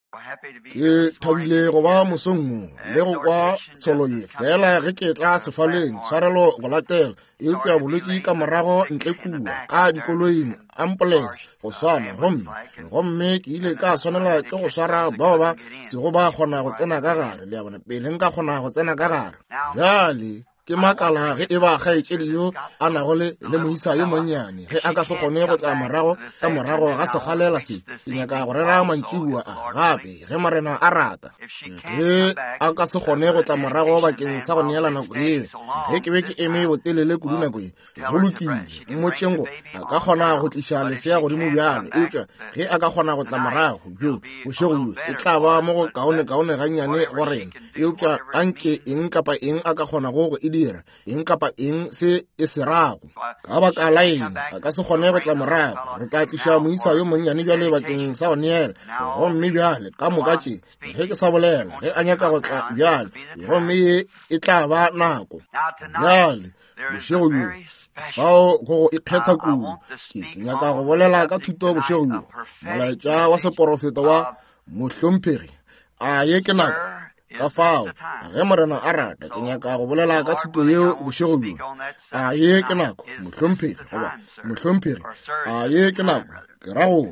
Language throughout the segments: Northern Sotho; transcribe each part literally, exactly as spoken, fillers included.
ke thabile go ba mosong le go kwa tsholo ye fela ge ke tla sefaleng tshwarelo go latela e utlwa bolwetse ka morago ntle kua ka dikoloing ambulance go swana gomme gomme ke ile ka swanela ke go swara bao ba sego ba kgona go tsena ka gare le ya bona pele nka kgona go tsena ka gare jale ke makala ge e ba gaetšedi yo a nago le le moisa yo monnyane ge a ka se kgone go tla morago ka morago ga segalela se ke nyaka go rera mantšiua a gape ge marena a rata ge a ka se kgone go tla morago bakeng sa go neela nako eo ge ke be ke eme botelele kudu nako e go lokile mmotšengo a ka kgona go tliša lesea godimo bjalo eupša ge a ka kgona go tla morago jo bošego e tla ba mo go kaone-kaone gannyane go rena eupša anke eng kapa eng a ka kgona go go e dira eng kapa eng se e se rago ka baka la eng a ka se kgone go tla morago re tla tliša moisa yo monnyane bjale bakeng sa go neela gomme bjale ka mokatše ge ke sa bolela ge a nyaka go tla bjale gomme ye e tla ba nako bjale bošego yo fao go go ikgetha kudu ke nyaka go bolela ka thuto bošego yo molaetša wa seporofeta wa mohlomphegi a ye ke nako ka fao ge morena a rata ke nyaka go bolela ka thuto yeo bošego yo a ye ke nako mohlomphegi goba mohlomphegi a ye ke nako ke ra gore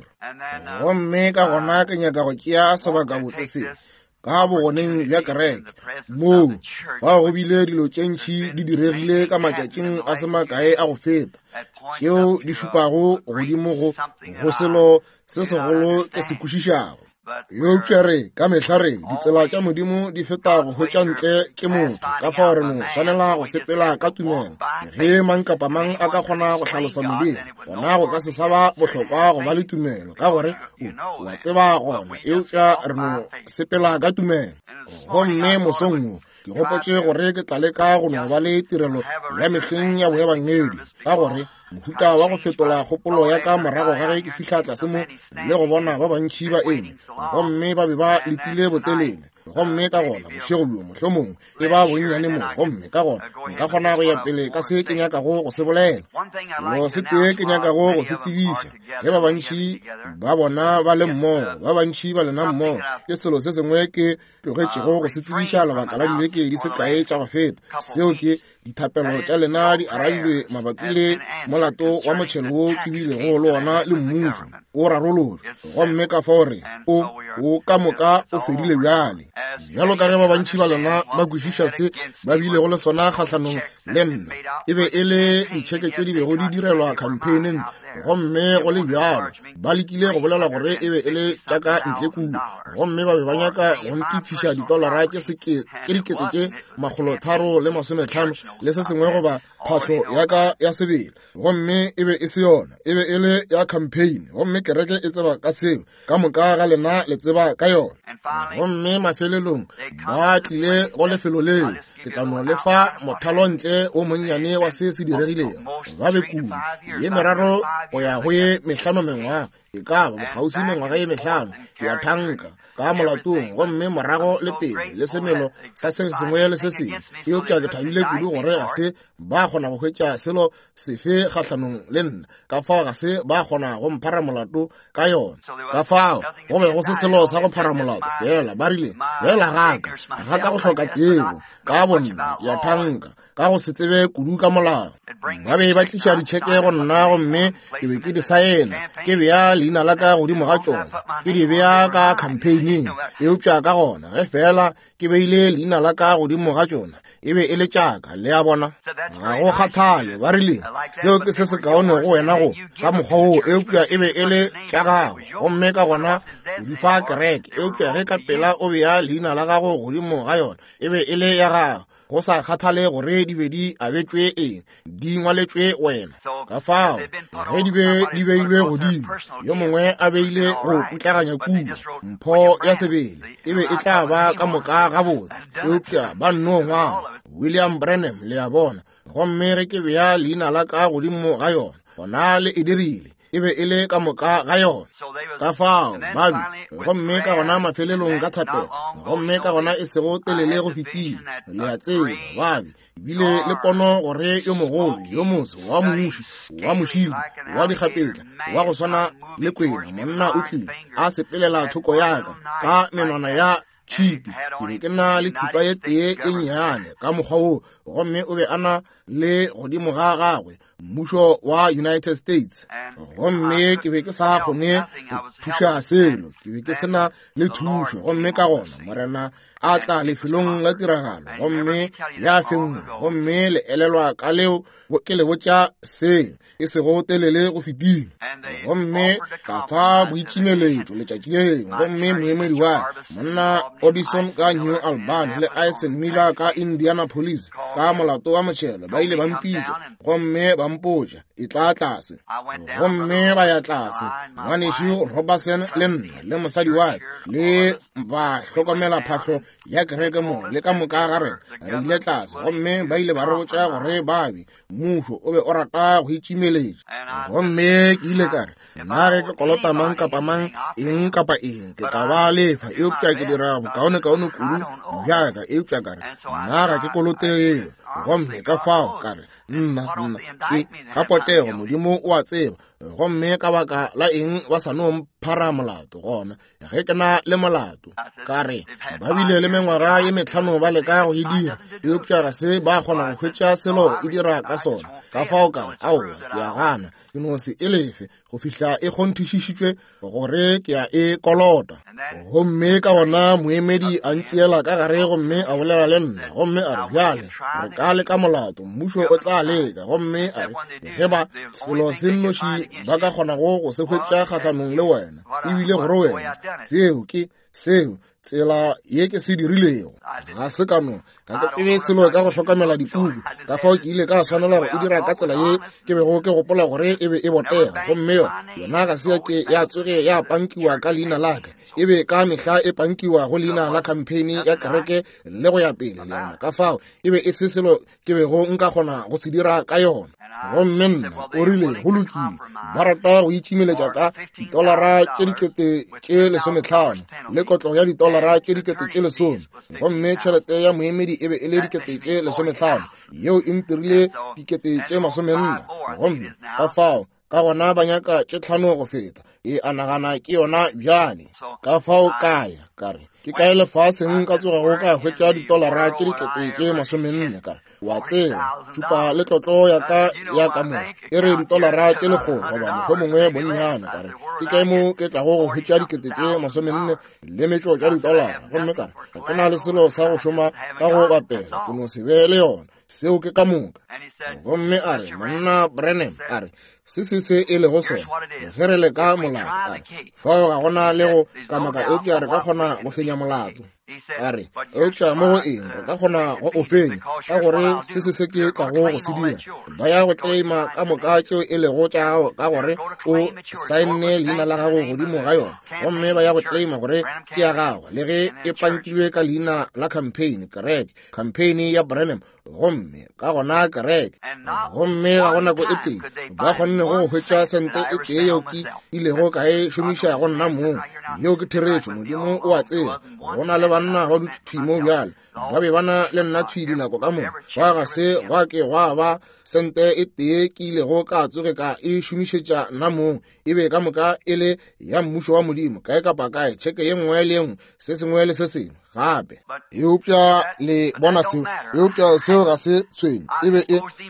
gomme ka gona ke nyaka go tšea sebaka botse se ka bogoneng bja kereke moo fa go bile dilo tše ntšhi di diregile ka matšatšing a semakae a go feta tšeo di šupago godimo go go selo se segolo ke se kwešišago eupša re ka mehla re ditsela tša modimo di feta go hwetša ntle ke motho ka fao re no swanela go sepela ka tumelo ge mang kapa mang a ka kgona go hlalosa modimo gona go ka se sa ba bohlokwa go ba le tumelo ka gore wa tseba gona eupša re no sepela ka tumelo gomme mosong ke gopotše gore ke tla leka go no ba le tirelo ya mehleng ya boebangedi ka gore mohuta wa go fetola kgopolo ya ka morago ga ge ke fihla tlase mo le go bona ba bantšhi ba eme gomme ba be ba letile botelele gomme ka gona bošego bjo mohlomong e ba bonnyane mo gomme ka gona nka kgona go ya pele ka se ke nyakago go se bolela selo se tee ke nyakago go se tsebiša ge ba bantšhi ba bona ba le mmogo ba bantšhi ba lena mmogo ke selo se sengwe ke tlogetšego go se tsebiša lebaka la dibeke di se kae tša go feta seo ke dithapelo tša lena di arabilwe mabapi le molato wa motšhelo wo ke bilego le ona le mmušo o rarolotšwe gomme ka fao re o o ka moka o fedile bjale bjalo ka ge ba bantšhi ba lena ba kwešiša se ba bilego le sona kgatlhanong le nna e be e le ditšheke tše di bego di direlwa campaigning gomme go le bjalo ba lekile go bolela gore e be e le tšaka ntle kudu gomme ba be ba nyaka go ntifiša ditolara tše dikete tše magolo tharo le masomehlano le se sengwe goba phahlo ya ka ya sebele gomme e be e se yona e be e le ya campaign gomme kereke e tseba ka seo ka moka ga lena le tseba ka yona gomme mafelelong ba tlile go lefelo leo ke tla no lefa mothalontle o monnyane wa se se diregilego ba be kudu ye meraro go ya go ye mehlano mengwaga e ka ba bogausi mengwaga ye mehlano ke ya thanka ka molatong gomme morago le pele le semelo sa se sengwe le se sengwe eupša ke thabile kudu gore ga se ba kgona go hwetša selo sefe kgatlhanong le nna ka fao ga se ba kgona go mphara molato ka yona ka fao go be go se selo sa go phara molato fela ba rile fela gaka ga ka go hloka tsebo ka bonna ya thanka ka go se tsebe kudu ka molao ba be ba tliša ditšheke go nna gomme ke be ke di saena ke bea leina la ka godimo ga tšona ke di bea ka campaigning eupša ka gona ge fela ke beile leina la ka godimo ga tšona e be e le tšaka le ya bona ga go kgathale ba rile seo ke se se kaone go wena go ka mokgwa oo eupša e be e le tša gago gomme ka gona o di fa kereke eupša ge ka pela o bea leina la gago godimo ga yona e be e le ya gago go sa kgathale gore di be di abetšwe eng di ngwaletšwe wena ka fao ge di be di beilwe godimo yo mongwe a beile go putlaganya kudu mpho ya sebele e be e tla ba ka moka gabotse eupša ba nno ngwaga William Branham le ya bona gomme ge ke bea leina la ka godimo ga yona gona le e dirile e be e le ka moka ga yona ka fao babi gomme ka gona mafelelong ka thapelo gomme ka gona e sego telele go fetile le a tseba babi bile le pono gore yo mogolo yo motse wa momuši wa mošidi wa dikgapetla wa go swana le kwena monna o tlile a sepelela thoko yaka ka menwana ya chipi ke be ke na le thipa ye tee e nnyane ka mokgwa o gomme o be ana le godimo ga gagwe mmušo wa United States gomme ke be ke sa kgone thuša selo ke be ke sena le thušo gomme ka gona morena a tla lefelong la tiragalo gomme ya fengwe gomme le elelwa ka leo ke le botša se e sego telele go fetile gomme ka fa boitšhimeletšo letšatši le lengwe gomme moemedi wa monna Audison ka New Albany le Eisen Miller ka Indianapolis ka molato wa motšhelo ba ile bampitša gomme bampotša e tla tlase gomme ba ya tlase ngwanešo Robertson le nna le mosadi wa le ba hlokomela phahlo ya kereke mo le ka moka ga rena re ile tlase gomme ba ile ba re botša gore babi mmušo o be o rata go itšimeletša gomme ke ile kare nna ge ke kolota mang kapa mang eng kapa eng ke tla ba lefa eupša ke dira bokaone kaone kudu bjaka eupša kare nna ga ke kolote eo gomme ka fao kare nna nna ke ka potego modimo o a tseba gomme ka baka la eng ba sa no mphara molato gona ge ke na le molato kare ba bile le mengwaga ye metlhano ba leka go e dira eupša ga se ba kgona go hwetša selo e dira ka sona ka fao kare aowa ke a gana ke no se e lefe go fihla e kgonthišišitšwe gore ke a e kolota gomme ka gona moemedi a ntšiela ka gare gomme a bolela le nna gomme a re bjale re ka le ka molato mmušo o tla leka gomme a re ge ba selo se nnoši ba ka kgonago go se hwetša kgatlhanong le wena ebile gore wena seo ke seo tsela ye ke se dirilego ga se kano ka ke tsebe selo ka go hlokomela dipuku ka fao ke ile ka swanela go e dira ka tsela ye ke bego ke gopola gore e be e botega gomme yona ga se ke ya tsoge ya pankiwa ka leina laka e be ka mehla e pankiwa go leina la campaign ya kereke le go ya pele le yona ka fao e be e se selo ke bego nka kgona go se dira ka yona gomme nna o rile go lokile ba rata go itšhimeletša ka ditolara tše dikete tše lesomehlano le kotlo ya ditolara tše dikete tše lesome gomme tšhelete ya moemedi e be e le dikete tše lesomehlano yeo e ntirile dikete tše masomenne gomme ka fao ka gona ba nyaka tše tlhano go feta e anagana ke yona bjale ka fao kaya kare ke kae lefaseng ka tsogago ka hwetša ditolara tše dikete tše masomenne kare wa tseba tšhupa le tlotlo ya ka ya ka mo e re ditolara tše lekgolo goba mohlho mongwe bonnyana kare ke kae mo ke tlago go hwetša dikete tše masomenne le metšo tša ditolara gomme kare ke na le selo sa go šoma ka go bapela ke no se be le yona seo ke ka moka gomme a re monna Branham a re se se se e lego sona ge re le ka molato a re fao ga gona le go kamaka eupša re ka kgona go fenya molato a re eupša mo go eng re ka kgona go o fenya ka gore se se se ke tlago go se dira ba ya go claima ka moka tšeo e lego tša gago ka gore o saenne leina la gago godimo ga yona gomme ba ya go claima gore ke ya gago le ge e pankilwe ka leina la campaign kereke campaign ya Branham gomme ka gona kereke gomme ga gona ko e tee ba kgonne go hwetša sente e tee yeo ke ilego ka e šomiša go nna moo yeo ke theretšo modimo o a tseba go na le banna ba duthuimo bjale ba be bana le nna thwidi nako ka moo gwa ga se gwa ke gwa ba sente e tee ke ilego ka tsoge ka e šomišetša nna moo e be ka moka e le ya mmušo wa modimo kae kapa kae tšheke ye nngwe le yengwe se sengwe le se sengwe gape eupša le bona seo eupša seo ga se tshwenye e be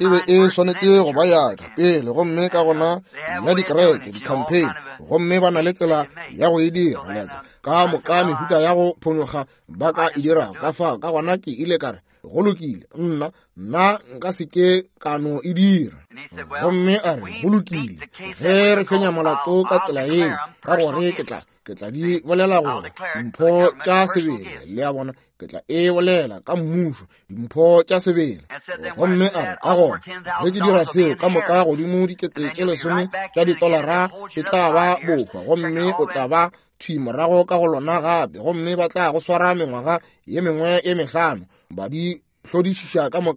e swanetše go ba yaka pele gomme ka gona ya dikereke di-campaign gomme ba na le tsela ya go e dira letsa ka moka mehuta ya go phonoga ba ka e dirago ka fao ka gona ke ile kare go lokile nna nna nka seke kano e dira gomme a re go lokile ge re fenya molato ka tsela eo ka gore ke tla ke tla di bolela gore mpho tša sebele le ya bona ke tla e bolela ka mmušo dimpho tša sebele gomme a re ka gona ge ke dira seo ka moka godimo dikete tše lesome tša ditolara e tla ba bokgwa gomme o tla ba thwi morago ka go lona gape gomme ba tla go swara mengwaga ye mengwe ye mehlano ba di hlodišiša ka moka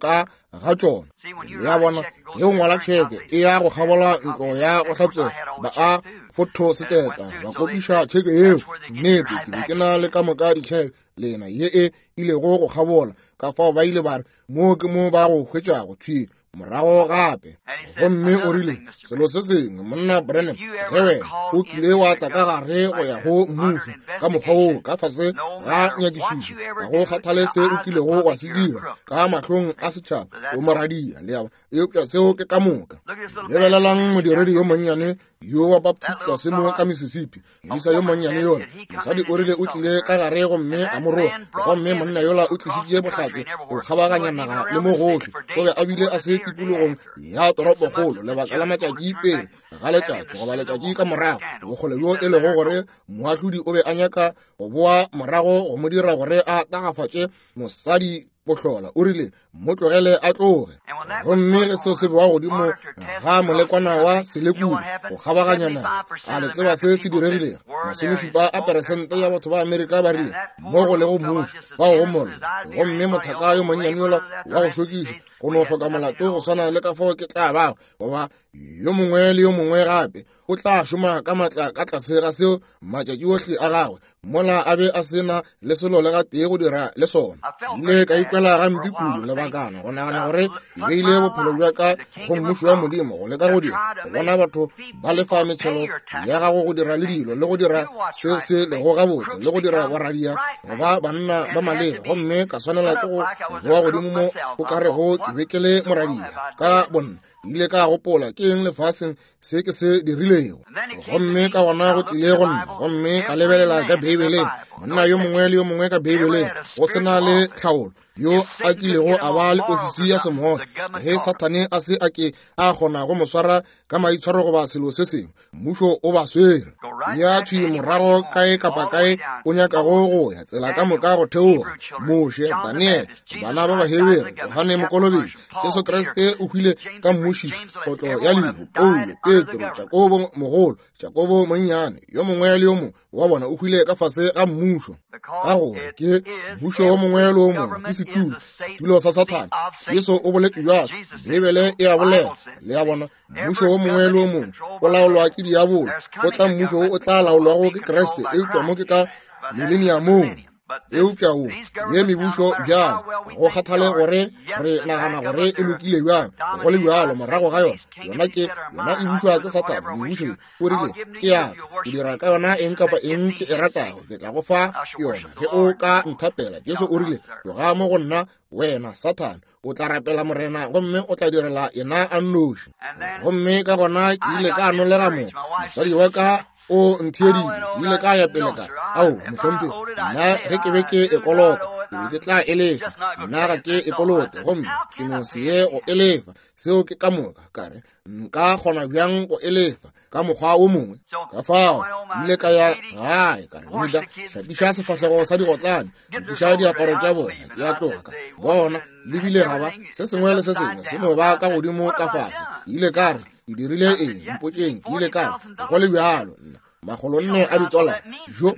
ga tsona ya bona ge o ngwala tšheke e ya go kgabola ntlo ya go hlatswela ba a photo seteta ba kopiša tšheke eo nnete ke be ke na le ka moka ditšheke lena ye e ile go go kgabola ka fao ba ile ba re mo ke mo ba go hwetšago tshwene morago gape gomme o rile selo se sengwe monna Branham ge wena o kile wa tla ka gare go ya go mmušo ka mokgwa oo ka fase ga nyakišišo ga go kgathale se o kilego wa se dira ka mahlong a setšhaba o moradia le eupša seo ke ka moka lebelelang modiredi yo monnyane yo wa baptista se mo ka Mississippi moisa yo monnyane yona mosadi o rile o tlile ka gare gomme a moroa gomme monna yola o tlišitše bohlatse go kgabaganya naga le mo gotlhe o be a bile a se tikologong ya toropokgolo lebaka la matšatši pele ga letšatši goba letšatši ka morago bogole bjo e lego gore moahlodi o be a nyaka go boa morago go mo dira gore a tagafatše mosadi bohlola o rile mo tlogele a tloge gomme ge seo se bewa godimo ga molekwana wa selekudi go kgabaganyana a letseba se se diregilego masomešupa a peresente ya batho ba Amerika ba rile mo go le go mmušo ba go gomolla gomme mothaka yo monnyaneola wa go šokiša go no hloka molato go swana le ka fao ke tla bago goba yo mongwe le yo mongwe gape o tla šoma ka matla ka tlase ga seo matšatši otlhe a gagwe mola a be a sena le selo le ga tee go dira le sona ile ka ikwela gampe kudu lebakana go nagana gore e beile bophelo bja ka go mmušo wa modimo go leka go dira go bona batho ba lefa metšhelo ya gago go dira le dilo le go dira se se lego gabotse le go dira boradia goba banna ba maleba gomme ka swanela ke go boa godimo mo o ka rego ke bekele moradia ka bonna ile ka gopola ke eng lefaseng se ke se dirilego gomme ka gona go tlile go nna gomme ka lebelela ka Bibeleng monna yo mongwe le yo mongwe ka Bibeleng go sena le tlhaolo yo a kilego a ba le ofisi ya semoya ge Satane a se a ke a kgona go mo swara ka maitshwaro goba selo se sengwe mmušo o ba swere ya thwi morago kae kapa kae o nyaka go go ya tsela ka moka go theoga Moshe Daniel bana ba bahebere Johane Mokolobedi Jesu Kriste o hwile ka mmušiši kgotlo ya lehu Paulo Petro Jakobo mogolo Jakobo monnyane yo mongwe le yo mongwe wa bona o hwile ka fase ga mmušo ka gore ke mmušo wo mongwe le wo mongwe ke setulo setulo sa Satane Yesu o boletse bjalo Bibele e a bolela le ya bona mmušo wo mongwe le wo mongwe o laolwa ke diabolo o tla mmušo o tla laolwago ke Kriste eupša mo ke ka mileniamong eupša o ye mebušo bjalo go kgathale gore re nagana gore e lokile bjang go le bjalo morago ga yona yona ke yona e bušwa ke Satane mebušo o rile ke yaka o dira ka yona eng kapa eng ke e ratago ke tla go fa yona ge o ka nthapela Jesu o rile tloga mo go nna wena Satane o tla rapela morena gomme o tla direla ena a nnoši gomme ka gona ke ile ka anolega mo mosadi wa ka o nthiedile ke ile ka ya pele ka ao mohlompe nna ge ke be ke ekolota ke be ke tla elefa nna ga ke ekolote gomme ke no se ye go elefa seo ke ka moka kare nka kgona bjang go elefa ka mokgwa o mongwe ka fao ke ile ka ya gae kare moda hlapiša sefahlego sa digotlane hlapiša diaparo tša bona ke a tloga ka bona lebile gaba se sengwe le se sengwe se mo ba ka godimo ka fase ke ile kare ke dirile eng mpotšeng ke ile kare go le bjalo nna magolo nne a ditola jo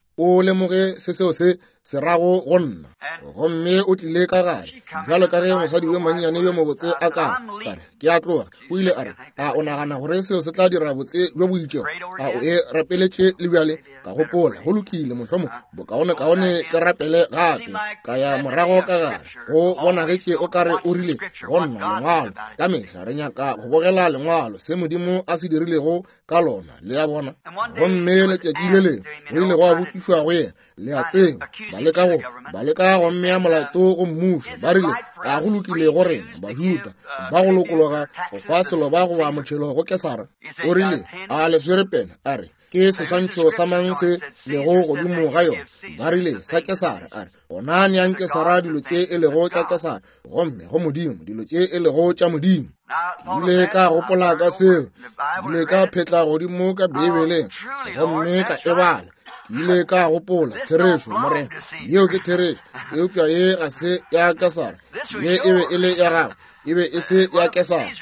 o lemoge se seo se se rago go nna gomme o tlile ka gare bjalo ka ge mosadi yo monnyane yo mobotse a ka kare ke a tloga o ile a re a o nagana gore seo se tla dira botse bjo boitšego a o e rapeletše le bjale ka gopola go lokile mohlomong bokaone kaone ke rapele gape ka ya morago ka gare go bona ge ke o kare o rile go nna lengwalo ka mehla re nyaka go bogela lengwalo se modimo a se dirilego ka lona le ya bona gomme letšatši le leng go ile go a bokišwa go yena le a tseba ba leka go ba leka go mmea molato go mmušo ba rile ka go lokile gore bajuda ba go lokologa go fa selo ba go ba motšhelo go Kesara o rile a le swere pena a re ke seswantšho sa mang se lego godimo ga yona ba rile sa Kesara a re gona nyang Kesara dilo tše e lego tša Kesara gomme go modimo dilo tše e lego tša modimo ile ka gopola ka seo ile ka phetla godimo ka Bibeleng gomme ka ebala ile ka gopola theretšo morena yeo ke theretšo eupša ye ga se ya Kesara ye e be e le ya gago e be e se ya Kesara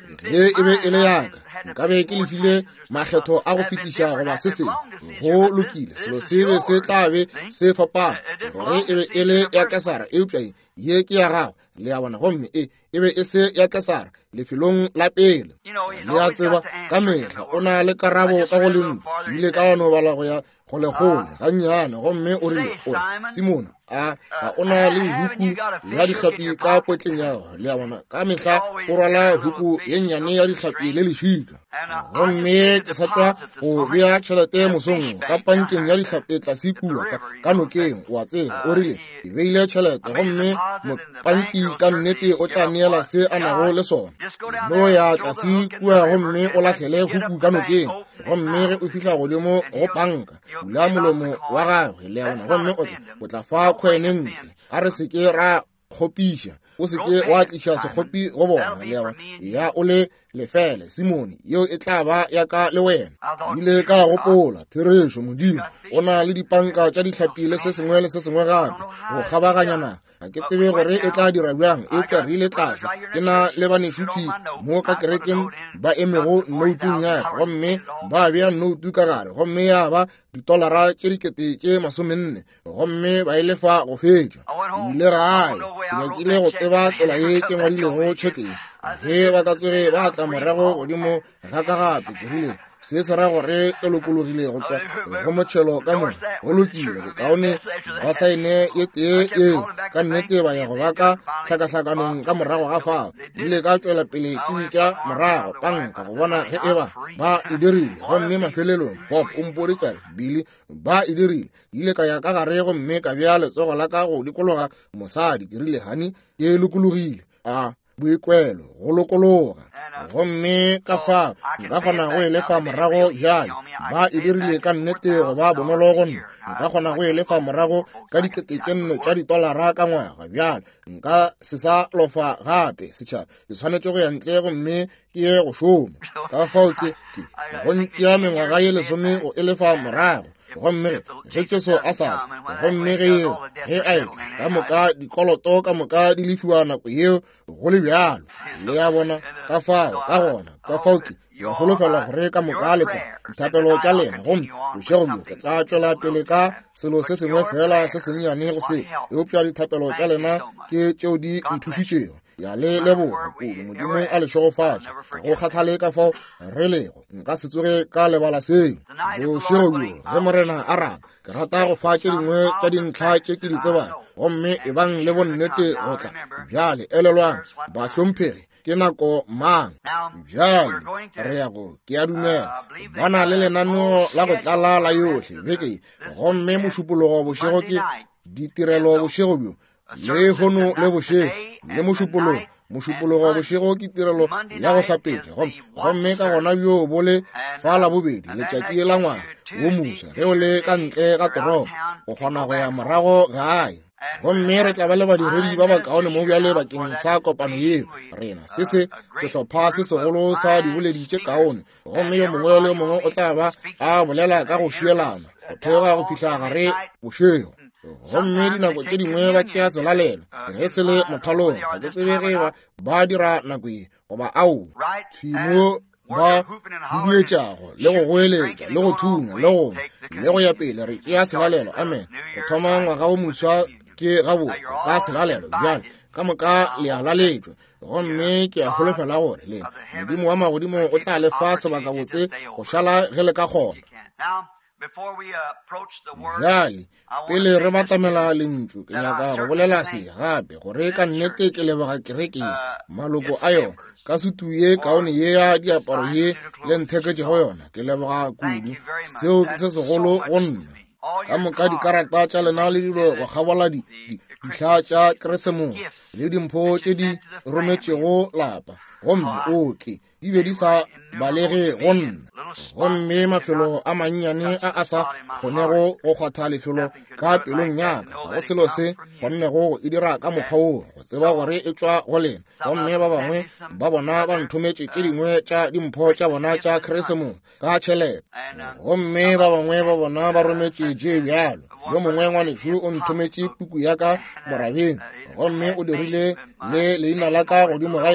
ye e be e le yaka nka be ke lefile makgetho a go fetiša goba se sengwe go lokile selo se be se tla be se fapana gore e be e le ya Kesara eupša ye ke ya gago le ya bona gomme e e be e se ya Kesara lefelong la pele le ya tseba ka mehla o na le karabo ka go lentho ile ka no bala go ya go le gole ga nnyane gomme o rile o Simona a a ona le huku ya dihlapi ka potleng ya le ya bona ka mehla o rwala huku ye nnyane ya dihlapi le lešika gomme ke sa tswa go bea tšhelete mosong ka pankeng ya dihlapi tla se kua ka nokeng wa tseba o rile e beile tšhelete gomme mopanki ka nnete o tla neela se a nago le sona no ya tla se kua gomme o latlhele huku ka nokeng gomme ge o fitlha godimo go panka bula molomo wa gagwe le yona gomme o tla fa kgwene ntle a re seke ra kgopiša o seke wa tliša sekgopi go bona le yona ya o le lefele Simone yeo e tla ba ya ka le wena ile ka gopola Therešo modimo o na le dipanka tša dihlapi le se sengwe le se sengwe gape go kgabaganyana ga ke tsebe gore e tla dira bjang e tla rile tlase ke na le banešuthi mo ka kerekeng ba emego noutong ya gomme ba bea noutu ka gare gomme ya ba ditolara tše dikete tše masomenne gomme ba ile fa go fetša ile gae ke nyakile go tseba tsela ye ke ngwadilego tšhekeng ge ba ka tsoge ba tla morago godimo ga ka gape ke rile se se ra gore ke lokologile go tswa go motšhelo ka mo go lokile bokaone ba saene ye tee e ka nnete ba ya go ba ka tlhakatlhakanong ka morago ga fao ile ka tswela pele ke ditša morago panka go bona ge e ba ba e dirile gomme mafelelong Bob o mpodikare bile ba e dirile ile ka ya ka gare gomme ka bea letsogo la ka go dikologa mosadi ke rile hani e lokologile a boikwelo go lokologa gomme ka fa nka kgona go e lefa morago jalo ba e dirile ka nnete go ba bonolo go nna nka kgona go e lefa morago ka dikete tše nne tša ditolara ka ngwaga bjalo nka se sa lofa gape setšhaba ke tshwanetse go ya ntle gomme ke ye go šoma ka fao ke go ntšea mengwaga ye lesome go e lefa morago gomme ge keso a sa gomme ge ge a etla ka moka dikoloto ka moka di lefiwa nako yeo go le bjalo le ya bona ka fao ka gona ka fao ke ya holofela gore ka moka letla dithapelo tša lena gomme bošego bjo ke tla tšwela pele ka selo se sengwe fela se sennyane go se eopša dithapelo tša lena ke tšeo di nthušitšego ya le leboga kudu modimo a lešogofatša go kgathale ka fao re lego nka se tsoge ka lebala seo bošego bjo ge morena a rata ke rata go fa tše dingwe tša dintlha tše ke di tsebang gomme e bang le bonnete go tla bjale elelwang ba hlomphege ke nako mang bjale re ya go ke a dumela ba na le lenaneo la go tlala la yotlhe beke gomme mošupologo bošego ke ditirelo bošego bjo le hono le bošego le mošupologo mošupologo bošego ke tirelo ya go hlapetša gomme ka gona bjo bo le fa la bobedi letšatši la ngwaga wo musa ge o le ka ntle ga toropo go kgona go ya morago gae gomme re tla ba le badiredi ba bakaone mo bjale bakeng sa kopano yeo rena se se sehlopha se segolo sa diboledi tše kaone gomme yo mongwe le yo mongwe o tla ba a bolela ka go šielana go theoga go fihla gare bošego gomme dinako tše dingwe ba tšea selalelo ge se le mothalong ga ke tsebe ge ba dira nako e goba ao tshimo ba duduetšago le go goeletša le go thuna le go le go ya pele re tšea selalelo amen go thoma ngwaga o moswa ke gabotse ka selalelo bjale ka moka le a laletšwe gomme ke a holofela gore le modimo wa magodimo o tla lefa sebaka botse go šala ge le ka kgona bjale pele re batamela lentšu ke nyaka go bolela se gape gore ka nnete ke leboga kereke maloko a yona ka sutu ye kaone ye ya diaparo ye le ntheketše go yona ke leboga kudu seo ke se segolo go nna ka moka dikarata tša lena le dilo go gabola ditlha tša keresemose le dimpho tše di rometšego lapa gomme oke di be di sa balege go nna gomme mafelo a mannyane a a sa kgonego go kgwatha lefelo ka pelong yaka ga go selo se gonnego go e dira ka mokgwa oo go tseba gore e tšwa go lena gomme ba bangwe ba bona ba nthometše tše dingwe tša dimpho tša bona tša keresemose ka tšhelete gomme ba bangwe ba bona ba rometše tše bjalo yo mongwe ngwanešo o nthometše puku ya ka morabeng gomme o dirile le leina la ka godimo ga yona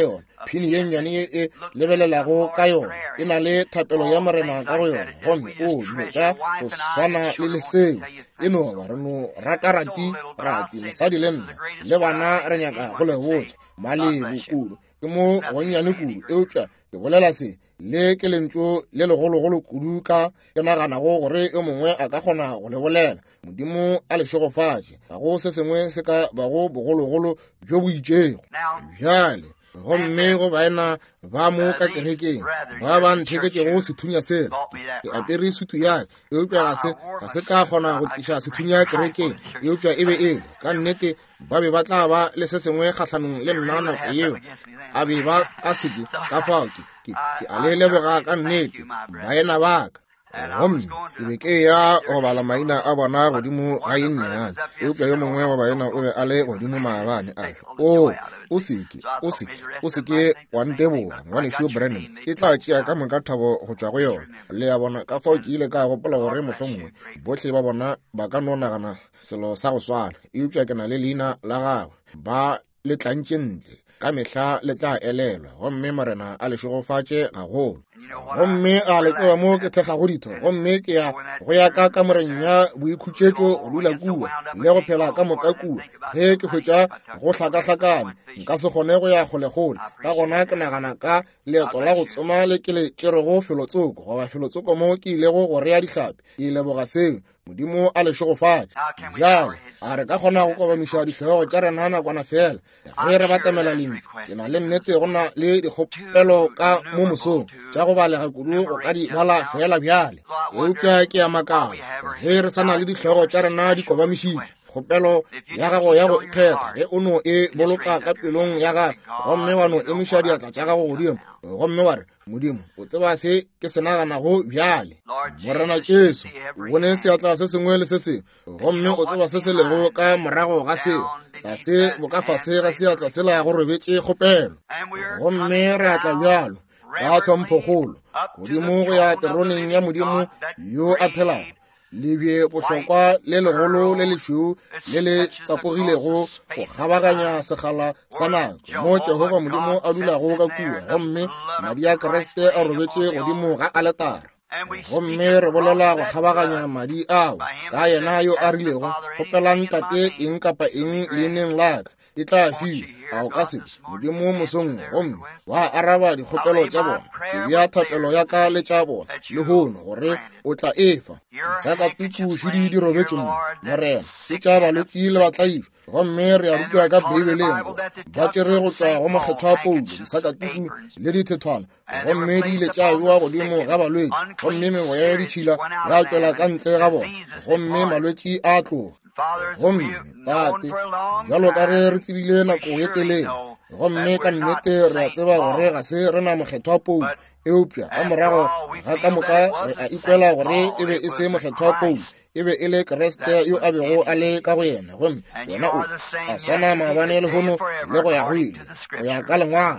phini ye nnyane e lebelelago ka yona e na le thapelo ya morena ka go yona gomme o dilo tša go swana le leseo eno ba re no rata rati rati mosadi le nna le bana re nyaka go le botsa malebo kudu ke mo gonnyane kudu eupša ke bolela se le ke lentso le legologolo kudu ka ke naganago gore e mongwe a ka kgona go le bolela modimo a le šogofatše ga go se sengwe se ka bago bogologolo jo bo itšego bjale gomme go baena ba mo ka kerekeng ba ba ntheketšego sethunya sela ke apere sutu yaka eupša ga se ga se ka kgona go tliša sethunya kerekeng eupša e be ele ka nnete ba be ba tla ba le se sengwe kgatlhanong le nna nako yeo a be ba ka seke ka fao ke a le lebega ka nnete baena baka gomme ke be ke ya go bala maina a bona godimo ga e nnyane eupša yo mongwe wa baena o be a le godimo maabane a re o o seke o seke o seke wa nteboga ngwanesho brandon e tla tšea ka moka thabo go tšwa go yona le ya bona ka fao ke ile ka gopola gore mohlomongwe botlhe ba bona ba ka no nagana selo sa go swana eupša ke na le leina la gagwe ba le tlantše ntle ka mehla le tla elelwa gomme morena a le šogofatše gagolo gomme a le tseba mo ke thekgago ditho gomme ke ya go ya ka kamoreng ya boikhutšetšo go dula kua le go phela ka moka kua ge ke hwetša go hlakahlakane nka se kgone go ya kgolekgole ka gona ke nagana ka leeto la go tsoma le ke le tšerego felotsoko goba felotsoko mo ke ilego go rea dihlapi ke leboga seo modimo a le šogofatše bjale a re ka kgona go kobamiša dihlego tša rena nakwana fela ge re batamela lentšu ke na le nnete go na le dikgopelo ka mo mosong tša go balega kudu go ka di bala fela bjale eupša ke ya makala ge re sa na le dihlego tša rena di kobamišitše kgopelo ya gago ya go kgetha ge o no e boloka ka pelong ya gago gomme wa no emiša diatla tša gago godimo gomme wa re modimo o tseba se ke se naganago bjale morena Jesu o bone seatla se sengwe le se sengwe gomme o tseba se se lego ka morago ga seo ga se bokafase ga seatla se la go robetše kgopelo gomme re atla bjalo ka hlomphogolo godimo go ya teroneng ya modimo yo a phelago lebje bohlokwa le legolo le lešweu le le tsapogilego go kgabaganya segala sa nako mo Jehova modimo a dulago ka kua gomme madi a Keresete a robetše godimo ga aletara gomme re bolela go kgabaganya madi ao ka yena yo a rilego gopelang tate eng kapa eng leineng laka e tla fiwa a o ka se modimo mosong gomme wa araba dikgopelo tša bona ke bja thapelo ya ka le tša bona le hono gore o tla efa sa ka tuku šidi di robetše mo morena ke tša balwetši le batlaifa gomme re a rutwa ka beibeleng ba tšere go tšwa go makgetho a poulo disakatuku le dithethwana gomme di ile tša bewa godimo ga balwetši gomme megoya ya ditšhila ya tšwela ka ntle ga bona gomme malwetši a tloga gomme tate jalo ka ge re tsebile nako ye telele gomme ka nnete re a tseba gore ga se re na mokgetho wa poulo eupša ka morago ga ka moka re a ikwela gore e be e se mokgetho wa poulo e be e le Keresete yo a bego a le ka go yena gomme wena o a swana maabane le hono le go ya go ile go ya ka lengwana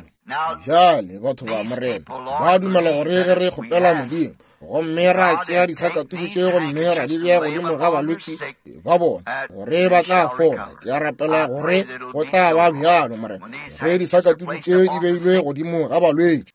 bjale batho ba morena ba dumela gore ge re kgopela modimo gomme ra tšea disakatuku tše gomme ra di bea godimo ga balwetši ba bona gore ba tla fola ke a rapela gore go tla ba bjalo morena ge disakatuku tše di beilwe godimo ga balwetši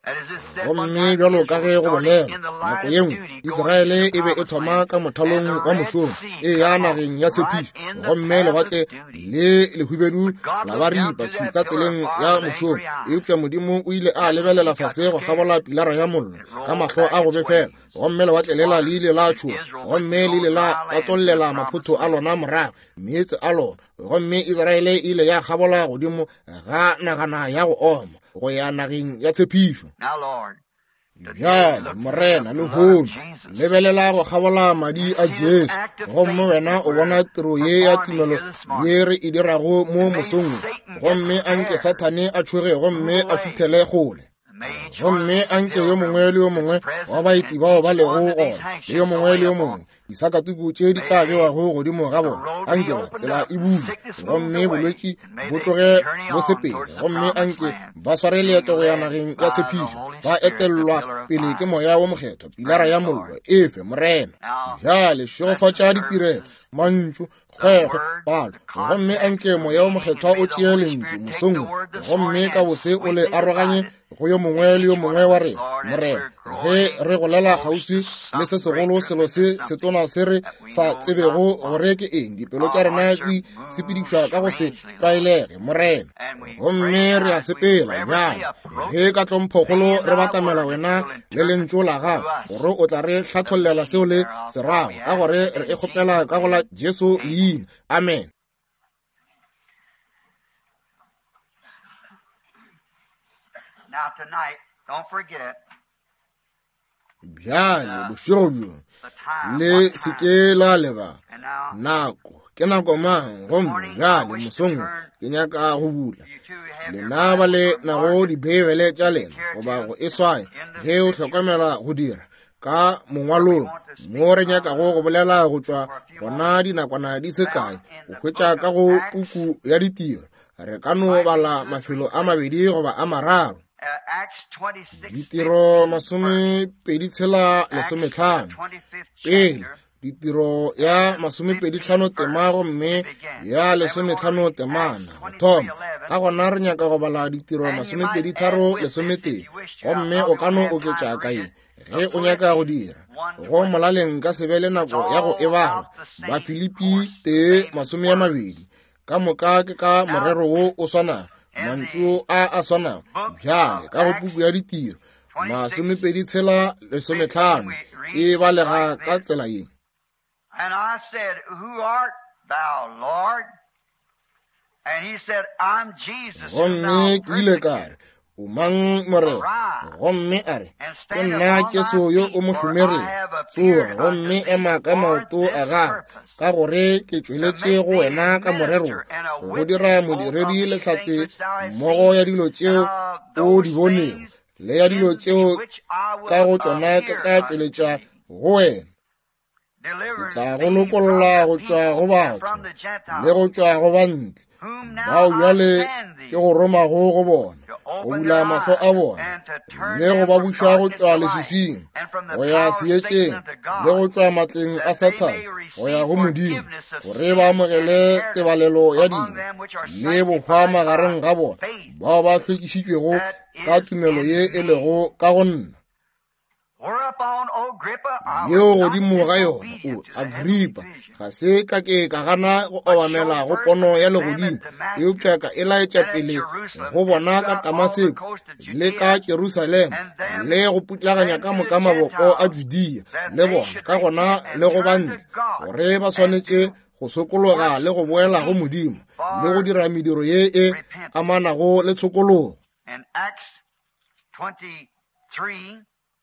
gomme bjalo ka ge go bolela nako ye nngwe Iseraele e be e thoma ka mothalong wa mošomo e ya nageng ya tshepišo gomme lewatle le lehubedu la ba ripa thwi ka tseleng ya mošomo eupša modimo o ile a lebelela fase go gabola pilara ya mollo ka mahlo a gobe fela gomme lewatle lela le ile la tšhoa gomme le ile la atollela maphutho a lona morago meetse a lona gomme Iseraele ile ya gabola godimo ga nagana ya go oma go ya nageng ya tshepišo bjale morena le hono lebelela go gabola madi a Jesu gomme wena o bona tiro ye ya tumelo ye re e dirago mo mosong gomme anke Sathane a tšhoge gomme a fitlhele gole gomme anke yo mongwe le yo mongwe wa baeti bao ba lego gona le yo mongwe le yo mongwe disakatuku tše di tla bewa go godimo ga bona anke ba tsela e bule gomme bolwetši bo tloge bo sepele gomme anke ba sware leeto go ya nageng ya tshepišo ba etelelwa pele ke moya wo mokgetho pilara ya mollo efe morena bjale šogofatša ditirelo mantšu kgwego palo gomme anke moya wo mokgethwa o tšee lentšu mosong gomme ka bose o le aroganye go yo mongwe le yo mongwe wa rena morena ge re golela kgauswi le se segolo selo se setona se re sa tsebego gore ke eng dipelo tša rena di sepedišwa ka go se tlwaelege morena gomme re a sepela bjale ge ka tlhomphogolo re batamela wena le lentšu la gago gore o tla re hlatholela seo le serago ka gore re e kgopela ka go la Jesu leina amen. Now tonight, don't forget. Bjale bošego le seke la leba nako ke nako mang gomme bjale mosong ke nyaka go bula lena ba le nago dibebele tša lena goba go e swae ge o hlokomela go dira ka mongwalong mo re nyakago go bolela go tšwa gona dinakwana di se kae go hwetša ka go puku ya ditiro re ka no bala mafelo a mabedi goba a mararo ditiro masome pedi tshela lesomehlano pele ditiro ya masome pedi hlano temago mme ya lesomehlano temana go thoma ka gona re nyaka go bala ditiro masome pedi tharo lesometee gomme o ka no oketša kae ge o nyaka go dira go molaleng ka sebele nako ya go ebala ba Filipi tee masome ya mabedi ka moka ke ka morero wo o swana mantšu a a swana bjale ka go puku ya ditiro masome pedi tshela lesomehlano e balega ka tsela ye. And I said, who art thou, Lord? And he said, I'm Jesus. Gomme ke ile ka re o mang morero gomme a re ke nna Jesu yo o mošomereng tsoga gomme ema ka maoto a gago ka gore ke tšweletše go wena ka morero go dira modiredi lehlatse mmogo ya dilo tšeo o di bonego le ya dilo tšeo ka go tšona ke tla tšweletša go wena ke tla go lokolola go tšwa go batho le go tšwa go bantle bao bjale ke go romago go bona go bula mahlo a bona le go ba buša go tšwa leswising go ya seetšeng le go tšwa matleng a Satane go ya go Modimo gore ba amogele tebalelo ya dino le bohwa magareng ga bona bao ba hlwekišitšwego ka tumelo ye e lego ka go nna yeo godimo ga yona o Agripa ga se ka ke ka gana go obamela go pono ya legodimo eupša ka e laetša pele go bona ka Damaseko le ka Jerusalema le go putlaganya ka moka maboko a Judea le bona ka gona le go bantle gore ba swanetše go sokologa le go boela go Modimo le go dira mediro ye e amanago le tshokologo. In Acts twenty-three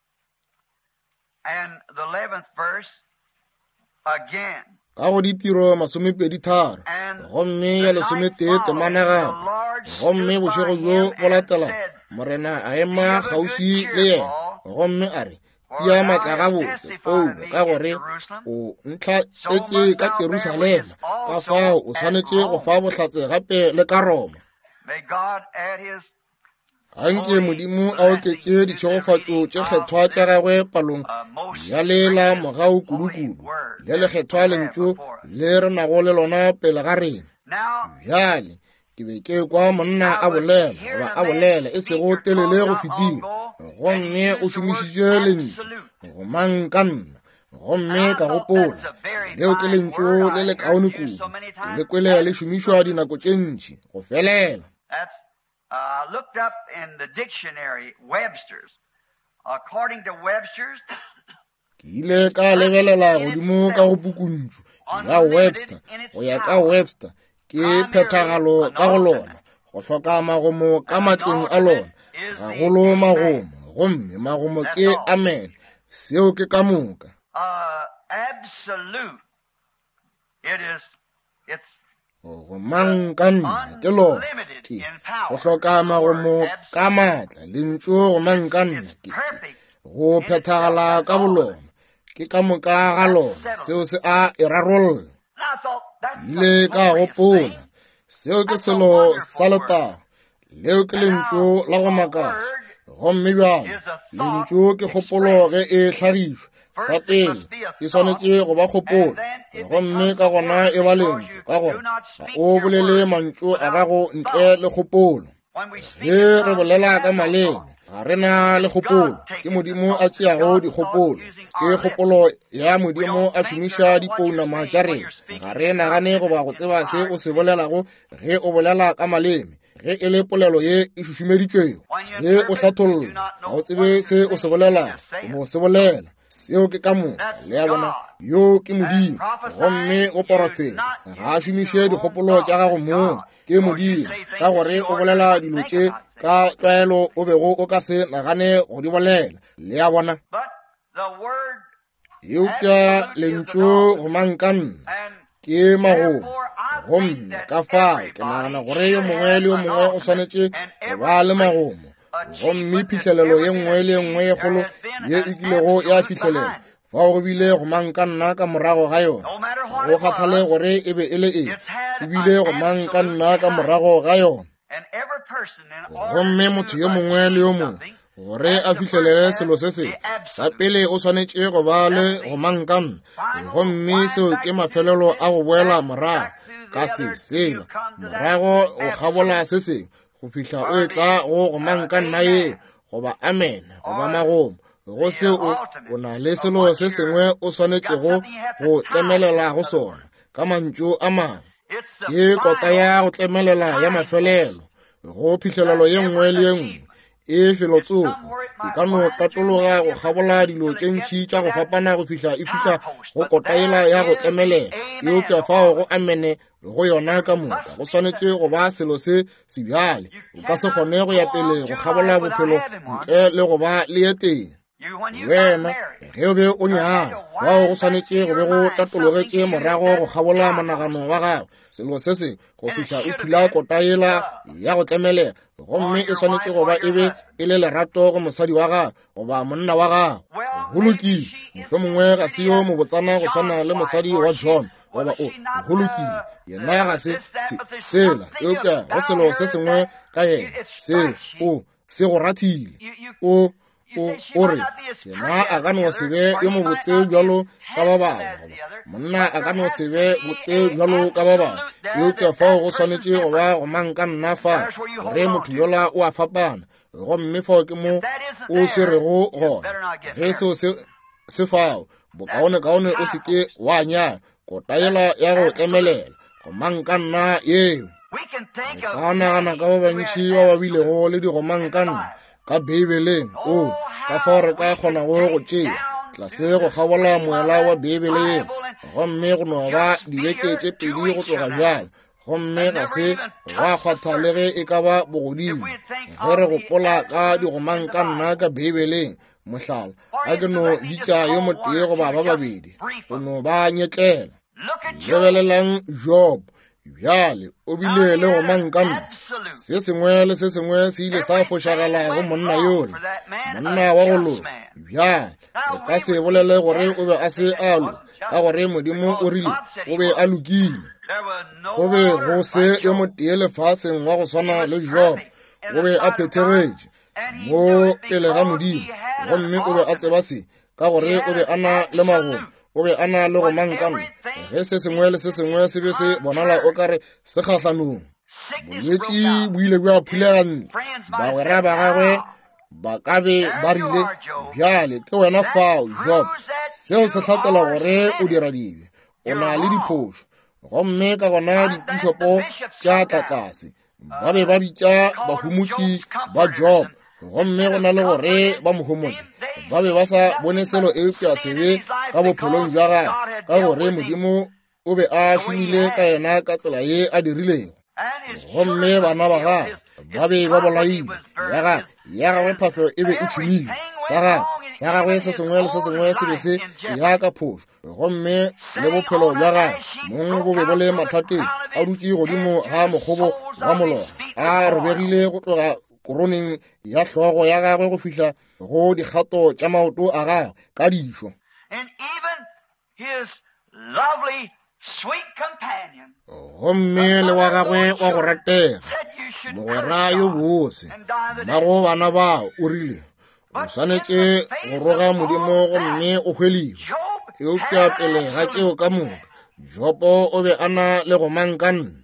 and the eleventh verse again. Ka go ditiro masomepedi tharo gomme ya lesometee temana gape gomme bošego bjo bo latela morena a ema kgauswi le yena gomme a re tia maatla gabotse Paulo ka gore o ntlhatsetše ka Jerusalema ka fao o swanetše go fa bohlatse gape le ka Roma. May God add his anke Modimo a oketše ditšhegofatšo tše kgethwa tša gagwe palong ya lela mogau kudu-kudu le lekgethwa lentšu le re nago le lona pele ga rena. Bjale ke be ke kwa monna a bolela goba a bolela e sego telele go fetile gomme o šomišitše lentšu go mang ka nna gomme ka gopola leo ke lentšu le le kaone kudu ke le kwele le šomišwa dinako tše ntši go felela. I uh, looked up in the dictionary, Webster's. According to Webster's, ke ile ka lebelela godimo ka go pukuntšu ya Webster go ya ka Webster ke phethagalo ka go lona go hloka magomo ka matleng a lona gagolo magomo gomme magomo ke amen seo ke ka moka. Uh, absolute. It is, it's go mang ka nna ke lona ke go hloka magomo ka maatla lentšu go mang ka nna ke go phethagala ka bolona ke ka moka galo seo se a erarolla ile ka gopola seo ke selo sa leta leo ke lentšu la go makaša gomme bjang lentšu ke kgopolo ge e hlagišwa sa pele e swanetše go ba kgopolo gomme ka gona e ba lentšu ka gore ga o bolele mantšu a gago ntle le kgopolo ge re bolela ka maleme ga re na le kgopolo ke modimo a tšeago dikgopolo ke kgopolo ya modimo a šomiša dipounama tša rena ga re nagane goba go tseba se o se bolelago ge o bolela ka maleme ge e le polelo ye e šušumeditšwego ge o hlatholla ga o tsebe se o se bolela o mo se bolela seo ke ka mo le ya bona yo ke modimo gomme o porofeta ga a šomiše dikgopolo tša gago moo ke modimo ka gore o bolela dilo tše ka tlwaelo o bego o ka se nagane go di bolela le ya bona eupša lentšu go mankanna ke magomo gomme ka fao ke nagana gore yo mongwe le yo mongwe o swanetše go ba le magomo gomme phihlelelo ye nngwe le nngwe ye kgolo ye e kilego ya fihlelelo fao go bile go mankanna ka morago ga yona go kgathale gore e be e le eng e bile go mankanna ka morago ga yona gomme motho yo mongwe le yo mongwe gore a fihlelele selo se se sa pele o swanetše go ba le go mankanna gomme seo ke mafelelo a go boela morago ka se sela morago o kgabola se sengwe go fihla o e tla go go mankanna ye goba amen goba magomo go seo o na le selo se sengwe o swanetšego go tlemelela go sona ka mantšu a mangwe ke kota ya go tlemelela ya mafelelo go phihlelelo ye nngwe le ye nngwe e felotsoko e ka no tatologa go kgabola dilo tše ntšhi tša go fapana go fihla e fihla go kotaela ya go tlemelela eo ka fao go amene go yona ka moka go swanetše go ba selo se sebjale o ka se kgone go ya pele go kgabola bophelo ntle le go ba le ye teng wena ge o be o nyala bao go swanetše go be go tatologetše morago go kgabola monagano wa gago selo se se go fihla o thula kotaela ya go tlemelela gomme e swanetše go ba e be e le lerato go mosadi wa gago goba monna wa gago golokile mohlomongwe ga se yo mobotsana go swana le mosadi wa John goba o golokile yena ga se sela eupša go selo se sengwe ka yena se o se go rathile o o re yena a ka no se be yo mo botse bjalo ka ba bangwe monna a ka no se be botse bjalo ka ba bangwe eupša fao go swanetše go ba go mankanna fa gore motho yola o a fapana gomme fao ke mo o se rego gona ge seo se fao bokaone-kaone o se ke wa nyala kotaela ya go emelela go mankanna yeo ka nagana ka ba bantši ba ba bilego le di go mankanna ka Bibeleng o ka fao re ka kgona go go tšea tlase go kgabola moela wa Bibeleng gomme go no ba dibeke tše pedi go tloga bjalo gomme ga se wa kgwatha le ge e ka ba bogodimo ge re gopola ka digomankanna ka Bibeleng mohlala a ke no bitša yo motee goba ba babedi go no ba nyetlela lebelelang Job bjale o bile le go mankanna se sengwe le se sengwe se ile sa fošagala go monna yole monna wa go lona bjale o ka se bolele gore o be a se alo ka gore modimo o rile o be a lokile go be go se yo motee lefaseng wa go swana le Job o be a phethegetše mo pele ga modimo gomme o be a tseba se ka gore o be a na le magomo o be a na le go mankanna ge se sengwe le se sengwe se be se bonala o kare se kgatlhanong bolwetši bo ile bja phulegantle bagwera ba gagwe ba ka be ba rile bjale ke wena fao Job seo se hlatsela gore o dira dibe o na le diphošo gomme ka gona dipišopo tša tlatlase ba be ba bitša bahumotši ba Job gomme go na le gore ba mohomotse ba be ba sa bone selo eupša sebe ka bophelong jwa gagwe ka gore modimo o be a šomile ka yena ka tsela ye a dirilego gomme bana ba gagwe ba be ba bolaile ya gagwe ya gagwe phahlo e be e tšhomile sa gagwe sa gagwe se sengwe le se sengwe se be se ya ka phošo gomme le bophelo jwa gagwe mongwe bo be bo le mathateng a dutše godimo ga mokgobo wa molora a robegile go tloga koroneng ya hlogo ya gagwe go fihla go dikgato tša maoto a gagwe ka dišo and even his lovely, sweet companion gomme le wa gagwe wa go ratega said you should mogwera yo bose mago bana ba o rile o swanetse go roga modimo gomme o hweliwe yo tla pele ga tseo ka moka Jopo o be ana le go mankanna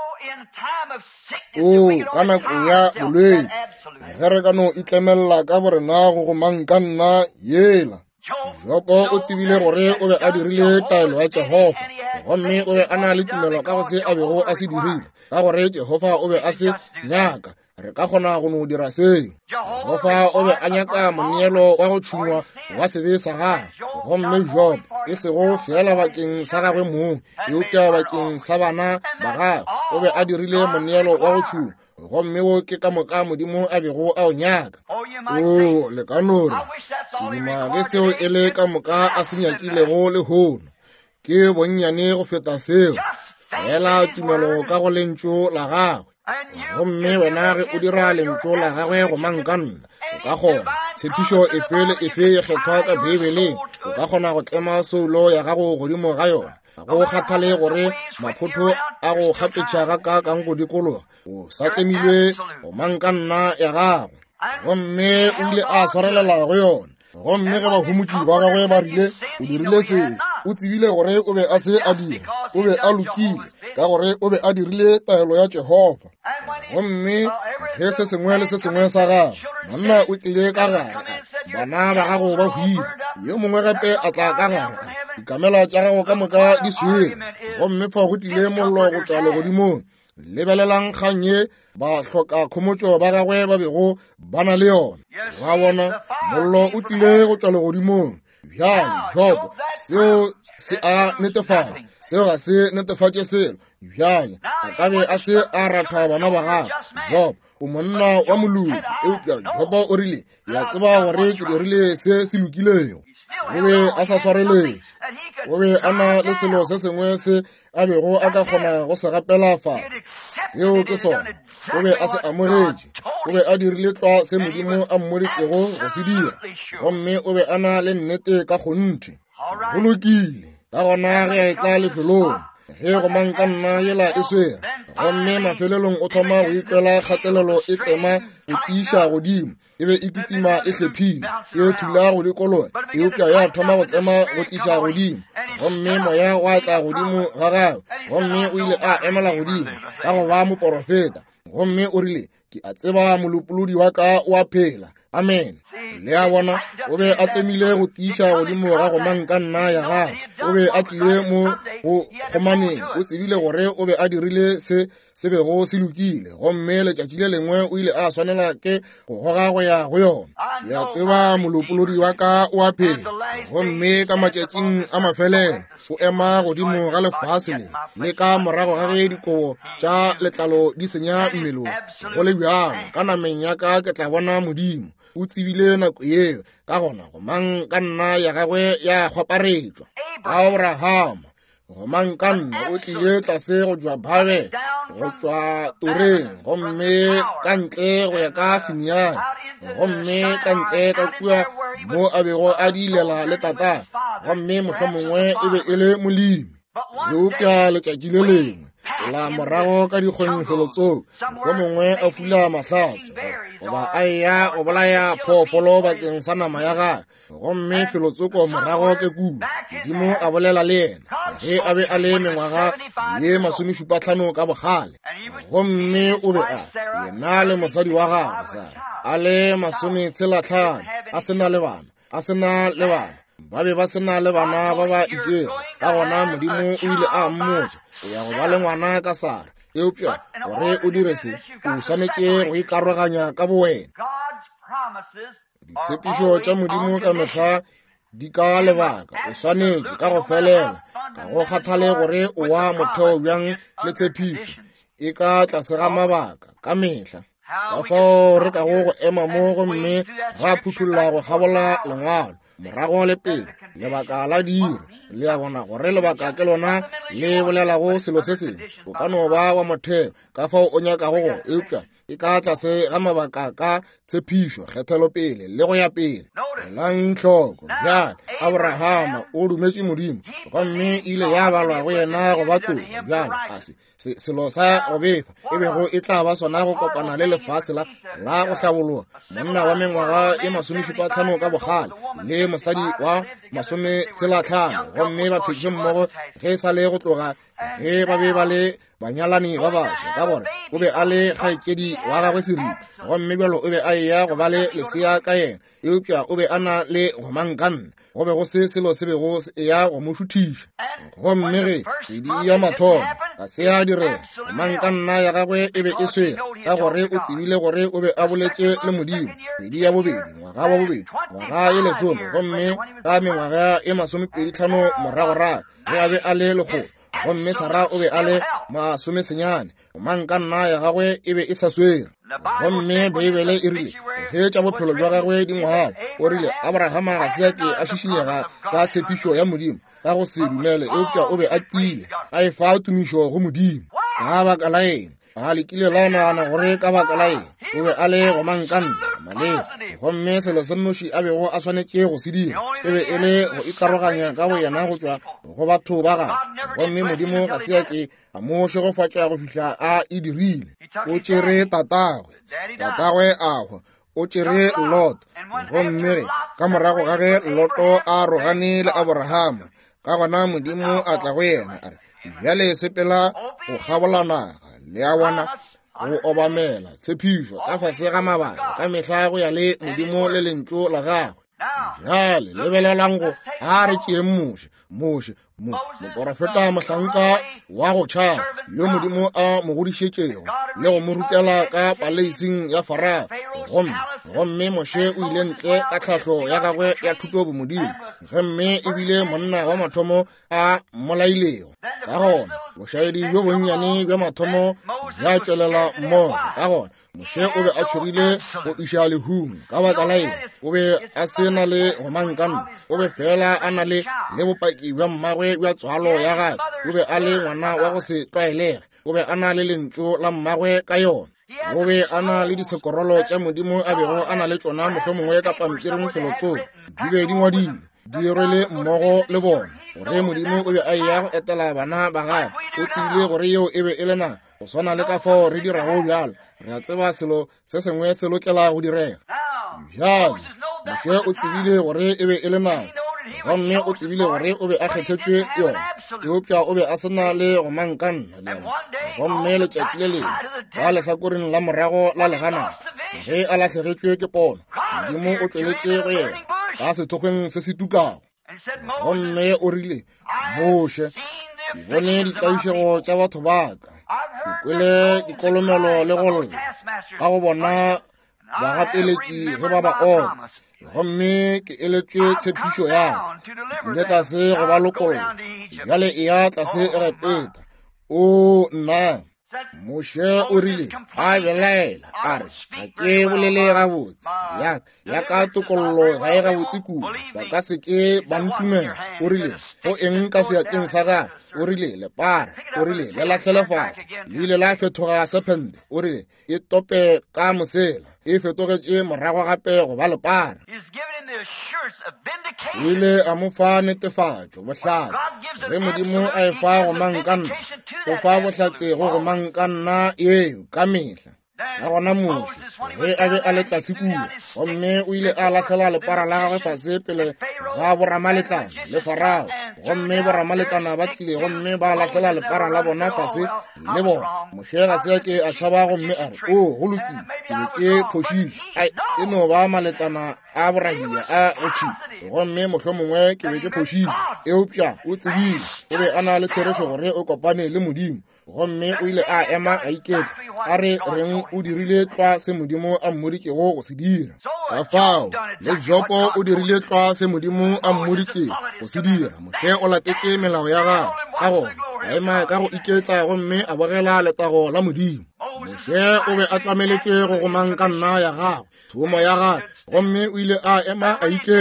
o ka nako ya bolwetse ge re ka no itlemella ka borena go go mankanna yela Jopo o tsebile gore o be a dirile taelo ya Jehova gomme o be ana le tumelo ka go se a bego a se dirile ka gore Jehova o be a se nyaka re ka gona go no dira seo Jehova o be a nyaka moneelo wa go tshungwa wa sebe sa gagwe gomme Job e sego fela bakeng sa gagwe mong eupša bakeng sa bana ba gagwe o be a dirile moneelo wa go tshungwa gomme o ke ka moka modimo a bego a o nyaka o le ka no re dima ke seo e le ka moka a se nyakilego le hono ke bonnyane go feta seo fela tumelo ka go lentso la gagwe gomme wena ge o dira lentso la gagwe go mankanna o ka gona tshepišo efe le efe e kgethwa ka Bibeleng o ka gona go tlema soulo ya gago godimo ga yona go kgathale gore maphotho a go gapetša ga ka kang go dikologa o sa tlemilwe go mankanna ya gago gomme o ile a swarelela go yona gomme ge bahumotši ba gagwe ba rile o dirile seo o tsebile gore o be a se a dira o be a lokile ka gore o be a dirile taelo ya Jehova gomme ge se sengwe le se sengwe sa gago monna o tlile ka gare bana ba gago ba hwile yo mongwe gape a tla ka gare dikamela tša gago ka moka di swere gomme fa go tlile mollo go tšwa legodimong lebelelang kgang ye ba hloka khomotšo ba gagwe ba bego ba na le yona wa bona mollo o tlile go tšwa legodimong bjang Job seo se a netefala seo ga se netefatše selo bjang a ka be a se a ratha bana ba gagwe Job o monna wa moloi eupša Job o rile ya tseba gore ke dirile se se lokilego o be a sa swarelege o be a na le selo se sengwe se a bego a ka kgona go se gapela fatshe seo ke sona o be a se amogetše o be a dirile tlwa se modimo a mmoditsego go se dira gomme o be a na le nnete ka kgonthe go lokile ka gona ge a e tla lefelong ge go mankanna yela e swere gomme mafelelong o thoma go ikwela kgatelelo e tlema go tiiša godimo e be e kitima e hlephile e thula go dikologa eupša ya thoma go tlema go tliša godimo gomme moya wa tla godimo ga gagwe gomme o ile a emela godimo ka go ba moporofeta gomme o rile ke a tseba molopolodi wa ka o a phela amen le a bona o be a tlemile go tiiša godimo ga go mankanna ya gagwe o be a tlile mo go kgomaneng o tsebile gore o be a dirile se se bego se lokile gomme letšatši le lengwe o ile a swanela ke go goga go ya go yona ke a tseba molopolodi wa ka o a phela gomme ka matšatšing a mafelelo o ema godimo ga lefase le le ka morago ga ge dikobo tša letlalo di senya mmelo go le bjalo ka nameng ya ka ke tla bona modimo o tsebile nako yeo ka gona go mankanna ya gagwe ya kgwaparetswa Abrahama go mankanna o tlile tlase go tšwa Babel go tšwa Toreng gomme ka ntle go ya ka Siniane gomme ka ntle ka kua mo a bego a diilela le tata gomme mohlomongwe e be e le molemi eupša letšatši le lengwe tsela morago ka dikgonegelo tseo mohlomongwe a fula mahlatswa goba a eya go bolaya phoofolo bakeng sa nama ya gagwe gomme felotsoko morago ke kudu modimo a bolela le yena ge a be a le mengwaga ye masomešupahlano ka bogale gomme o be a yena le mosadi wa gagwe Sara a le masometshelahlano a sena le bana a sena le bana ba be ba sena le bana ba ba ikere ka gona modimo o ile a mmotša o ya go ba le ngwana ka Sara eupša gore o dire se o swanetše go ikaroganya ka bowena ditshepišo tša modimo ka mehla di ka lebaka o swanetše ka go felela ka go kgathale gore o wa motheo bjang le tshepišo e ka tlase ga mabaka ka mehla ka fao re ka go go ema mo gomme ra phuthulla go gabola lengwalo morago le pele lebaka la diro le a bona gore lebaka ke lona le bolelago selo se seng o ka no ba wa motheo ka fao o nyakago go eupša e ka tlase ga mabaka ka tshepišo kgethelo pele le go ya pele elang tlhoko bjale abrahama o dumetše modimo gomme ile ya balwa go yena go ba toro bjale a se selo sa go befa e bego e tla ba sona go kopana le lefase la la go hlabologa monna wa mengwaga e masomešupatlhano ka bogale le mosadi wa masometshelatlhano gomme ba pheditše mmogo ge e sa le go tloga ge ba be ba le banyalani ba bašwa ka gore o be a le kgaetšedi wa gagwe seripa gomme bjalo o be a eya go ba le lesea ka yena eupša o be a na le go mankanna go be go se selo se bego e ya go mo šuthiša gomme ge kedi ya mathomo ga se a direla mankanna ya gagwe e be e swere ka gore o tsebile gore o be a boletše le modimo kedi ya bobedi ngwaga wa bobedi ngwaga e lesome gomme ka mengwaga e masomepeditlhano moragorago ge a be a le legolo gomme Sara o be a le masomesenyane mankanna ya gagwe e be e sa swere gomme Bibele e rile ge tša bophelo jwa gagwe dingwaga o rile Abrahama ga se ke a šišinyega ka tshepišo ya modimo ka go se dumele eupša o be a tile a e fa tumišo go modimo ka baka la eng a lekile la naana gore ka baka la eng o be a le go mankanna maleba gomme selo se nnoši a bego a swanetše go se dira e be e le go ikaroganya ka go yena go tšwa go batho ba gagwe gomme modimo ga se ke a mo šegofatša go fihla a e dirile o tšere tatagwe tatagwe a hwa o tšere Lot gomme ka morago ga ge Loto a rogane le Abrahama ka gona modimo a tla go yena a re bjale sepela go gabolanaga le a bona go obamela tshepišo ka fase ga mabaka ka mehla go ya le modimo le lentlo la gagwe bjale lebelelang go a re tšee mmuše mmuše moporofeta mohlanka wa go tšhaba yo modimo a mo godišetšego le go mo rutela ka paleising ya Farao gomme gomme Moshe o ile ntle ka tlhahlo ya gagwe ya thuto bomodimo gemme e bile monna wa mathomo a molailego ka gona bošaedi bjo bonnyane bja mathomo bja tšwelela mmogo ka gona Moshe o be a tšhogile go iša lehung ka baka la eng o be a se na le go mankanna o be fela a na le le bopaki bja mmagwe bja tswalo ya gae o be a le ngwana wa go se tlwaelege o be a na le lentlo la mmagwe ka yona o be a na le disekorolo tša modimo a bego a na le tšona mohlomongwe ka pampiring felotsong di be di ngwadile di rwele mmogo le bona gore modimo o be a eya go etela bana ba gae o tsebile gore yeo e be e lena go swana le ka fao re dirago bjalo re a tseba selo se sengwe se lokela go direga bjale Moshe o tsebile gore e be e le nako gomme o tsebile gore o be a kgethetšwe yona eupša o be a sena le go mankanna le yona gomme letšatši le lengwe ka lehlakoreng la morago la leganana ge a latlhegetšwe ke pono modimo o tšweletše go yena ka sethokgweng se se tukago gomme o rile Moshe ke bone ditlaišego tša batho baka ke kwele dikolomelo le go lla ka go bona bagapeletši ge ba ba otla gomme ke eletšwe tshepišo yago ke ile tlase go ba lokolla bjale e ya tlase e repeta o nna Moshe o rile a belaela a re ga ke bolele gabotse ya ka tokololo ga e gabotse kudu ba ka se ke ba ntumela o rile go eng ka seatleng sa gagwe o rile lepara o rile le latlhele fase le ile la fetoga sepente o rile e tope ka mosela e fetogetše morago gape go ba lepara o ile a mo fa netefatšo bohlatse ge modimo a e fa go mankanna go fa bohlatsego go mankanna eo ka mehla ka gona Moshe ge a be a le tlase kua gomme o ile a latlhela lepara la gagwe fase pele ga boramaletlana le Farao gomme boramaletlana ba tlile gomme ba latlhela lepara la bona fase le bona Moshe ga se ke a tšhaba gomme a re o go lokile ke be ke phošiše ai e no ba maletlana a boradia a gotšhi gomme mohlomongwe ke be ke phošiše eupša o tsebile o be a na le therešo gore o kopane le modimo gomme o ile a ema a iketla a re reng o dirile tlwa se modimo a mmodikego go se dira ka fao le Jopo o dirile tlwa se modimo a mmodike go se dira Moshe o latetše melao ya gagwe ka gona a ema ka go iketla gomme a bogela letago la modimo Moshe o be a tlameletše go go mankanna ya gagwe tšhomo ya gagwe gomme o ile a ema a iketla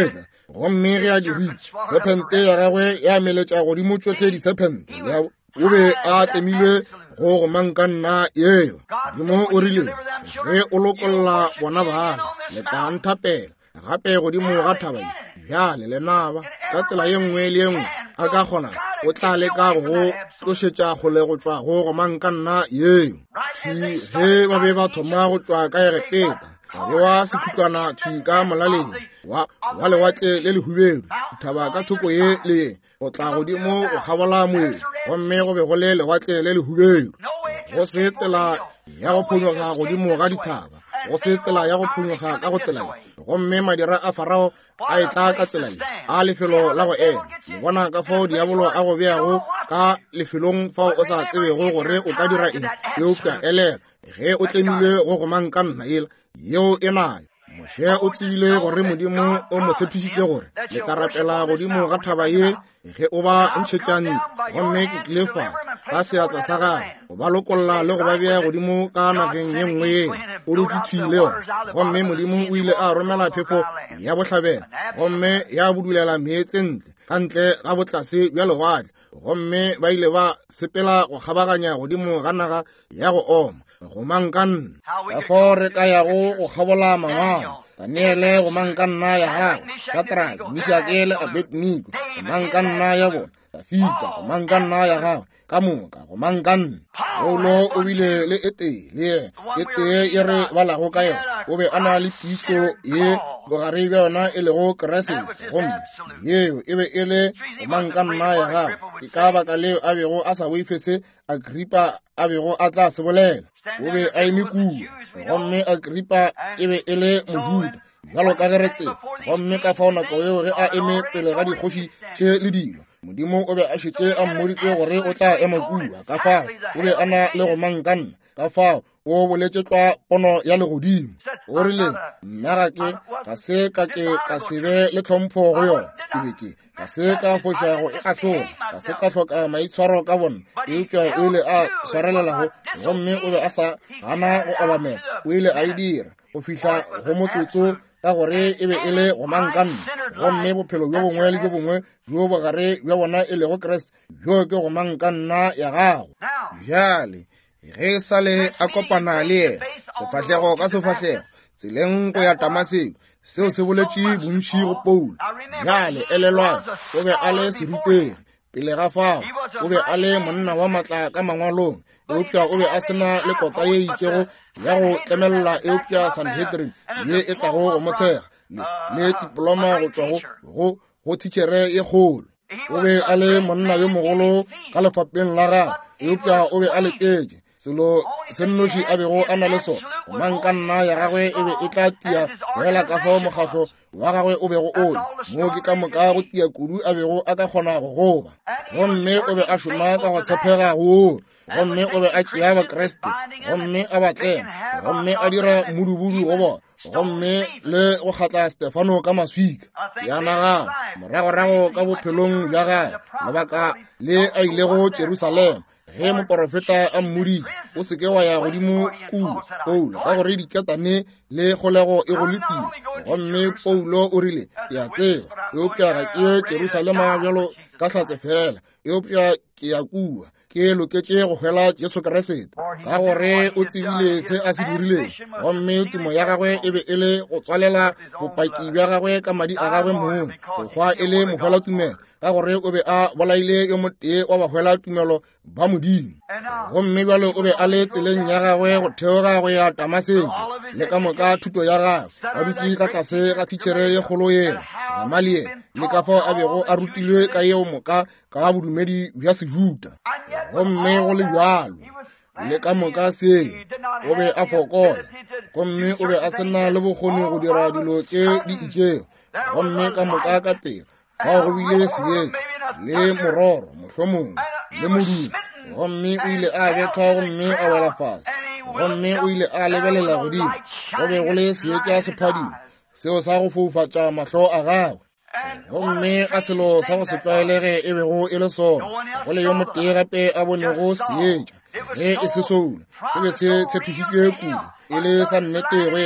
gomme re a diri serpente ya gagwe ya meletša godimo tšohle di-serpente o be a tlemilwe go go manka nna yeo dimo o rile ge o lokolola bona bana le tla nthapela gape godimo ga thabai bjale le naba ka tsela ye nngwe le ye nngwe a ka kgona o tla leka go tlošetša kgole go tšwa go go manka nna yeo thi ge ba be ba thoma go tšwa ka ege peta ga be wa sekhutlwana thi ka molaleng wa lewatle le lehubedu thaba ka thoko ye le go tla godimo go kgabola moeng gomme go be go le lewatle le lehubedu go se tsela ya go phonyoga godimo ga dithaba go se tsela ya go phonyoga ka go tsela gomme madira a farao a etla ka tsela a lefelo la go ema le bona ka fao diabolo a go beago ka lefelong fao o sa tsebego gore o ka dira eng eupša elela ge o tlemilwe go go manka nna ela yeo e nayo moše o tsebile gore modimo o mo tshepišitše gore le tla rapela godimo ga thaba ye ge o ba ntšhetšane gomme ke tlile fase ka seatla sa gago o ba lokolola le go ba bea godimo ka nageng ye nngwe ye o rutithwile yona gomme modimo o ile a romela phefo ya bohlabela gomme ya bodulela meetse ntle ka ntle ga botlase bja lewatle gomme ba ile ba sepela go kgabaganya godimo ga naga ya go oma go manka nna ka fao re ka yago go kgabola mangwao Daniele go manka nna ya gago Shadraka Meshaki le Abednego go manka nna ya bona Dafita go manka nna ya gago ka moka go manka nna Paulo o bile le etele etee e re balago ka yona o be a na le pitso ye bogare bja yona e lego keresete gomme yeo e be e le go manka nna ya gago ke ka baka leo a bego a sa boifetse Agripa a bego a tla se bolela o be a eme kua gomme Agripa e be e le mojuda bjalo ka geretse gomme ka fao nako yeo ge a eme pele ga dikgoši tše le dilo modimo o be a šetše a mmoditše gore o tla ema kua ka fao o be a na le go manka nna ka fao o boletšetlwa pono ya legodimo o rile nna ga ke ga se ka ke ka se be le tlhompho go yona ke be ke ka se ka fošago e ahlola ka se ka hloka maitshwaro ka bona eupša o ile a swarelelago gomme o be a sa gana go obamela o ile a e dira go fihla go motsotso ka gore e be e le go manka nna gomme bophelo bjo bongwe le bjo bongwe bjo bogare bja bona e lego Kriste bjo ke go manka nna ya gago bjale ge sale a kopana le ye sefahlego ka sefahlego tseleng go ya Damaseko seo se boletše bontši go Paulo bjale elelwa o be a le serutegi pele ga fao o be a le monna wa matla ka mangwalong eupša o be a sena le kota ye itšego ya go tlemelela eupša Sanhedrin ye e tlago go mothega le diploma go tšwa go go thitšhere ye kgolo o be a le monna yo mogolo ka lefapeng la gagwe eupša o be a letetše selo sennoši a bego a na le sona go manka nna ya gagwe e be e tla tia fela ka fao mokgahlo wa gagwe o bego o le mo ke ka moka go tia kudu a bego a ka kgona go goba gomme o be a šoma ka go tshepega goo gomme o be a tšea bakreste gomme a batlena gomme a dira modubudu go bona gomme le go kgatla Stefano ka maswika ya nagao moragorago ka bophelong bja gagwe lebaka le a ile go Jerusalema ge moprofeta a mmoditše o seke wa ya godimo kua Paulo ka gore dikatane le kgolego e go letile gomme Paulo o rile ke a tseba eupša ga ke ye Jerusalema bjalo ka hlatse fela eupša ke ya kua ke loketše go hwela Jesu Kriste ka gore o tsebile se a se dirileng gomme tumo ya gagwe e be e le go tswalela bopaki bja gagwe ka madi a gagwe mong go hwa e le mohwela tumelo ka gore o be a bolaile yo motee wa bahwela tumelo ba modimo gomme bjalo o be a le tseleng ya gagwe go theoga go ya Damaseko le ka moka thuto ya gagwe a dutse ka tlase ga thitšhere ye kgolo yela Gamaliel le ka fao a bego a rutilwe ka yeo moka ka bodumedi bja Sejuda gomme go le bjalo le ka moka seo o be a fokola gomme o be a sena le bokgoni go dira dilo tše di itšego gomme ka moka ka teng fao go bile seetša le mororo mohlomong le modumo gomme o ile a bethwa gomme a wela fase gomme o ile a lebelela godimo go be go le seetša sephadimo seo sa go foufatša mahlo a gagwe gomme ka selo sa go se tlwaelege e bego e le sona go le yo motee gape a bonego seetša ge e se soula se be se tshepišitšwe kudu e le sa nnete go yena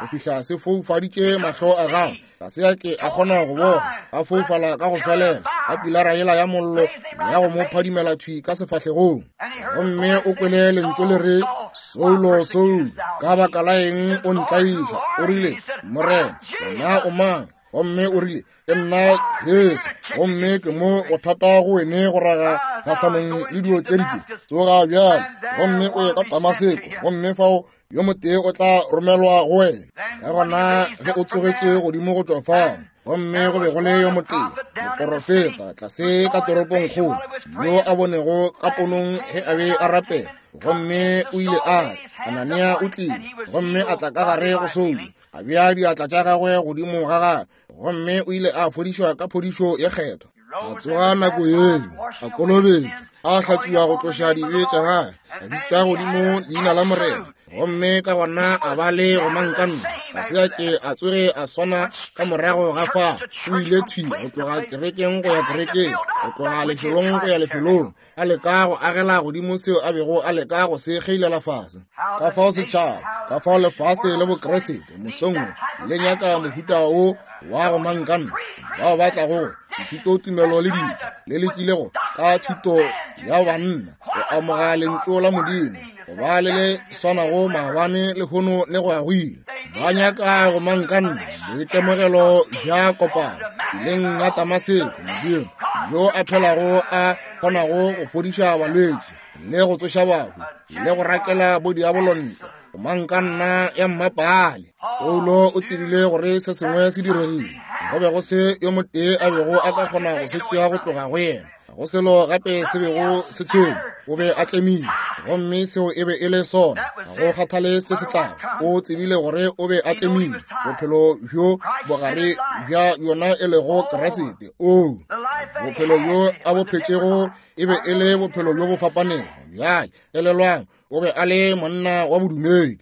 go fihla se foufaditše mahlo a gago ga se a ke a kgona go bona a foufala ka go felela a pilara yela ya mollo ya go mo phadimela thwi ka sefahlegong gomme o kwele lentswe le re Saulo Saulo ka baka la eng o ntlaiša o rile morena wena o mang gomme o rile ke nna Jesu gomme ke mo go thata go wene go raga kgatlhanong le dilo tse ditše tsoga bjalo gomme o ye ka Damaseko gomme fao yo motee o tla romelwa go wena ka gona ge o tsogetše godimo go tšwa fao gomme go be go le yo motee moporofeta tlase ka toropong kgolo yo a bonego ka ponong ge a be a rapela gomme o ile a Anania o tlile gomme a tla ka gare go Saulo a bea diatla tša gagwe godimo ga gagwe gomme o ile a fodišwa ka phodišo ye kgetho a tsoga nako yeo a kolobetša a hlatswiwa go tloša dibe tša gagwe a bitša godimo leina la morena gomme ka gona a ba le go mankanna ga se a ke a tsoge a swana ka morago ga fa o ile thwi go tloga kerekeng go ya kerekeng go tloga lefelong go ya lefelong a leka go agela godimo seo a bego a leka go se geilela fase ka fao setšhaba ka fao lefase le bokeresete mosongwe le nyaka mohuta o wa go mankanna bao ba tla go dithuto tumelo le ditso le lekilego ka thuto ya banna go amoga lentlo la modimo go ba le le swanago maabane le hono le go agwile ba nyaka go mankanna boitemogelo bja kopano tseleng ya Damaseko modimo yo a phelago a kgonago go fodiša balwetši le go tsoša bahu le go rakela bodiabolontle go mankanna ya mmapale Paulo o tsebile gore se sengwe se diregile go be go se yo motee a bego a ka kgona go se tšea go tloga go yena go selo gape se bego se tshweu o be a tlemile gomme seo e be e le sona ga go kgathale se se tlago o tsebile gore o be a tlemile bophelo bjo bogare bja yona e lego keresete o bophelo bjo a bo phetšego e be e le bophelo bjo bo fapanego bjale elelwang o be a le monna wa bodumedi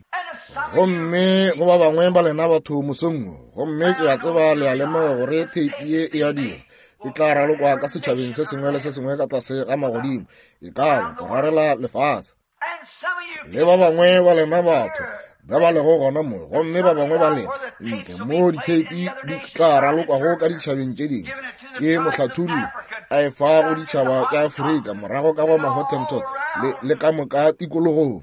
gomme go ba bangwe ba lena batho mosongwe gomme ke a tseba le a lemoga gore teipi ye e a dira e tla ralokwa ka setšhabeng se sengwe le se sengwe ka tlase ga magodimo e ka go rarela lefase le ba bangwe ba lena batho ba ba lego gona mo gomme ba bangwe ba lena ntle mo diteipi di tla ralokwago ka ditšhabeng tše dingwe ke mohlathuli a e fa go ditšhaba tša Aforika morago ka go mahotentot le ka moka tikologong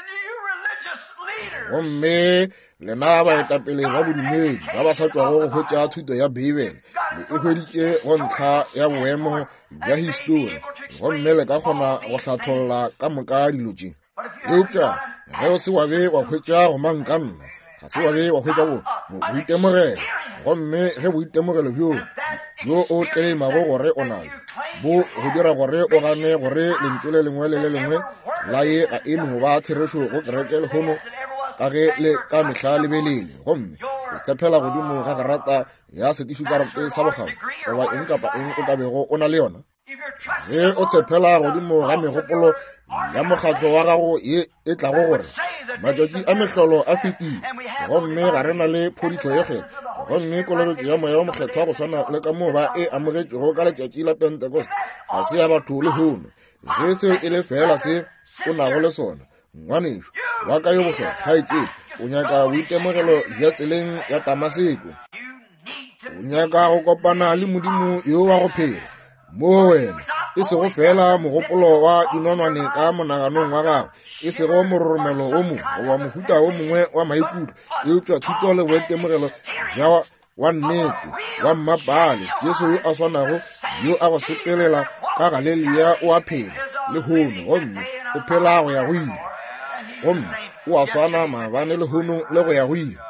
gomme lena baetapele ba bodumedi ba ba sa tšwago go hwetša thuto ya Bibele le e hweditše go ntlha ya boemo bja histori gomme le ka kgona go hlatholla ka moka dilo tše eupša ge o se wa be wa hwetša go mankanna ga se wa be wa hwetša boitemogelo gomme ge boitemogelo bjo bjo o tleimago gore o nayo bo go dira gore o gane gore lentswe le lengwe le le lengwe la ye ga e no ba therešo go kereke le hono ka ge le ka mehla lebelele gomme o tshepela godimo ga garata ya setifikarate sa bogago goba eng kapa eng o ka bego o na le yona ge o tshepela godimo ga megopolo ya mokgatlo wa gago ye e tlago gore matšatši a mehlolo a fetile gomme ga re na le phodišo ye kgetho gomme kolobetšo ya moya wa mokgetho wa go swana le ka moo ba e amogetšego ka letšatši la Pentecost ga se ya batho le hono ge seo e le fela se o nago le sona ngwanešo wa ka yo bohlokwa kgaetšedi o nyaka boitemogelo bja tseleng ya Damaseko o nyaka go kopana le modimo yo wa go phela mo wena e sego fela mogopolo wa dinonwane ka monaganong wa gago e sego mororomelo o mongwe goba mohuta o mongwe wa maikutlo eupša thuto le boitemogelo bja wa nnete wa mmapale Jesu yo a swanago yo a go sepelela ka Galilea o a phela le hono gomme o phela go ya go ile gomme o a swana maabane le hono le go ya go ile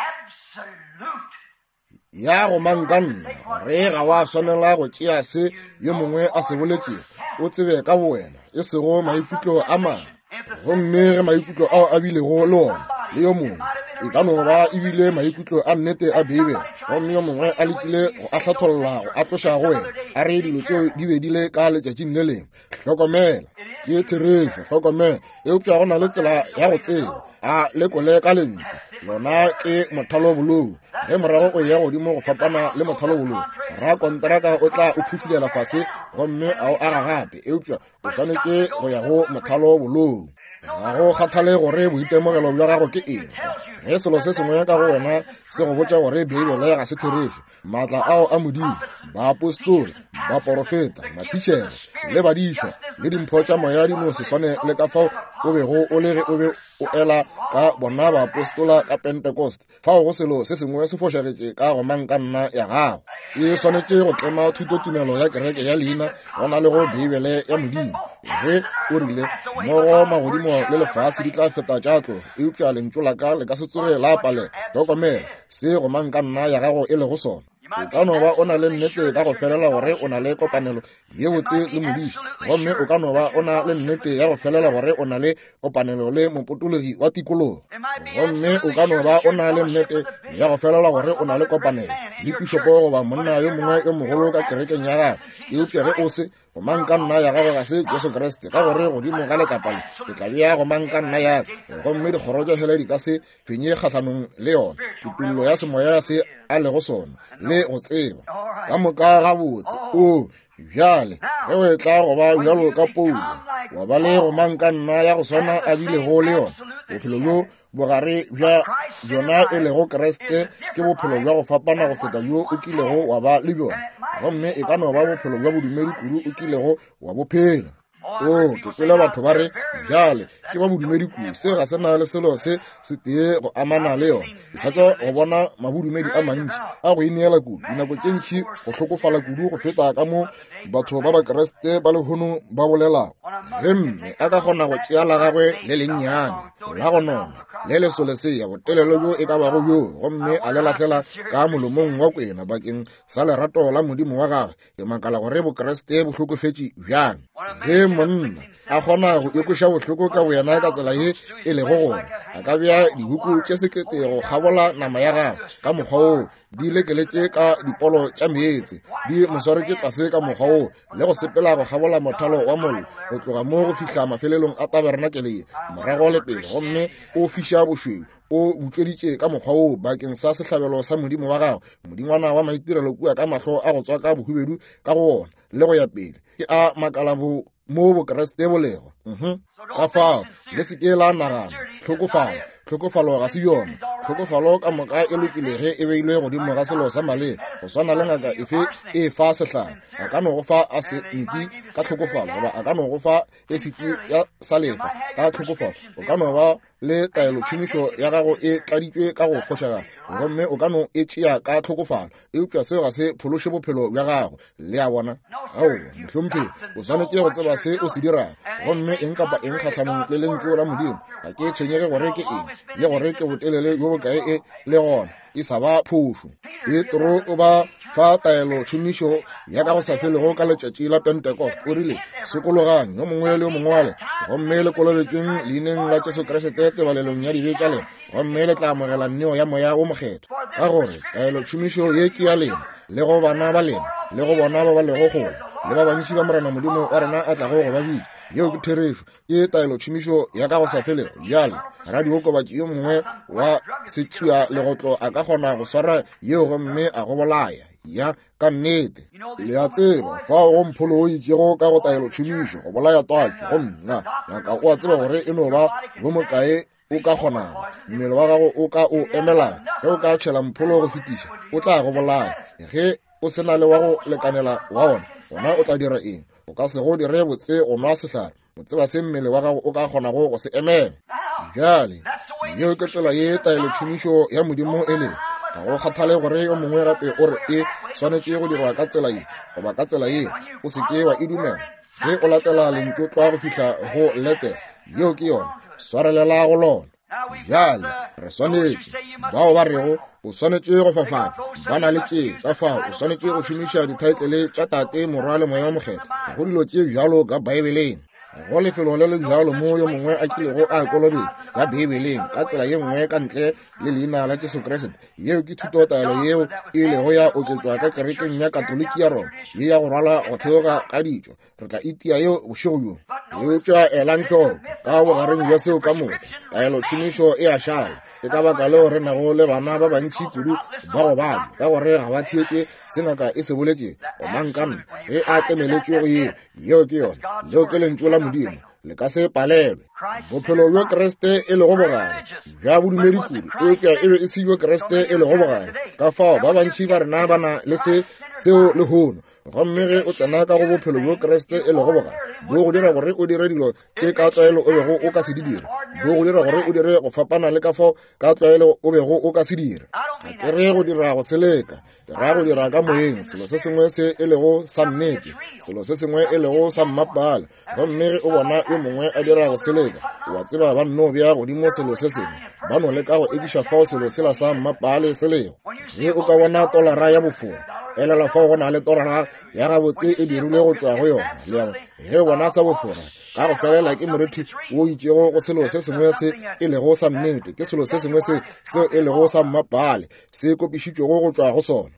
ya go mankanna gore ga wa swanela go tšea se yo mongwe a se boletšego o tsebe ka bowena e sego maikutlo a mangwe gomme ge maikutlo ao a bilego le ona le yo mongwe e ka no ba ebile maikutlo a nnete a Bibele gomme yo mongwe a lekile go a hlatholla go a tloša go wena a re dilo tšeo di be di le ka letšatšing le lengwe hlokomela ke therešo hlokomela eupša go na le tsela ya go tseba a lekole ka lentswe lona ke mothalobolou ge morago go ya godimo go fapana le mothalobolou ra kontraka o tla o phufulela fase gomme ao aga gape eupša o swanetše go ya go mothalobolou ga go kgathale gore boitemogelo bja gago ke eng ge selo se sengwe ka go wena se go botša gore Bibele ga se therefe maatla ao a modimo baapostoli baporofeta matitšhere le badišwa le dimpho tša moya di no se swane le ka fao o bego o le ge o be o ela ka bona baapostola ka Pentecost fao go selo se sengwe se fošagetše ka go mang ka nna ya gago e swanetše go tlema thutotumelo ya kereke ya leina go na le go Bibele ya modimo ge o rile mogo magodimo le lefase di tla feta tšatlo eupša lentšu la ka le ka se tsoge la pale dokomela se go mang ka nna ya gago e le go sona o ka no ba o na le nnete ka go felela gore o na le kopanelo ye botse le modiši gomme o ka no ba o na le nnete ya go felela gore o na le kopanelo le mopotologi wa tikologo gomme o ka no ba o na le nnete ya go felela gore o na le kopanelo le pišopo goba monna yo mongwe yo mogolo ka kerekeng ya gago eupša ge o se go mang ka nna ya gago ga se Jesu Kriste ka gore godimo ga letlapale e tla bea go mang ka nna ya gomme dikgoro tša hele di ka se fenye kgatlhanong le yona tutullo ya semoya se a le go sona le go tseba ka moka gabotse o bjale ge o e tla go ba bjalo ka Paulo wa ba le go mang ka nna ya go swana a bile go le yona bophelo bjo bogare bja bjona e lego Kriste ke bophelo bja go fapana go feta bjo o kilego wa ba le bjona gomme e ka no ba bophelo bja bodumedi kudu o kilego wa bophela o ke kwele batho ba re bjale ke ba bodumedi kudu se ga se na le selo se se tee go amana le yona e sa tlo go bona mabodumedi a mantši a go ineela kudu dinako tše ntšhi go hlokofala kudu go feta ka mo batho ba ba Kriste ba lehono ba bolelago ge mme a ka kgona go tšea la gagwe le lennyane la go nona le lesolesea botelelo bjo e ka bago bjo gomme a le lahlela ka molomong wa kwena bakeng sa lerato la modimo wa gagwe ke makala gore bokreste bo hlokofetše bjang ge monna a kgona go ikoša bohloko ka boyena ka tsela ye e lego gore a ka bea dihuku tše sekete go kgabola nama ya gagwe ka mokgwa oo di lekeletše ka dipolo tša meetse di moswaretše tlase ka mokgwa oo le go sepela go kgabola mothalo wa mollo go tloga mo go fihla mafelelong a tabernakele morago le pele gomme o fiša bošweu o utsweditše ka mokgwa oo bakeng sa sehlabelo sa modimo wa gago modingwana wa maitirelo kua ka mahlo a go tswa ka bohubedu ka go ona le go ya pele ke a makala bo mo bokreste bolego ka fao le seke la nagana hlokofalo hlokofalo ga se yona hlokofalo ka moka e lokile ge e beilwe godimo ga selo sa maleba go swana le ngaka efe e fa sehlare a ka no go fa a se niki ka hlokofalo goba a ka no go fa e siti ya salefa ka hlokofalo o ka no ba le taelo tšhomišo ya gago e tladitšwe ka go fošaga gomme o ka no e tšea ka hlokofalo eupša seo ga se phološe bophelo bja gago le a bona ao mohlompe o swanetše go tseba se o se dirago gomme eng kapa eng kgatlhanong le lentšu la modimo ga ke tshwenyege gore ke eng le gore ke botelele bjo bokae e le gona e sa ba phošo petro o ba fa taelo tšhomišo ya ka go sa felego ka letšatši la Pentecost o rile sekologang yo mongwe le yo mongwe wale gomme le kolobetšweng leineng la Jesu Kriste tebalelong ya dibe tša lena gomme le tla amogela nneo ya moya o mokgetho ka gore taelo tšhomišo ye ke ya lena le go bana ba lena le go bona ba ba lego gola le ba bantši ba morena modimo wa rena a tlago go ba bitša yeo ke therefe ke taelo tšhomišo ya ka go sa felego bjale radiokobatši yo mongwe wa setšua legotlo a ka kgona go swara yeo gomme a go bolaya ya ka nnete le a tseba fa go mpholo o itšego ka go taelo tšhomišo go bolaya twatšo go nna ngaka o a tseba gore e no ba bo mokae o ka kgonago mmele wa gago o ka o emelang ge o ka tšhela mpholo go fetiša o tla go bolaya ge o sena le wa go lekanela wa ona gona o tla dira eng o ka se go dire botse go nwa sehlare o tseba se mmele wa gago o ka kgonago go se emela bjale yeo ke tsela ye taelo tšhomišo ya modimo e le ga go kgathale gore yo mongwe gape o re e swanetše go dirwa ka tsela ye goba ka tsela ye o seke wa e dumela ge o latela lentšotlwa go fihla go letela yeo ke yona swarelela go lona bjale re swanetše bao ba rego o swanetše go fafatša ba na le tšee ka fao o swanetše go šomiša dithaetlele tša tate morwa le moya wa mokgetho go dilo tše bjalo ka baebeleng go lefelo le le bjalo mo yo mongwe a kilego a kolobedi ya Bibeleng ka tsela ye nngwe ka ntle le leina la Jesu Kriste yeo ke thuto taelo yeo e lego ya oketswa ka kerekeng ya katoliki ya Roma ye ya go rwala go theoga ka ditšo re tla itia yeo bošego bjo eupša ela ntlhoko ka bogareng bja seo ka moka taelo tšhomišo e a šala e ka baka leo re nago le bana ba bantši kudu ba go bana ka gore ga ba thietše se ngaka e se boletše go mankanna ge a tlemeletšwe go yeo yeo ke yona leo ke lentšu la modimo le ka se palelwe bophelo bja Kriste e le go bogare bja bodumedi kudu eupša e be e se bja Kriste e le go bogare ka fao ba bantši ba rena bana le se seo le hono gomme ge o tsena ka go bophelo bja Kriste e le go bogare bo go dira gore o dire dilo ke ka tlwaelo o bego o ka se di dire bo go dira gore o dire go fapana le ka fao ka tlwaelo o bego o ka se dire ga ke re go dira go seleka ke ra go dira ka moyeng selo se sengwe se e lego sa nnete selo se sengwe e lego sa mmapala gomme ge o bona yo mongwe a dira go seleka wa tseba ba nno bja godimo selo se sengwe ba no leka go ekiša fao selo sela sa mmapale se lego ge o ka bona tolara ya bofora elela fao go na le tolara ya gabotse e dirilwe go tšwa go yona leabo ge bona sa bofora ka go felela ke morethi o itšego go selo se sengwe se e lego sa nnete ke selo se sengwe se seo e lego sa mmapale se kopišitšwego go tšwa go sona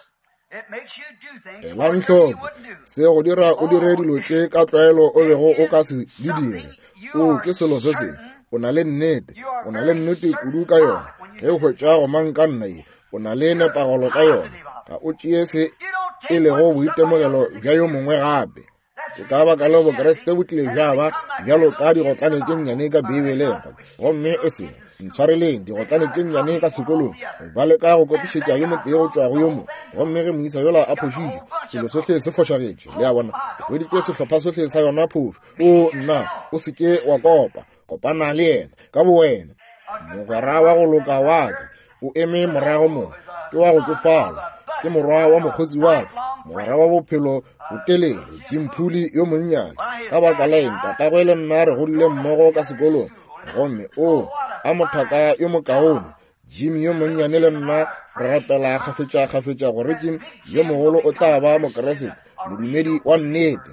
ela ntlhopo se go dira o dire dilo tše ka tlwaelo o bego o ka se di dire o ke selo se sengwe o na le nnete o na le nnete kudu ka yona ge o hwetša go mang ka nna ye o na le nepagalo ka yona ga o tšee se e lego boitemogelo bja yo mongwe gape ke ka baka le bokeresete bo tlile bjaba bjalo ka digotlane tše nnyane ka bibeleng gomme e seng ntshwareleng digotlane tše nnyane ka sekolong ba leka go kopišetša yo motee go tšwa go yo mongwe gomme ge moisa yola a phošitše selo sohle se fošagetše le a bona o hweditše sehlopha sohle sa yona phošo o nna o seke wa kopa kopana le yena ka bowena mogwera wa go loka wa ka o eme morago mo ke wa go tsofala ke morwa wa mokgotsi wa ka mogwera wa bophelo botelele jimphuli yo monnyane ka baka la eng tatago le nna re godile mmogo ka sekolong gomme o a mothaka yo mokaone jim yo monnyane le nna re rapela kgafetša-kgafetša gore jim yo mogolo o tla ba mokeresete modumedi wa nnete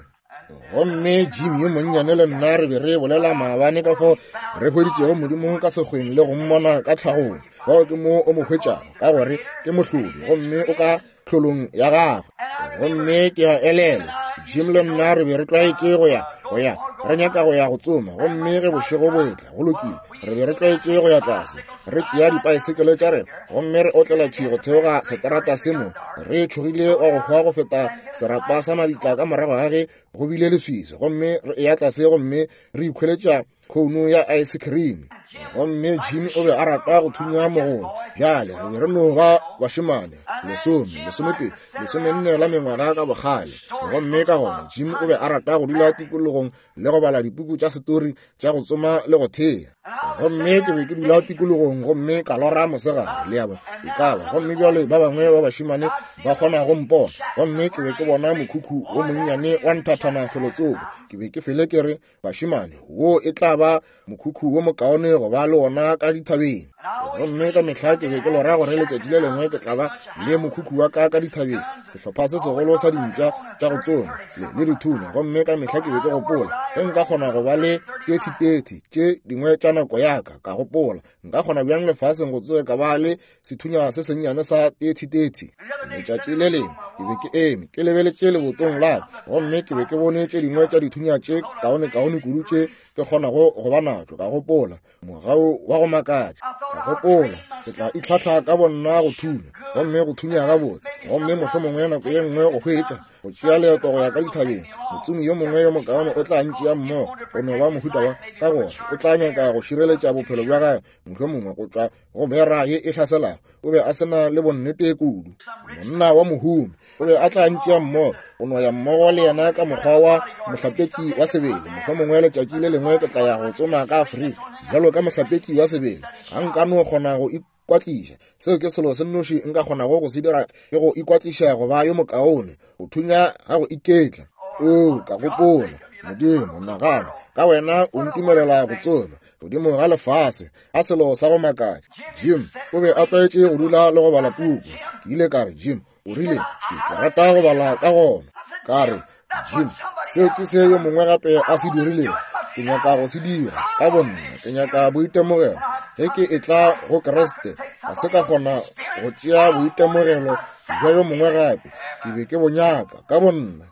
gomme jim yo monnyane le nna re be re bolela maabane ka fao re hweditšego modimo ka sekgweng le go mmona ka tlhagong fao ke mo o mo hwetšago ka gore ke mohlodi gomme o ka tlholong ya gagwe gomme ke a elela jim le nna re be re tlwaetše go ya go ya re nyaka go ya go tsoma gomme ge bošego bo etla go lokile re be re tlwaetše go ya tlase re tšea dipaesekele tša rena gomme re otlela thwi go theoga seterata se mo re tšhogile wa go hwa go feta serapa sa mabitla ka morago ga ge go bile leswise gomme re eya tlase gomme re ikhweletša khouno ya ice cream gomme jim o be a rata go thunya mogolo bjale re be re no ba bašemane lesome lesomepedi lesomenne la mengwaga ka bogale gomme ka gona jim o be a rata go dula tikologong le go bala dipuku tša setori tša go tsoma le go thea gomme ke be ke dula tikologong gomme ka lora mosegare le yabo e ka ba gomme bjale ba bangwe ba bašemane ba kgona go mpona gomme ke be ke bona mokhukhu o monnyane wa nthathana felotsoko ke be ke fele ke re bašemane wo e tla ba mokhukhu wo mokaone go ba le ona ka dithabeng gomme ka mehla ke be ke lora gore letšatši le lengwe ke tla ba le mokhukhu wa ka ka dithabeng sehlopha se segolo sa dintša tša go tsoma le dithuna gomme ka mehla ke be ke gopola ge nka kgona go ba le thirty thirty tše dingwe tša nako yaka ka gopola nka kgona bjang lefaseng go tsoe ka ba le sethunya se sennyane sa thirty thirty letšatši le lengwe ke be ke eme ke lebeletše lebotong la gomme ke be ke bone tše dingwe tša dithunya tše kaone-kaone kudu tše ke kgona go ba natho ka gopola mogao wa go makatša ka gopola ke tla itlhahla ka bonna go thunya gomme go thunya gabotse gomme mohlho mongwe nako ye nngwe go hwetša go tšea leeto go ya ka dithabeng motsumi yo mongwe yo mokaone o tla ntšea mmogo go no ba mohuta wa ka gore o tla nyaka go šireletša bophelo bja gae mohlho mongwe go tšwa go bera ye e hlaselago o be a sena le bonnete kudu monna wa mohumi o be a tla ntšea mmogo go no ya mmogo le yena ka mokgwa wa mohlapetši wa sebele mohlho mongwe letšatši le lengwe ke tla ya go tsoma ka afrika bjalo ka mohlapetši wa sebele ga nka no kgona go ikwatliša seo ke selo se nnoši nka kgonago go se dira ke go ikwatliša go ba yo mokaone go thunya ga go iketla o ka gopola modimo nagana ka wena o ntumelela go tsoma godimo ga lefase a selo sa go makatša jim o be a tlwaetše go dula le go bala puku ke ile ka re jim o rile ke rata go bala ka gona ka re jim seo ke se yo mongwe gape a se dirileng ke nyaka go se dira ka bonna ke nyaka boitemogelo ge ke e tla go keresete ga se ka kgona go tšea boitemogelo bja yo mongwe gape ke be ke bonyaka ka bonna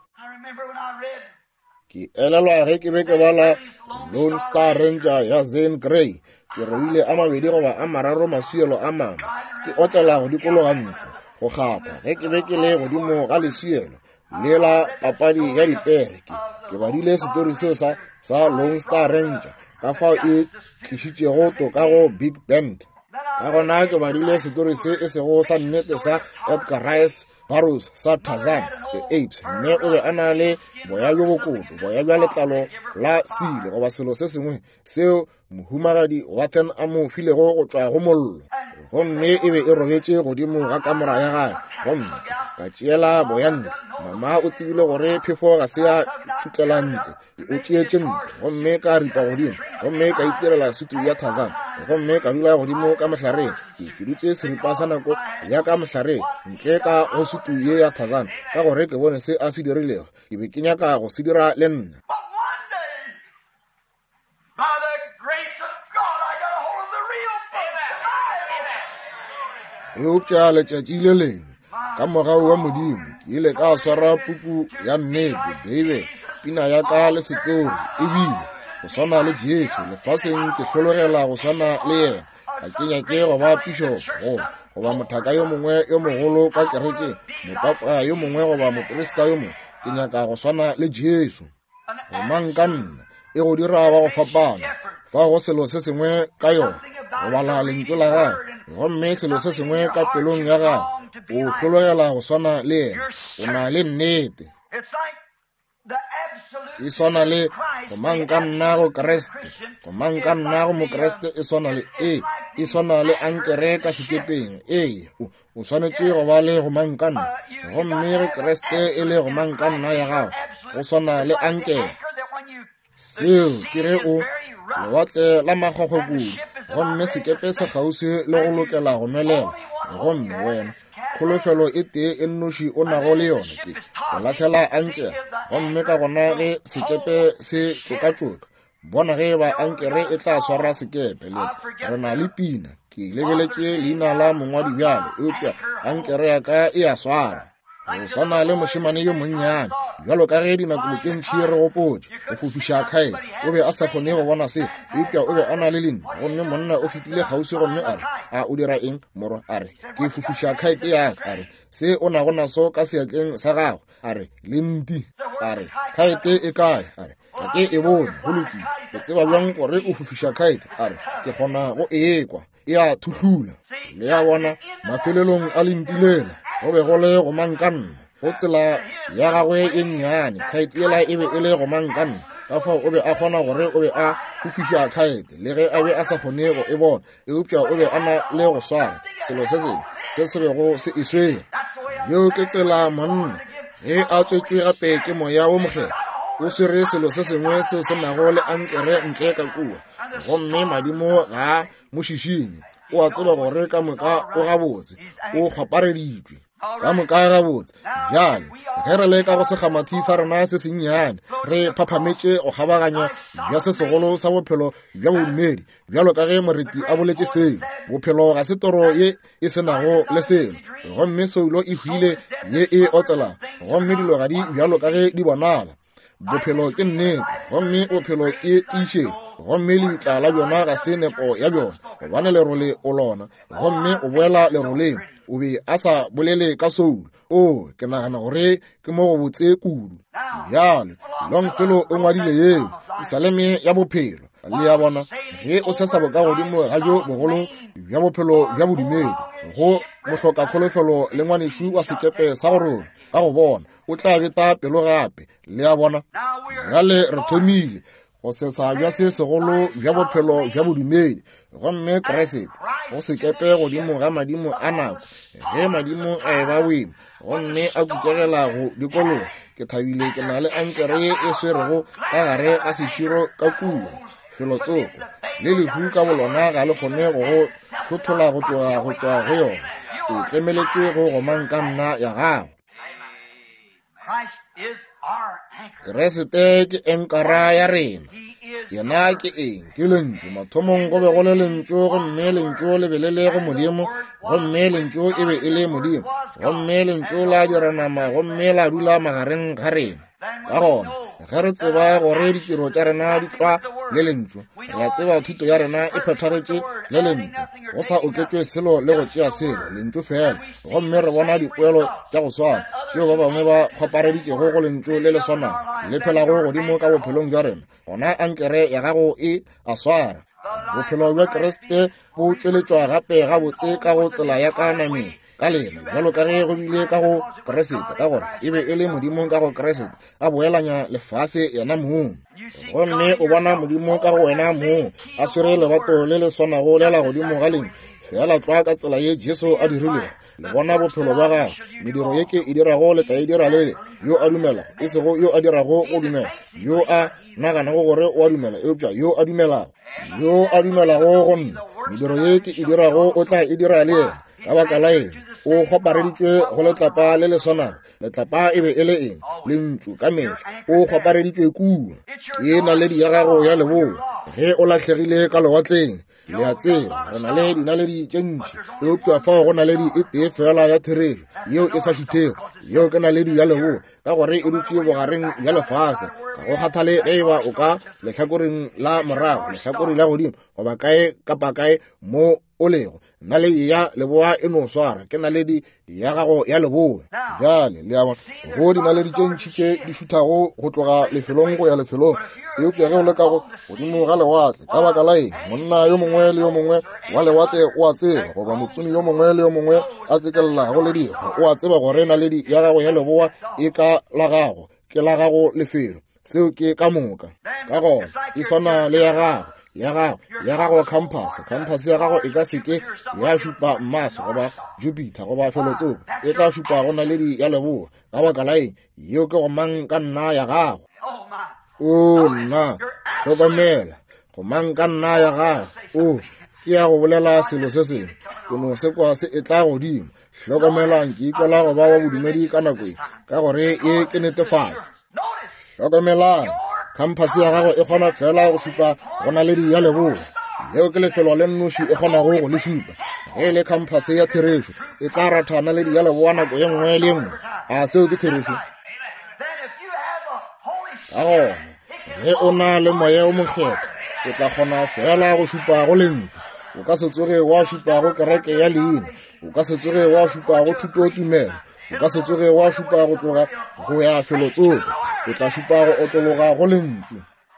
ke elelwa ge ke be ke bala Lone Star Ranger ya Zane Grey ke reile a mabedi goba a mararo masuelo a mangwe ke otlela go dikologa ntlo go gata ge ke be ke le godimo ga lesuelo le la papadi ya dipere ke ke badile setori seo sa sa Lone Star Ranger ka fao e tlišitšego toka go Big Band. Ka gona ke badile setori se e sego sa nnete sa Edgar Rice Burroughs sa Tarzan the Eight, mme o be a na le boya jo bokoto, boya bja letlalo la sile goba selo se sengwe seo mohumagadi wa ten a mo filego go tšwa go mollo. Gomme e be e robetše godimo ga kamora ya gae. Gomme ka tšeela boyantle, mama o tsebile gore phefo ga se ya thutlela ntle, o tšeetše ntle. Gomme ka ripa godimo, gomme ka itirela sutu ya Tarzan. Gomme ka dula godimo ka mohlare, ke dutše seripa sa nako ya ka mohlare ntle ka go sutu ye ya Tarzan, ka gore ke bone se a se dirilego, ke be ke nyaka go se dira le nna. Eupša letšatši le lengwe ka morao wa Modimo ke ile ka swara puku ya nnete, Beibe, pina ya ka le setori, ebile go swana le Jesu lefaseng ke hlologela go swana le yena. Ga ke nyake go ba bishop goba mothaka yo mongwe yo mogolo ka kereke, mopapa yo mongwe goba mopresta yo mongwe, ke nyaka go swana le Jesu. Go mang ka nna e go dira ba go fapana, fa go selo se sengwe ka yona go bala lentswe la gae, gomme selo se sengwe ka pelong ya gae o hlologela go swana le yena, o na le nnete. E swana le go mang ka nna go Kreste, go mang ka nna go mokreste e swana le e e swana le ankere ka sekepeng. E o swanetše go ba le go mang ka nna, gomme ge Kreste e le go mang ka nna ya gago go swana le ankere. Seo ke ge o lewatle la magogwe kudu, gomme sekepe se kgausi le go lokela go nwelela. Gomme wena kgolofelo e tee e nnoši o nago le yona ke go lahlela ankere. Gomme ka gona ge sekepe se tsoka-tsoka, bona ge ba ankere e tla swara sekepe letsa, re na le pina, ke lebeletše leina la mongwadi bjale, eupša ankere ya ka e a swara. Go swana le mošemane yo monnyane, bjalo ka ge dinakolo tše ntši re gopotše go fofiša kgaele, o be a sa kgone go bona se, eupša o be a na le lena. Gomme monna o fetile kgausi, gomme a re, a o dira eng morwa? A re, ke fofiša kgaete yaka. A re, se o nago naso ka seatleng sa gago? A re, le nti. A re, kgaete e kae? A re, ga ke e bone go lokile. O tseba bjang gore o fofiša kgaete? A re, ke kgona go e ekwa, e a thuhlula. Le ya bona mafelelong a lentilena go be go le go mang ka nna, go tsela ya gagwe e nnyane, kgaete ela e be e le go mang ka nna, ka fao o be a kgona gore o be a fofiša kgaete, le ge a be a sa kgone go e bona, eupša o be a na le go swara selo se sengwe se se bego se e swere. Yo ke tsela monna ge a tswetswe gape ke moya o mogela, o swere selo se sengwe seo se nago le ankere ntle ka kua. Gomme madimo ga mošišing o a tseba gore ka moka o gabotse, o kgapareditšwe ka moka gabotse. Bjale ge re le ka go sekgamathi sa rena se sennyane, re phaphametše go kgabaganya bja se segolo sa bophelo bja bodumedi, bjalo ka ge moreti a boletše seo. Bophelo ga se toro ye e senago le selo, gomme soulo e hwile ye e otsela, gomme dilo ga di bjalo ka ge di bonala. Bophelo ke nnete, gomme bophelo ke tiišetšo, gomme lebitla la bjona ga se nepo ya bjona, gobane lerole o lona, gomme o boela leroleng. O be a sa bolele ka soulo, o ke nagana gore ke mo go botse kudu. Bjale Longfellow o ngwadile yeo Psalme ya bophelo, le ya bona ge o sesa boka godimo ga jo bogolo bja bophelo bja bodumedi, go mohloka kgolofelo le ngwanešo wa sekepe sa go rona, ka go bona o tla beta pelo gape. Le ya bona bjale re thomile go sesa bja se segolo bja bophelo bja bodumedi, gomme Kriste go sekepe godimo ga madimo a nako, ge madimo a e ba boima, gomme a kukegela go dikologa. Ke thabile ke na le ankere e swerego ka gare a seširo ka kua, felotsoko le lehu ka bolona ga le kgone go go hlothola go tloga go tšwa go yona. O tlemeletše go go mang ka nna ya gago. Kriste ke enkara ya rena, yena ke eng? Ke lentšu. Mathomong go be go le lentšu, gomme lentšu le be le le go Modimo, gomme lentšu e be e le Modimo, gomme lentšu la dira nama, gomme la dula magareng ga rena. ka gona ge re tseba gore ditiro tša rena di tloa le lentswe re a tseba thuto ya rena e phethagetše le lentswe go sa oketšwe selo le go tšea selo lentswe fela gomme re bona dipoelo tša go swana tšeo ba bangwe ba kgopareditšego go lentswe le le swanang le phelago godimo ka bophelong bja rena gona ankere ya gago e a swara bophelo bja keresete bo tšweletšwa gape gabotse ka go tsela ya ka nameng ka lena jalo ka ge go bile ka go keresete ka gore e be e le modimo ka go keresete a boelanya lefase yena moo gomme o bona modimo ka go wena moo a swere lebato le le swanago le la godimo ga leng fela tloa ka tsela ye Jesu a dirilego le bona bophelo ba gago mediro ye ke e dirago le tla e dira lele yo a dumela e sego yo a dirago go dumela yo a naganago gore o a dumela eupša yo a dumelago yo a dumelago go nna mediro ye ke e dirago o tla e dira le yena ka baka la ena o kgopareditšwe go letlapa le le swanang letlapa e be e le eng le ntsu ka mehla o kgopareditšwe kuwa e naledi ya gago ya leboa ge o latlhegile ka lewatleng le a tseba re na le dinaledi tše ntši eupša fao go naledi e tee fela ya therešo yeo e sa šuthego yeo ke naledi ya leboa ka gore e dutše bogareng ya lefase ga go kgathale ge e ba o ka lehlakoreng la morago lehlakore la godimo goba kae kapa kae mo o lego naledi ya leboa e no swara ke naledi ya gago ya leboa bjale le a bona go dinaledi tše ntši tše di šuthago go tloga lefelong go ya lefelong eupša ge o le kago godimo ga lewatle ka baka la eng monna yo mongwe le yo mongwe wa lewatle o a tseba goba motsumi yo mongwe le yo mongwe a tsekelelago le dikgwa o a tseba gore naledi ya gago ya leboa e ka la gago ke la gago lefelo seo ke ka moka ka gona e swana le ya gago ya gago ya gago compass compass ya gago e ka seke ya šupa Mars goba Jupiter goba felotsoko e tla šupa go naledi ya leboa ka baka la eng yeo ke go mang ka nna ya gago o nna hlokomela go mang ka nna ya gago o ke ya go bolela selo se sengwe kono se kwa se e tla godimo hlokomelang ke ikola go ba wa bodumedi ka nako e ka gore e ke netefatšo hlokomelang compass ya gago e kgona fela go šupa go naledi ya leboa yeo ke lefelo le nnoši e kgonago go le šupa ge le compass ya therešo e tla ratha naledi ya leboa nako ye nngwe le nngwe a seo ke therešo ka gona ge o na le moya o mokgetho o tla kgona fela go šupa go lentswe o ka se tsoge wa šupa go kereke ya leina o ka se tsoge wa šupa go thuto tumelo o ka se tsoge wa šupa go tloga go ya felotsoko o tla šupa go otlologa go lentswe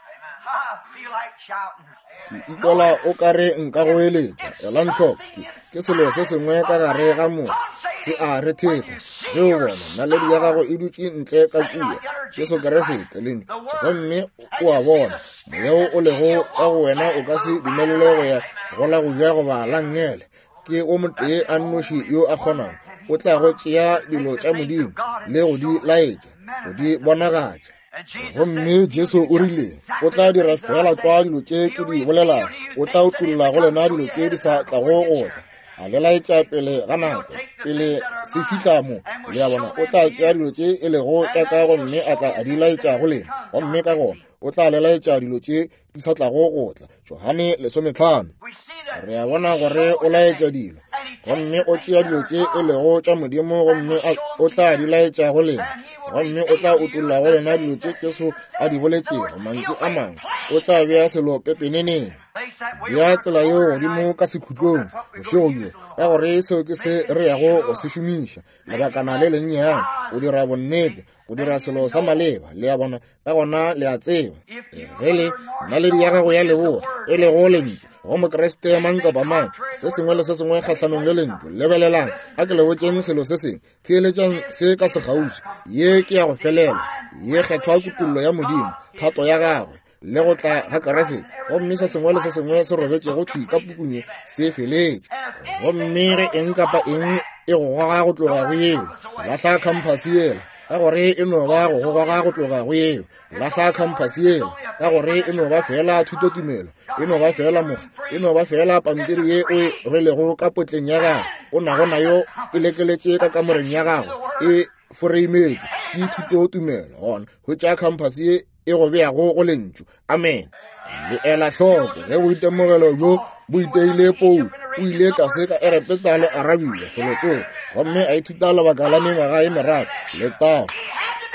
ke ikola o ka re nka go eletša ela ntlhoke ke selo se sengwe ka gare ga motho se a re theta ge o bona naledi ya gago e dutše ntle ka kua Jesu keresete lene gomme o a bona moyeo o lego ka go wena o ka se dumelele go ya gola go ja goba langele ke o motee a nnoši yo a kgonang o tla go tšea dilo tša modimo le go di laetša go di bonagatša gomme Jesu o rile o tla dira fela tloa dilo tše ke di bolelago o tla utolola go lena dilo tše di sa tlago gotla a le laetša pele ga nako pele se fihla mo le a bona o tla tšea dilo tše e lego tša ka gomme a tla a di laetša go lena gomme ka gona o tla le laetša dilo tše di sa tlago gotla Johane lesomehlano re a bona gore o laetša dilo gomme o tšea dilo tše e lego tša modimo gomme o tla di laetša go lena gomme o tla utolola go lena dilo tše Jesu a di boletšego mantšu a mangwe o tla bea selo pepeneneng ya tsela yeo godimo ka sekhutlong bošego ka gore seo ke se re yago go se šomiša lebakana le lennyane o dira bonnete o dira selo sa maleba le a bona ka gona le a tseba ge le naledi ya gago ya leboa e le go lentswe go mokeresete mang kapa mang se sengwe le se sengwe kgatlhanong le lentswe lebelelang a ke le botšeng selo se sengwe theeletšang se ka segausi ye ke ya go felela ye kgethwa kutullo ya modimo thato ya gagwe le go tla ga keresete gomme se sengwe le se sengwe se robetše go thwi ka pukunye se feletše gomme ge eng kapa eng e go goga go tloga go yeo lahla compass yela ka gore e no ba go goga go tloga go yeo lahla compass yela ka gore e no ba fela thuto tumelo e no ba fela moga e no ba fela pampiri ye o rwelego ka potleng ya gago o nago nayo e lekeletše ka kamoreng ya gago e foreimetše ke thuto tumelo gona go tša compass ye e go beago go lentswe amen le ela hloko ge boitemogelo jo bo iteile pou o ile tlase ka erepeta le arabia felotsong gomme a ithuta lebaka la mengwaga e meraro le tao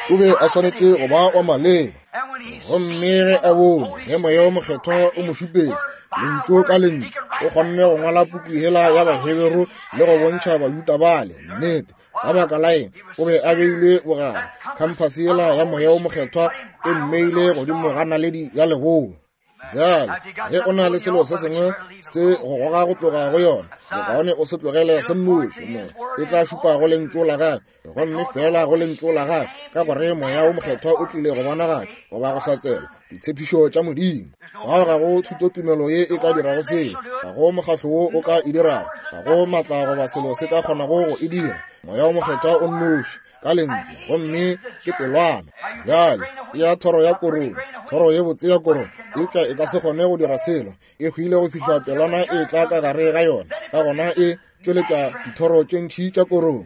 o be a swanetse go ba wa maleba gomme ge a bone ge moya o mokgethwa o mo šupetše lentso ka lentswe o kgonne go ngwala puku hela ya baheberu le go bontšha bajuta bale nnete ka baka la eng o be a beilwe bogare khampase yela ya moya o mokgethwa e mmeile godimo ga naledi ya legolo jalo ge o na le selo se sengwe se go goga go tloga go yona bokaone o se tlogele semmušo mo e tla šupa go lentso la gae gomme fela go lentso la gae ka gore moya o mokgethwa o tlile go bonagala go ba go hlatsela ditshepišo tša modimo fa ga go thutotumelo ye e ka dirago selo ga go mokgahlho wo o ka e dirago ga go matla goba selo se ka kgonago go e dira moya o mokgethwa o nnoši ka lentswe gomme ke pelwana jale e ya thoro ya korong thoro ye botse ya korong eupša e ka se kgone go dira selo e hwile go fišwa pelwana e tla ka gare ga yona ka gona e tšweletša dithoro tše ntšhi tša korong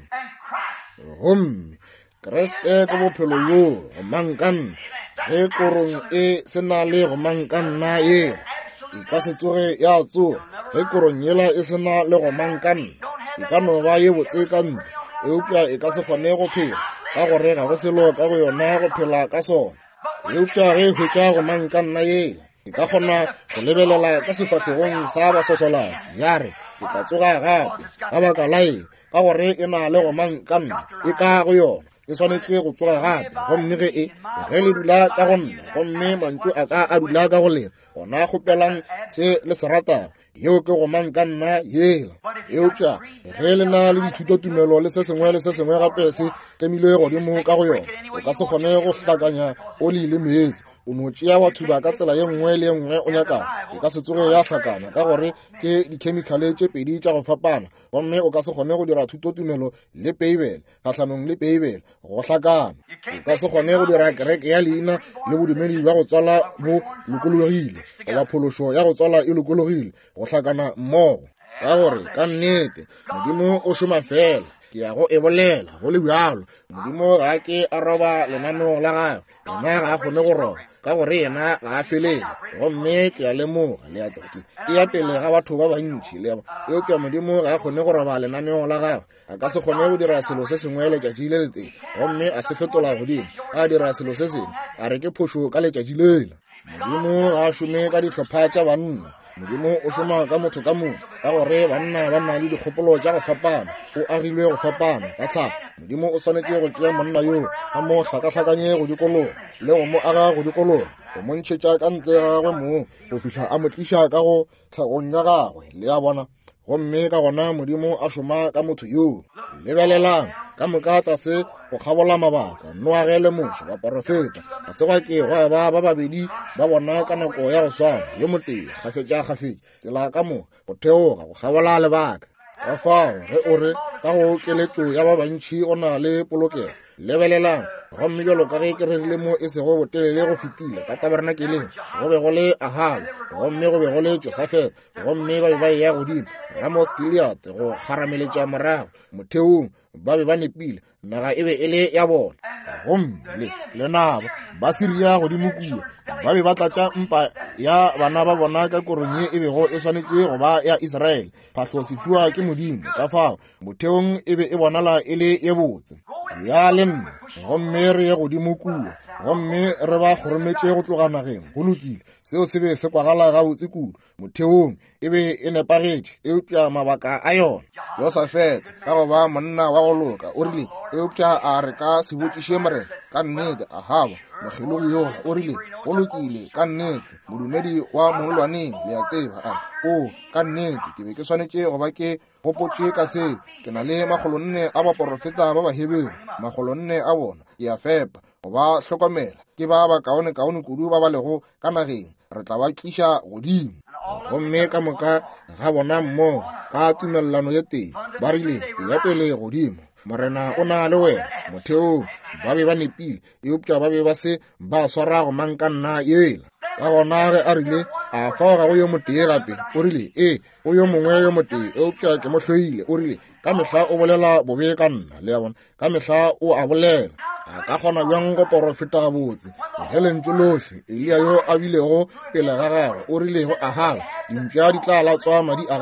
gomme kreste ke bophelo yo go mankanna ge korong e se na le go mankanna ye e ka se tsoge ya tsoga ge korong yela e se na le go mankanna e ka no ba ye botse ka ntle eupša e ka se kgone go phela ka gore ga go selo ka go yona go phela ka sona eupša ge e hwetša go mankanna ye e ka kgona go lebelela ka sefahlogong sa basosolatši ya re ke tla tsoga gape ka baka la eng ka gore e na le go mankanna e ka go yona e swanetse go tsoga gape gomme ge e ge le dula ka go nna gomme mantšu a ka a dula ka go lena gona kgopelang se le se ratago yeo ke go mankanna yela eupša ge le na le dithutotumelo le se sengwe le se sengwe gape se temilwe godimo ka go yona o ka se kgone go hlakanya oli le meetse o no tšea wa thuba ka tsela ye nngwe le ye nngwe o nyakago o ka se tsoge ya hlakana ka gore ke dikhemikhale tše pedi tša go fapana gomme o ka se kgone go dira thutotumelo le peibele kgahlanong le peibele go hlakana o ka se kgone go dira kereke ya leina le bodumedi ba go tswala bo lokologile goba phološo ya go tswala e lokologile go hlakana mmogo ka gore ka nnete modimo o šoma fela ke ya go e bolela go le bjalo modimo ga ke a roba lenaneo la gagwe yena ga a kgone go roba ka gore yena ga a felele gomme ke a lemoga le a tsaki e ya pele ga batho ba bantši le eo ke modimo ga a kgone go roba lenaneo la gagwe a ka se kgone go dira selo se sengwe letšatši le leteng gomme a se fetola godimo a dira selo se sengwe a re ke phošo ka letšatši lela modimo ga a šome ka dihlopha tša banna modimo o šoma ka motho ka motho ka gore banna ba nna le dikgopolo tša go fapana o agilwe go fapana ka tlhako modimo o swanetse go tšea monna yo a mo hlakahlakanye go dikologa le go mo aga go dikologa go mo ntšhetša ka ntle ga gagwe moo go fitlha a mo tliša ka go tlhagong ya gagwe le ya bona gomme ka gona modimo a šoma ka motho yoo lebelelang ka moka tlase go kgabola mabaka noage le moša wa porofeta ga se gwa ke gwa ba ba babedi ba bona ka nako ya go swana yo motee gafetša-gafetša tsela ka mo go theoga go kgabola lebaka ka fao ge o re ka go keletšo ya ba bantšhi go na le polokego lebelelang gomme bjalo ka ge ke rerile mo e sego botelele go fetile ka tabernakeleng go be go le ahaba gomme go be go le josafet gomme ba be ba ya godimo ramoth gilead go garameletša morago motheong ba be ba nepile naga e be e le ya bona gomme le nabo ba siria godimo kua ba be ba tlatša mpa ya bana ba bona ka korong ye e bego e swanetše go ba ya Israele phahlo sefiwa ke modimo ka fao motheong e be e bonala e le ye botse ya le nna gomme re ye godimo kua gomme re ba kgorometše go tloga nageng go lokile seo se be se kwagala gabotse kudu motheong e be e nepagetše eupša mabaka a yona josafet ka go ba monna wa go loka o rile eupša a re ka se botšiše morena ka nnete ahaba mogelogi yola o rile go lokile ka nnete modumedi wa mololwaneng le a tseba a o ka nnete ke be ke swanetše go ba ke gopotše ka seo ke na le magolonne a baporofeta ba baheberu magolonne a bona ke a fepa go ba hlokomela ke ba ba kaone-kaone kudu ba ba lego ka nageng re tla ba tliša godimo gomme ka moka ga bona mmogo ka tumelelano ye tee ba rile ke ya pele godimo morena o na le wena motheong ba be ba nepile eupša ba be ba se ba swara go mankanna yela ka gona ge a rile a fao ga go yo motee gape o rile ee go yo mongwe yo motee eupša ke mo hloile o rile ka mehla o bolela bobe ka nna le ya bona ka mehla o a bolela a ka kgona bjang go porofeta botse ge lentso lohle Elia yo a bilego pele ga gagwe o rilego a gagwe dimpša di tla latswa madi a gagwe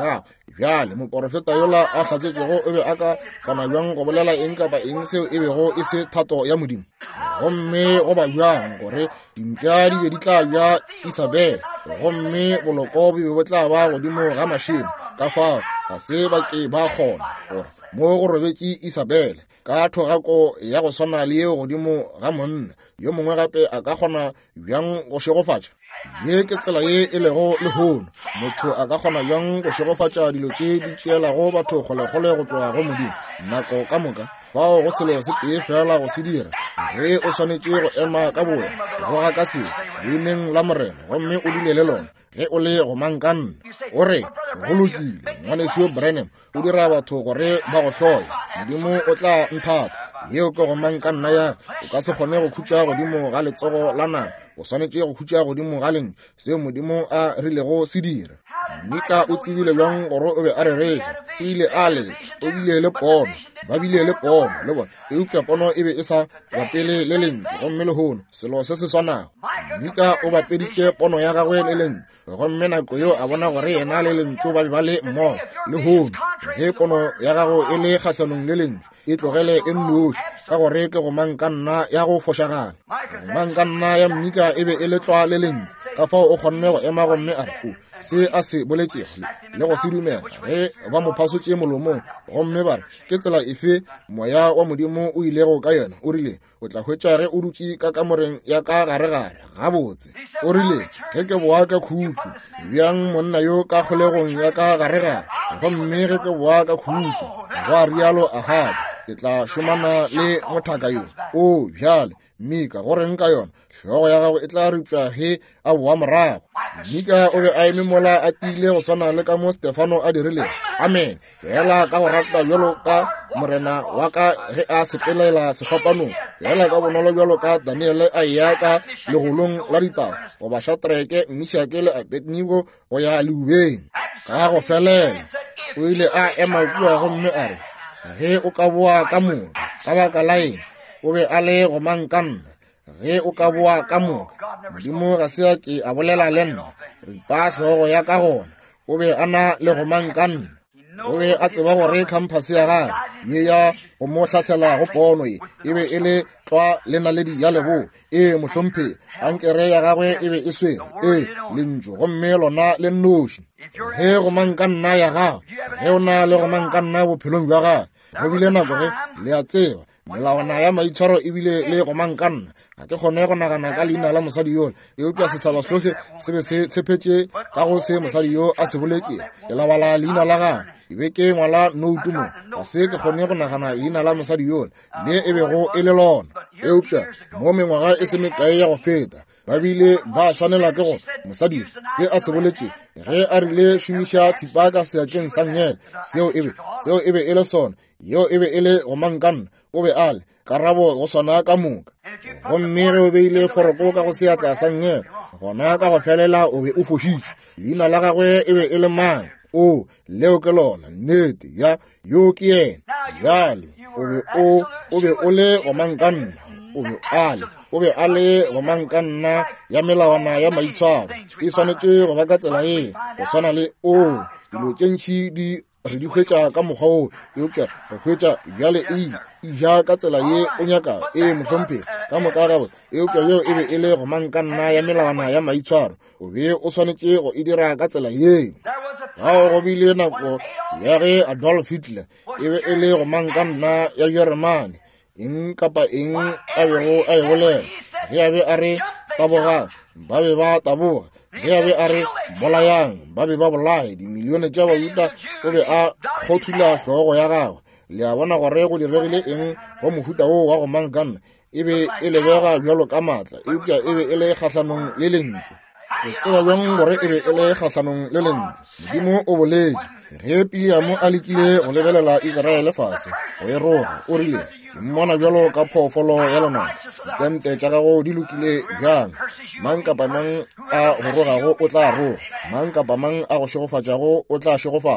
bjale moprofeta yola a hlatsetšego o be a ka kgona bjang go bolela eng kapa eng seo e bego e se thato ya Modimo. Gomme go ba bjang gore dimpša di be di tla bja Isabele, gomme boloko bo be bo tla ba godimo ga mašemo ka fao ga se ba ke ba kgona gore mo go robetše Isabele ka thogako ya go swana le yeo godimo ga monna yo mongwe gape a ka kgona bjang go šegofatša. Ye ke tsela ye e lego lehono, motho a ka kgona bjang go šegofatša dilo tše di tšeelago batho kgolekgole go tloga go Modimo nako ka moka, fao go selo se tee fela go se dira ge o swanetše go ema ka boya go ga ka se leineng la Morena gomme o dule le lona ge o le go mankanna. O re go lokile ngwanešo Branham o dira batho gore ba go hloya, Modimo o tla nthata yeo ke go mankanna ya o ka se kgone go khutša godimo ga letsogo la nang, o swanetše go khutša godimo ga leng seo Modimo a rilego se dira. Mika o tsebile bjang gore o be a rereja, o ile a leka, o bile le pono, ba bile le pono le bona e upša pono e be e sa bapele le lentswe gomme lehono selo se se swanago. Mika o bapeditše pono ya gagwe le lentswe gomme nako yo a bona gore yena le lentswe ba be ba le mmogo lehono ge pono ya gago e le kgatlhanong le lentswe e tlogele e nnoši ka gore ke go mankanna ya go fošagana. Mankanna ya Mika e be e le tlwa le lentswe ka fao o kgonne go ema gomme a re o se a se boletšego le go se dumela ge ba mo phasotše molomong gomme ba re ke tsela efe moya wa Modimo o ilego ka yona. O rile o tla hwetša ge o dutše ka kamoreng ya ka gare-gare gabotse. O rile ge ke boa ka khutšo bjang monna yo ka kgolegong ya ka gare-gare gomme ge ke boa ka khutšo go a rialo Ahabu ke tla šomana le mothaka yo. O bjale Mika go reng ka yona, hlogo ya gago e tla ripša ge a boa morago. Mika o be a eme mola a tiile go swana le ka mo Stefano a dirileng amen fela ka go rata bjalo ka morena wa ka ge a sepelela sefapanong, fela ka bonolo bjalo ka Daniele a eya ka legolong la ditaba go ba Shadrake, Meshake le Abednego go ya leubeng. Ka go felela o ile a ema kua gomme a re ge o ka boa ka moka ka baka la eng o be a le go mankanna. Ge o ka boa ka moka Modimo ga se a ke a bolela le nna ripa hlogo ya ka gona o be a na le go mankanna. O be a tseba gore khampase ya gagwe ye ya go mo tlhatlhela go pono e e be e le tlwa le naledi ya lebo e mohlompe ankere ya gagwe e be e swere e lentso gomme lona le nnoši. Ge go mankanna ya gagwe ge o na le go mankanna bophelong bja gagwe go bile nako ge le a tseba melawana ya maitshwaro e bile le go mankanna. Ga ke kgone go nagana ka leina la mosadi yo e upša setšhaba sotlhe se be se tshepetše ka go se mosadi yo a se boletšego ke labala leina la gagwe e be ke ngwala noutu mo ga se ke kgone go nagana leina la mosadi yo le e bego e le lona. E upša mo mengwaga e se mekae ya go feta ba bile ba swanela ke go mosadi se a se boletše ge a rile šomiša thipa ka seakeng sa ngele seo e be seo e be e le sona yeo e be e le go mankanna. O be a le karabo go swana ka moka gomme ge o beile foroko ka go seatla sa ngele gona ka go felela o be o fošitše leina la gagwe e be e le mang. O leo ke lona nnete ya yo ke yena. Jale o be o o be o le go mankanna o be a le o be a le go mankanna ya melawana ya maitshwaro e swanetše go ba ka tsela e go swana le o dilo tše ntši di re di hwetša ka mokgwa o e upša re hwetša bjale e ja ka tsela ye o nyaka e mohlompe ka moka gabotse e upša yeo e be e le go mankanna ya melawana ya maitshwaro o be o swanetše go e dira ka tsela yeo. Gao go bile nako ya ge Adolf Hitler e be e le go mankanna ya Germany eng kapa eng a bego a e bolela ge a be a re tabogang ba be ba taboga ge a be a re bolayang ba be ba bolaye dimilione tša Bayuda. O be a kgothula hlogo ya gagwe le a bona gore go diregile eng go mohuta wo wa go mankanna e be e lebega bjalo ka maatla e upša e be e le kgatlhanong le lentswe. Re tseba bjang gore e be e le kgatlhanong le lentswe. Modimo o boletše ge Pileamo a lekile go lebelela Iseraele fase go e roga o rile mmona bjalo ka phoofolo ya lenaka ditente tša gago di lokile bjang mang kapa mang a go rogago o tla roga mang kapa mang a go šegofatšago o tla šegofatšwa.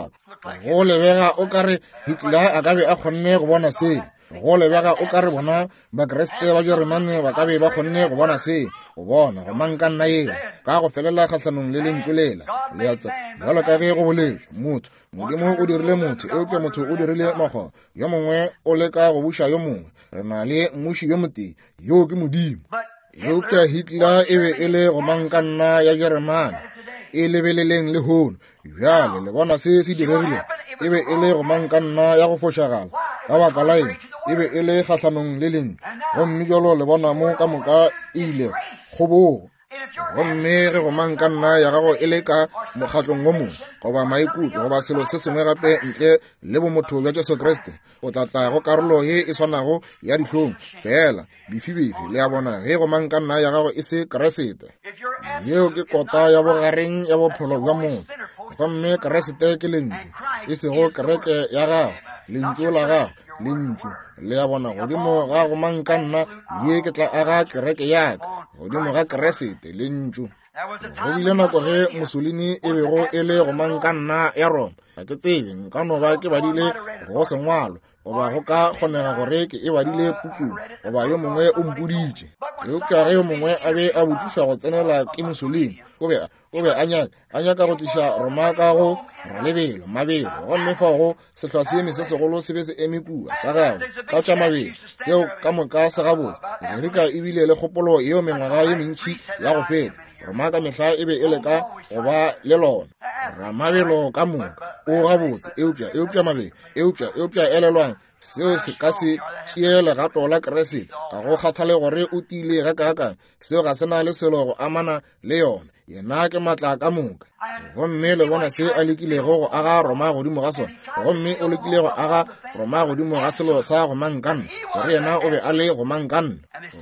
go lebega o kare Hitler a ka be a kgonne go bona se go lebega o kare bona ba Kriste ba Jeremane ba ka be ba kgonne go bona se go bona go manka nna eo ka go felela kgatlhanong le lentsolela le ya tsa jalo ka ge go boletse motho modimo o dirile motho e ke motho o dirile mago yo mongwe o le ka go busha yo mongwe re na le mmuši yo mote yo ke modimo yo ke Hitler e be e le go manka nna ya Jeremane e lebeleleng le hono jale le bona se se diregile e be e le go manka nna ya go fošagala ka baka la eng e be e le kgatlhanong le leng gomme jalo le bona mo ka moka ile go bogo gomme ge go manka nna ya gago e le ka mokgatlong o mongwe goba maikutlo goba selo se sengwe gape ntle le bomotho bja Jesu Kriste o tlatla go karolo ye e swaranago ya dihlong fela bifibifi le ya bona ge go manka nna ya gago e se Kriste yeo ke kota ya bogareng ya bophelo bja motho gomme Kriste ke lentšu e sego kereke ya gago lentšu la gago lentšu le ya bona godimo ga go manka nna ye ke tla aga kereke yaka godimo ga Kriste lentšu go bile nako ge Mussolini e bego e le go manka nna ya Roma ga ke tsebe nka no ba ke badile go sengwalo goba go ka kgonega gore ke e badile pukung goba yo mongwe o mpuditše eupša ge yo mongwe a be a botšišwa go tsenela ke Mussolini o be a nyaka a nyaka go tliša Roma ka go ra lebelo mabelo gomme fa go sehlwa seeme se segolo se be se eme kua sa gago ka tša mabelo seo ka moka se gabotse Amerika ebile le kgopolo yeo mengwaga ye mentši ya go feta Roma ka mehla e be e le ka go ba le lona ra mabelo ka moka o gabotse eupša eupša mabelo eupša eupša elelwang seo se ka se tšee legato la Kriste ga go kgathale gore o tile ga kakang seo ga se na le selo go amana le yona yena ke matla ka moka gomme le bona se a lekilego go aga Roma godimo ga sona gomme o lekile go aga Roma godimo ga selo sa go mankanna gore yena o be a le go mankanna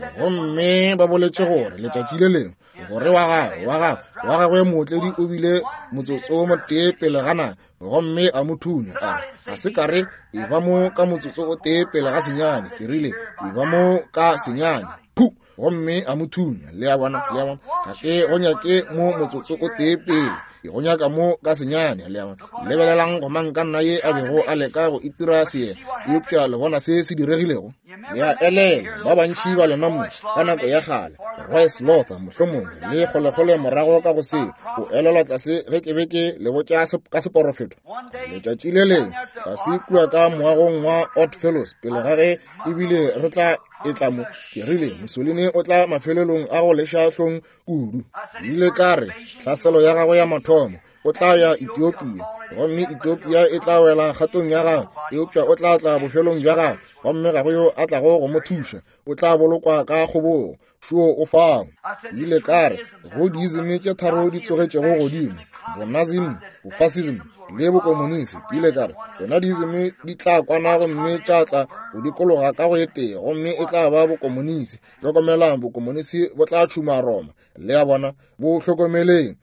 gomme ba boletše gore letšatši le lengwe gore wa gago wa gago wa gagwe mootledi o bile motsotso mo tee pele gana gomme a mo thunya a ga se kare e ba mo ka motsotso o tee pele ga senyane ke rile e ba mo ka senyane phu gomme a mo thunya le ya bona le ya bona ga ke go nyake mo motsotso o tee pele e go nyaka mo ka senyane le ya bona lebelelang go manka nna ye a bego a leka go itira seena eupša le bona se se diregilego ya elela ba bantši ba lena mo ka nako ya gale Royce Lothar mohlomongwe le kgolegole morago ka go se o elela tlase ge ke be ke le botša ka seporofeto letšatši le leng ga se kua ka moagong wa Oddfellows pele ga ge ebile re tla e tla mo ke rile Mussolini o tla mafelelong a go leša hlong kudu ile ka re hlaselo ya gago ya mathomo o tla ya Ethiopia gomme Ethiopia e tla wela kgatong ya gago eupša o tla tla bofelong bja gago gomme ga go yo a tlago go mo thuša o tla bolokwa ka kgobogo šuo o fang ile ka re go diizme tše tharo di tsogetšego godimo bonazim bofasism le bokomonisi ke ile ka re bona diizme di tla kwana gomme tša tla go dikologa ka go etee gomme e tla ba bokomonisi hlokomelang bokomonisi bo tla tšhuma Roma le ya bona bo hlokomeleng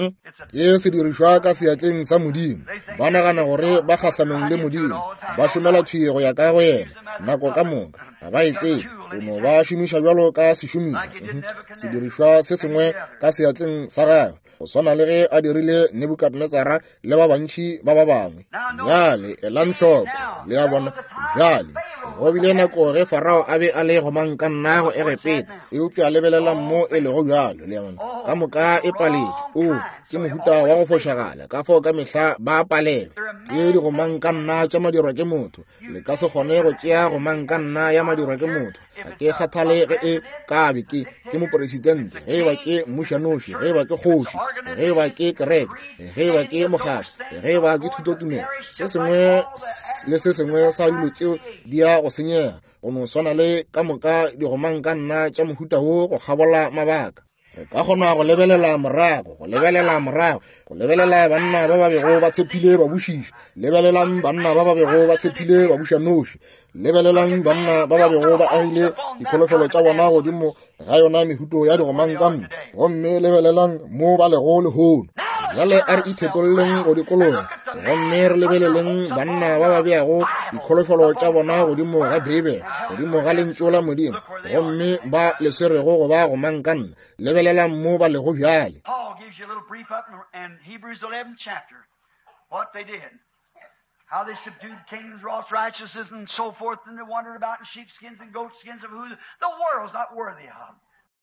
ye se dirišwa ka seatleng sa modimo ba nagana gore ba kgatlhanong le modimo ba šomela thwie go ya ka go yena nako ka moka ga ba e tsebe ono ba šomiša bjalo ka sešomiša sedirišwa se sengwe ka seatleng sa gagwe go swana le ge a dirile Nebukadnezara le ba bantši ba ba bangwe bjale elang hloko le ya bona bjale go bile nako ge Farao a be a le go manka nna go egepeta eupša lebelela mo e lego bjalo le ya bona ka moka e paletše o ke mohuta wa go fošagala ka fao ka mehla ba palela ke di go manka nna tša madirwa ke motho le ka se kgone go tšea go manka nna ya madirwa ke motho ga ke kgathale ge e kabe ke ke mopresidente ge ba ke mmušanoši ge ba ke kgoši ge ba ke kereke ge ba ke mokgašo ge ba ke thutotumelo se sengwe le se sengwe sa dilo tšeo di ya go senyega go no swana le ka moka di go manka nna tša mohuta wo go kgabola mabaka re ka kgona go lebelela morago go lebelela morago go lebelela banna ba ba bego ba tshepile babušiši lebelelang banna ba ba bego ba tshepile babušanoši lebelelang banna ba ba bego ba agile dikholofelo tša bona godimo ga yona mehuto ya digomankanna gomme lebelelang mo ba lego lehono jale a re ithetololeng go dikologa gomme re lebeleleng banna ba ba beago dikholofelo tša bona godimo ga bebe godimo ga lentšu la modimo gomme ba leswerego go ba go mankanna lebelelang mo ba lego bjale Paul gives you a little brief up in Hebrews eleventh chapter, what they did. how they subdued kingdoms, wrought righteousness, and so forth, and they wandered about in sheepskins and goatskins of who the world's not worthy of.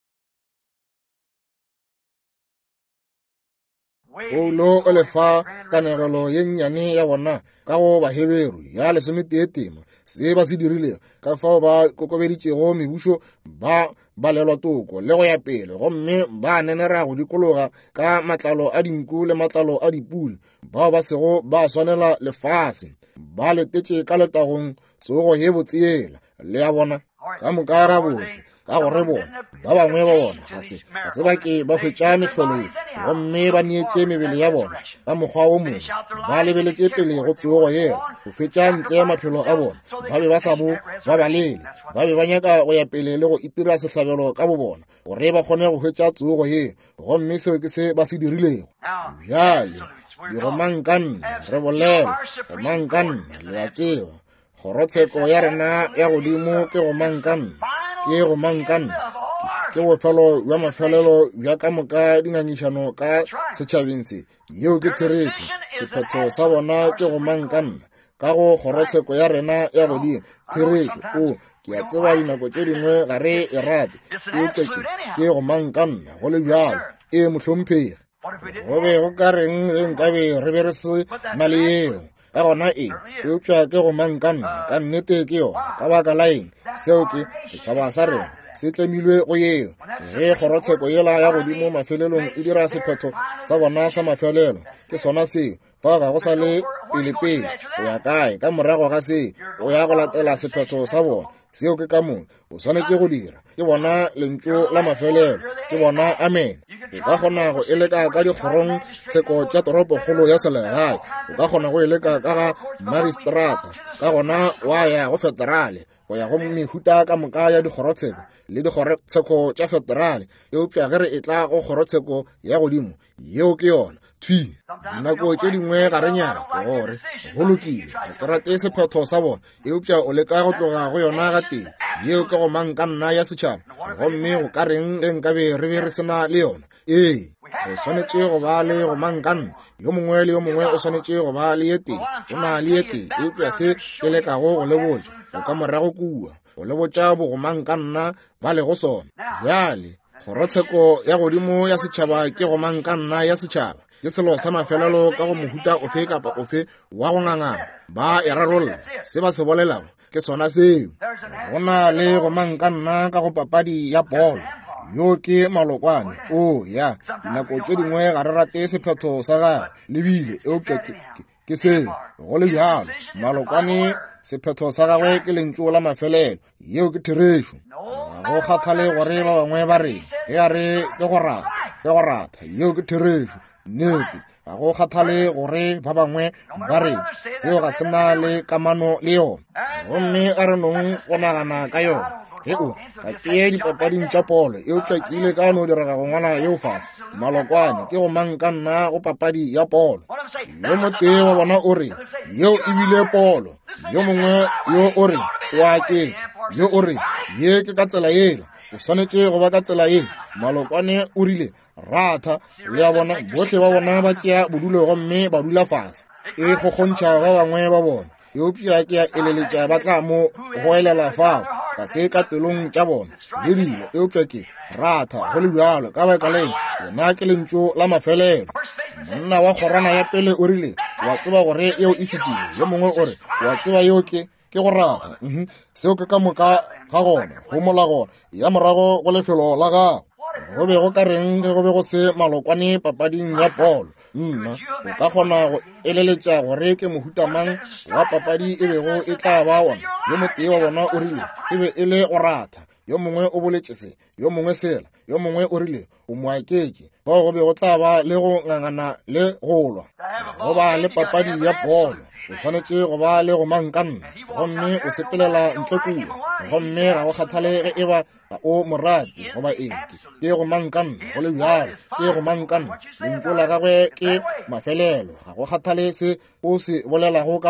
Paulo o le fa kanegelo ye nnyane ya bona ka go ba Heberu ya lesometema se ba se dirile ka fao ba kokobeditšego mebušo ba balelwa toko le go ya pele gomme ba nenera go dikologa ka matlalo a dinku le matlalo a dipula bao ba sego ba swanela lefase ba letetše ka letagong tsogo ye botsela le ya bona ka moka ga botse ka gore bona ba bangwe ba bona ga se ga se ba ke ba hwetša mehlolo ye gomme ba neetše mebele ya bona ka mokgwa o mongwe ba lebeletše pele go tsogo yela go fetša ntle ya maphelo a bona ba be ba sa bo ba balele ba be ba nyaka go ya pele le go itira sehlabelo ka bo bona gore ba kgone go hwetša tsogo ye gomme seo ke se ba se dirilego bjale digomankanna re bolela gomankanna le a tseba kgorotsheko ya rena ya godimo ke gomankanna ke gomankanna ke bofelo bja mafelelo bja ka moka dingangišano ka setšhabeng se yeo ke thereko sephetho sa bona ke gomankanna ka go kgorotsheko ya rena ya godimo thereko o ke a tseba dinako tše dingwe ga re e rate ke teke ke gomankanna go le bjalo e mohlomphegi go be go ka reng ge nkabe re be re se na le yeo ka gona e eupša ke gomankanna ka nnete ke yona ka baka la eng seo ke setšhaba sa rena se tlemilwe go yeo ge kgorotsheko yela ya godimo mafelelong e dira sephetho sa bona sa mafelelo ke sona seo fa ga go sa le pelepele go ya kae ka morago ga se go ya go latela sephetho sa bona seo ke ka moo o swanetše go dira ke bona lentšu la mafelelo ke bona amen o ka kgona go eleka ka dikgorong tsheko tša toropokgolo ya selegae o ka kgona go eleka ka ga magistrata ka gona wa ya go federale go ya go mehuta ka moka ya dikgorotsheko le dikgorotsheko tša federale eupša ge re e tla go kgorotsheko ya godimo yeo ke yona thwi dinako tše dingwe ga re nyaka gore go lokile ke rate sephetho sa bona eupša o leka go tloga go yona ga teng yeo ke gomankanna ya setšhaba gomme go ka reng ge nkabe re be re sena le yona ee re swanetše go ba le gomankanna yo mongwe le yo mongwe o swanetše go ba le ye teng o na le ye teng eupša se ke lekago go lebotša o ka morago kua go lebotša bogomankanna ba le go sona bjale kgorotsheko ya godimo ya setšhaba ke gomankanna ya setšhaba ke selo sa mafelelo ka go mohuta ofe kapa ofe wa go ngangana ba e rarolla se ba se bolelago ke sona seo go na le gomankanna ka go papadi ya bolo yo ke malokwane o ya dinako tše dingwe ga re rate sephetho sa gagwe lebile eupša ke seo go le bjalo malokwane sephetho sa gagwe ke lentšu la mafelelo yeo ke therešo ga go kgathale gore ba bangwe ba reng ge a re ke go rata ke go rata yeo ke therešo nnete ga go kgathale gore ba bangwe ba reng seo ga se na le kamano le yona gomme a re nong go nagana ka yona ge o ka tee dipapading tša polo eupša ke ile ka no direga go ngwana yeo fase malokwane ke gomankanna go papadi ya polo yo motee wa bona o re yeo e bile polo yo mongwe yo o re o aketše yo o re ye ke ka tsela yela o swanetše go ba ka tsela ye malokwane o rile ratha le ya bona bohle ba bona ba tšea bodulo gomme ba dula fase e go kgontšha ba bangwe ba bona eupša ke a eleletša ba tla mo go elela fao ga se ka pelong tša bona le dilo eupša ke ratha go le bjalo ka baka leng yona ke lentšu la mafelelo monna wa kgorana ya pele o rile wa tseba gore eo e fetile yo mongwe o re wa tseba yeo ke ke go rata seo ke ka moka ga gona go mola gona ya morago go lefelo la gago go be go ka reng ge go be go se malokwane papading ya polo nna o ka kgona go eleletša gore ke mohutamang wa papadi e bego e tla ba ona yo motee wa bona o rile e be e le go ratha yo mongwe o boletše se yo mongwe sela yo mongwe o rile o moaketše bao go be go tla ba le go ngangana le go lwa go ba le papadi ya polo o swanetše go ba le gomankanna gomme o sepelela ntle kua gomme ga go kgathale ge e ba ga o morati goba enke ke gomankanna go le bjalo ke gomankanna lentšu la gagwe ke mafelelo ga go kgathale se o se bolelago ka lona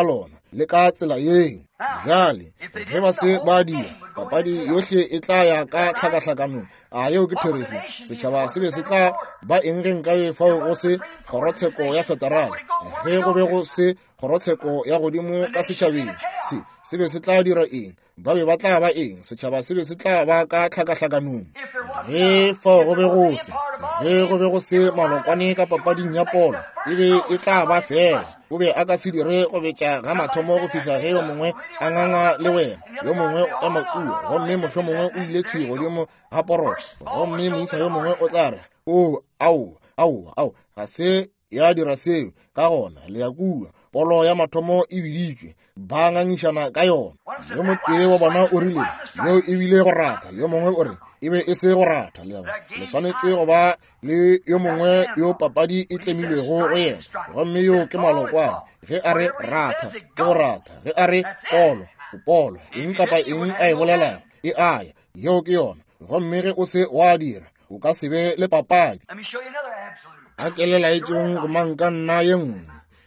le ka tsela eng. Jale ge ba se ba dira papadi yohle e tla ya ka tlhakatlhakanong a yeo ke therifi setšhaba se be se tla ba eng ge nka e fao go se kgorotsheko ya federal ge go be go se kgorotsheko ya godimo ka setšhabeng se se be se tla dira eng ba be ba tla ba eng setšhaba se be se tla ba ka tlhakatlhakanong ge fao go be go se ge go be go se malokwane ka papading ya polo e be e tla ba fela o be a ka se dire go betša ga mathomo go fitlha ge yo mongwe a nganga le wena yo mongwe ya makua gomme mošo mongwe o ile tshwi godimo ga poroto gomme moisa yo mongwe o tla re o au au au ga se ya dira seo ka gona le ya kua polo ya mathomo e biditšwe ba ngangišana ka yona yo motee wa bona o rile yo e bile go rata yo mongwe o re e be e se go rata le le swanetše go ba le yo mongwe yo papadi e tlemilwego go yena gomme yo ke malokwane ge a re rata ke go rata ge a re polo polo eng kapa eng a e bolelago e aya yeo ke yona gomme ge o se wa dira o ka se be le papadi. A ke le laetšeng go manka nna ye nngwe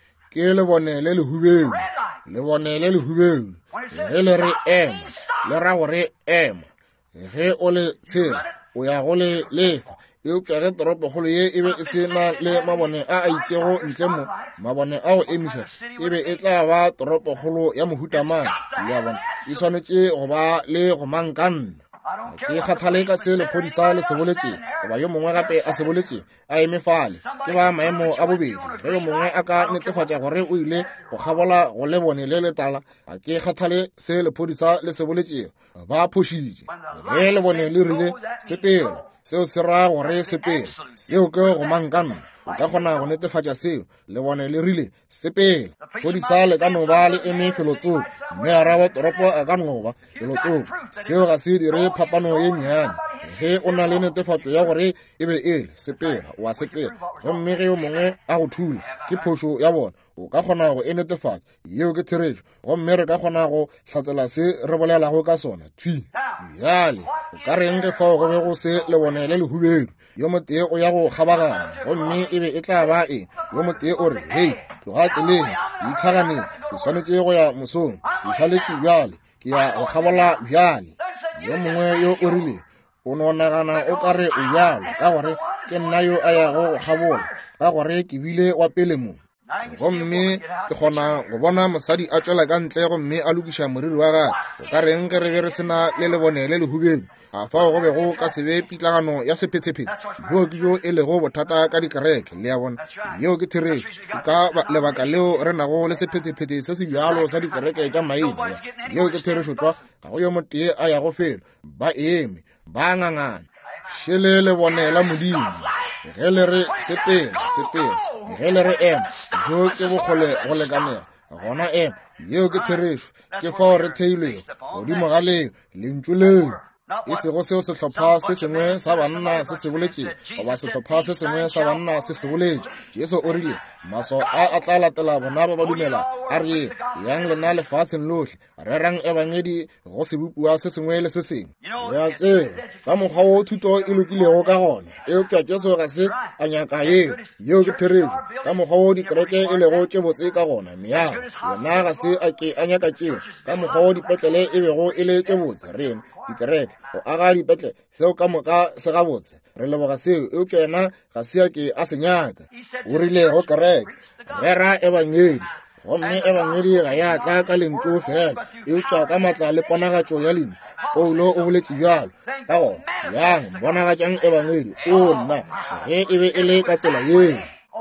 ke le bone le lehubeu le bone le lehubeu ge le re ema le ra gore ema ge o le tshela o ya go le lefa eupša ge toropokgolo ye e be e se na le mabone a a itšego ntle mo mabone a go emiša e be e tla ba toropokgolo ya mohutamang le ya bona e swanetše go ba le go mankanna ke kgathale ka se lephodisa le se boletše goba yo mongwe gape a se boletše a emefale ke ba maemo a bobedi ge yo mongwe a ka netefatša gore o ile go kgabola go le bone le letala a ke kgathale se lephodisa le se boletše ba phošitše ge le bone le rile sepelo seo se ra gore sepelo seo ke go mankanna o ka kgona go netefatša seo le bone le rile sepela phodisa le ka no ba le eme felotsoko mme a ra wa toropo a ka no ba felotsoko seo ga se dire phapano ye nnyane ge o na le netefatšo ya gore e be e le sepela wa sepela gomme ge yo mongwe a go thula ke phošo ya bona o ka kgona go e netefatša yeo ke theretšo gomme re ka kgona go hlatsela se re bolelago ka sona thwi bjale o ka reng ge fao go be go se le bone le lehubedu yo motee o ya go kgabagana gomme e be e tla ba eng yo motee o re hei tloga tseleng diitlhaganeng ke swanetše go ya mosong dišhaletše bjale ke ya go kgabola bjale yo mongwe yo o rile o nonagana o ka re o bjalo ka gore ke nna yo a yago go kgabola ka gore ke bile wa pele mo gomme ke kgona go bona mosadi a tšwela ka ntle gomme a lokiša moriri wa gage o ka reng ge re be re sena le lebone le lehubedu a fao go be go ka se be pitlagano ya sephetephete yo ke yo e lego bothata ka dikereke le ya bona yeo ke theretše ka lebaka leo re nago le sephetephete se se bjalo sa dikereke tša maina yeo ke theretšo twa ga go yo motee a ya go felo ba eme ba ngangana šele lebone la modimo ge le re sepela sepela ge le re ema yo ke bogole go lekanela gona ema yeo ke theretšo ke fao re theilwego godimo ga leo lentšu leo e sego seo sehlopha se sengwe sa banna se se boletše goba sehlopha se sengwe sa banna se se boletše jesu o rile maso a a tla latela bona ba ba dumela a re yang lena lefatsheng lohle re rang ebangedi go se bopua se sengwe le se sengwe ya tseba ka mokgwa o thuto e lokilego ka gona eo ke jesu ga se a nyaka yeo yeo ke theretšo ka mokgwa o dikereke e lego tše botse ka gona meago yona ga se a ke a nyaka tšeo ka mokgwa o dipetlele e bego e le tše botse rena dikereke go aga dipetlele seo ka moka se gabotse re leboga seo eo ke yena ga se a ke a se nyaka o rile go kereke rera ebangedi gomme ebangedi ga ya tla ka lentšu fela eutšwa ka matla le ponagatšo ya lentšu paulo o boletše bjalo ka gona yang bonagatšang ebangedi o nna ge e be e le ka tsela yeo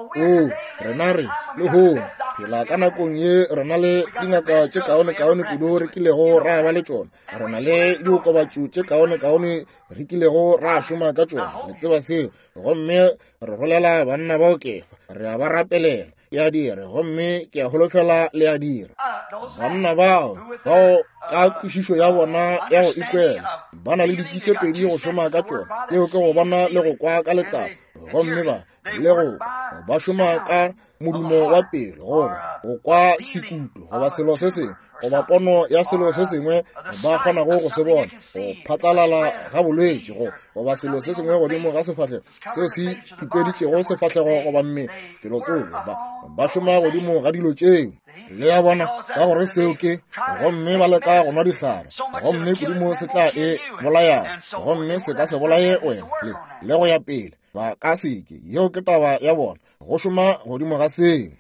o rena re le hong phela ka nakong ye rena le dingaka tše kaone-kaone kudu re kilego ra ba le tšona rena le diokobatšo tše kaone-kaone re kilego ra šoma ka tšona le tseba seo gomme re golela banna ba okefa re a ba rapelela ya dire gomme ke a holofela le ya dire banna bao bao ka kwešišo ya bona ya go ikwela ba na le dikitše pedi go šoma ka tšona yeo ke go bona le go kwa ka letlalo gomme ba le go ba šoma ka modumo wa pele goba go kwa sekutu goba selo se sengwe goba pono ya selo se sengwe ba kgona go go se bona go phatlalala ga bolwetše go goba selo se sengwe godimo ga sefatlhego seo se pipeditšego sefatlhego goba mme felotsolo ba ba šoma godimo ga dilo tšeo le ya bona ka gore seo ke gomme ba leka go nwa ditlhare gomme kodimo se tla e bolayang gomme se ka se bolaye wena le le go ya pele ba ka seke yeo ke taba ya bona go šoma godimo ga seo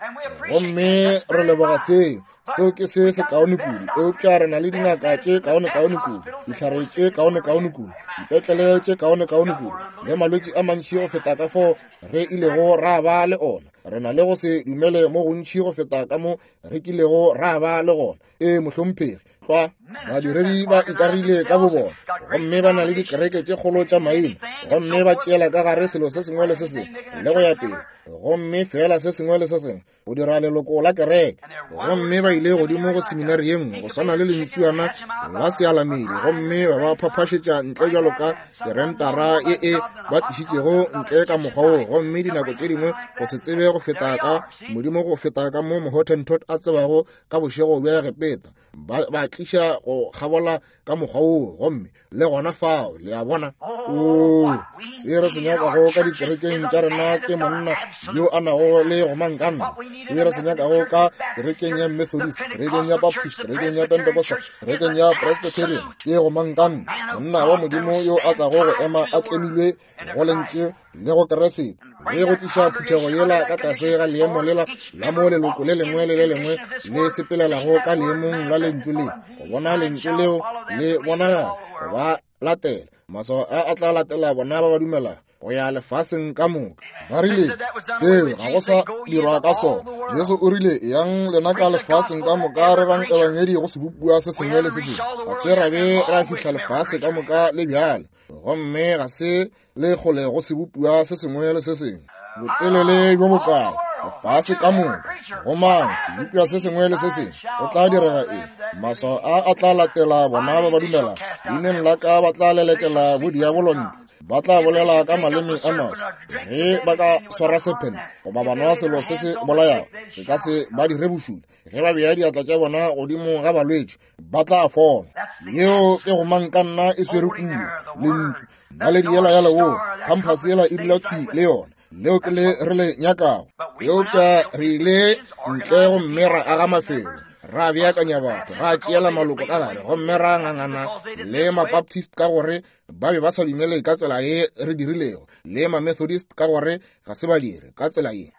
gomme re leboga seo seo ke se se kaone kudu eupša re na le dingaka tše kaone-kaone kudu dihlare tše kaone-kaone kudu dipetlele tše kaone-kaone kudu le malwetši a mantši go feta ka fo re ilego ra ba le ona re na le go se dumele mo gontši go feta ka mo re kilego ra ba le gona e mohlomphegi tlwa badiredi ba ikagile ka bobona gomme ba na le dikereke tše kgolo tša maina gomme ba tšeela ka gare selo se sengwe le se sengwe le go ya pele gomme fela se sengwe le se sengwe go dira leloko la kereke gomme ba ile godimo go seminari ye nngwe go swana le lentsuana la sealamedi gomme ba ba phaphašetša ntle bjalo ka kerentara e e ba tlišitšego ntle ka mokgwa oo gomme dinako tše dingwe go se tsebe go feta ka modimo go feta ka mo mohotentot a tsebago ka bošego bja gepeta ba tliša go kgabola ka mokgwa oo gomme le gona fao le a bona o se re se nyakago ka dikerekeng tša rena ke monna yo a nago le go mankanna se re se nyakago ka kerekeng ya methodist kerekeng ya baptist kerekeng ya pentecostal kerekeng ya presbyterian ke go mankanna monna wa modimo yo a tlago go ema a tlemilwe go lentše le go kereseta le go tliša phuthego yela ka tlase ga leemo lela la mo leloko le lengwe le le lengwe le sepelelago ka leemong la lentšu le go bona lentšu leo le bonagala go ba latela maso a a tla latela bona ba ba dumela go ya lefaseng ka moka ba rile seo ga go sa dirwa ka sona jesu o rile yang lena ka lefaseng ka moka re rang ebangedi go se bopua se sengwe le se sengwe ga se rabe ra fitlha lefase ka moka le bjale gomme ga se le kgole go se bopua se sengwe le se sengwe botelele jo bokae lefase ka moka go mang se bopua se sengwe le se sengwe go tla direga eng maso a a tla latela bona ba ba dumela dineng la ka ba tla lelekela bodiabolontle ba tla bolela ka maleme a maso ge ba ka swara sephene goba banwa selo se se bolayago se ka se ba di rebošula ge ba beya diatla tša bona godimo ga balwetši ba tla fola yeo ke go mankanna e swere kuo le ntšu naledi yela ya lewo campus yela e dula thwi le yona leo ke le re le nyakago eupša re ile ntle gomme ra aga mafelo ra beakanya batho ra tšeela maloko ka gare gomme ra ngangana le mabaptist ka gore ba be ba sa dumele ka tsela ye re dirilego le mamethodist ka gore ga se ba dire ka tsela ye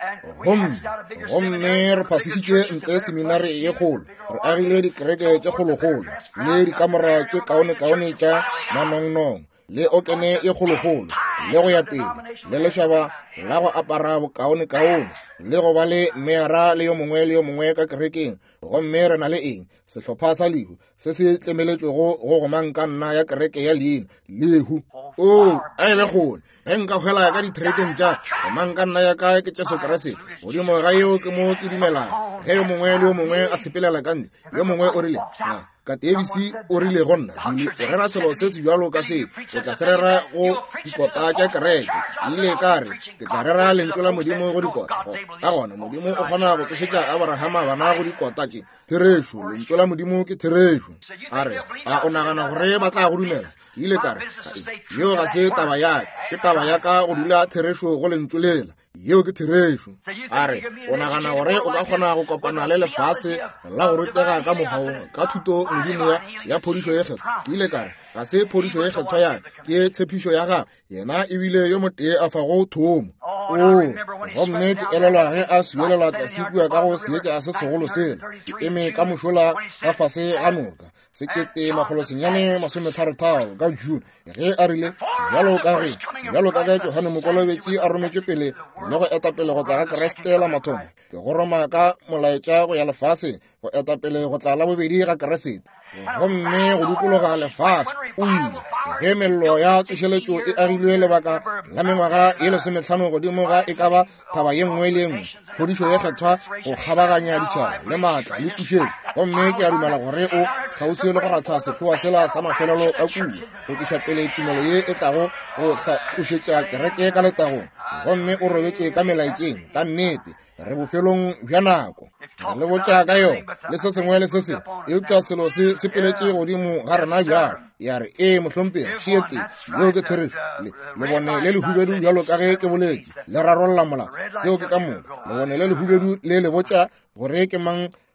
gomme re phasišitše ntle seminari ye kgolo re agile dikereke tše kgolokgolo le dikamora tše kaone-kaone tša manongnong le okene ye kgolokgolo le go ya pele le lešaba la go apara bokaone-kaone le go ba le meara le yo mongwe le yo mongwe ka kerekeng gomme re na le eng sehlopha sa lehu se se tlemeletšwego go go mankanna ya kereke ya leina lehu o a e le kgole ge nka hwela ka diterekeng tša go mankanna ya ka ke tšeso keresete godimo ga eo ke mo ke dumelago ge yo mongwe le yo mongwe a sepelela ka ntle yo mongwe o rile ka tebisi o rile go nna dile o rera selo se se bjalo ka se o tla se rera go dikota tša kereke ile ka re ke tla rera lentšu la modimo go dikota ka gona modimo o kgona go tsošetša abrahama bana go dikota tše therešo lentšu la modimo ke therešo a re a o nagana gore ba tla go dumela ke ile ka re yeo ga se taba yaka ke taba yaka go dula therešo go lentšu lela yeo ke therešo a re o nagana gore o ka kgona go kopana le lefase la go rutega ka mokgao ka thuto modimo ya phodišo ye kgetho ke ile ka re ga se phodišo ye kgetho ya ke tshepišo ya ga yena ebile yo motee a fa go thomo o gomme ke elelwa ge a suelela tlasekua ka go seetša se segolo sela ke eme ka mošola ka fase ga noka sekete magolo senyane masometharo ka june ge a rile bjalo ka ge bjalo ka ge johane mokolobetši a rometše pele le go etapele go tla ga keresete la mathomo ke goroma ka molaetša go ya lefase go etapele go tla la bobedi ga keresete gomme go dukologa lefase o ile ge mello ya tsošeletšo e agilwe lebaka la mengwaga ye lesomehlano godimo ga e ka ba thaba ye nngwe le nngwe phodišo ye kgethwa go kgabaganya ditšhaba le maatla le pušeng gomme ke a dumela gore o kgauswi le go ratha sehloa sela sa mafelelo a kuo go tliša pele tumelo ye e tlago go tlošetša kereke ka letagong gomme o robetše ka melaetšeng ka nnete re bofelong bja nako le botša ka yona le se sengwe le se sengwe eupša selo se sepeletše godimo ga rena bjalo ya re e mohlomphegi šiete yeo ke therešo le bone le lehubedu bjalo ka ge ke boletše le rarolola mola seo ke ka moka le bone le lehubedu le le botša gore ke mang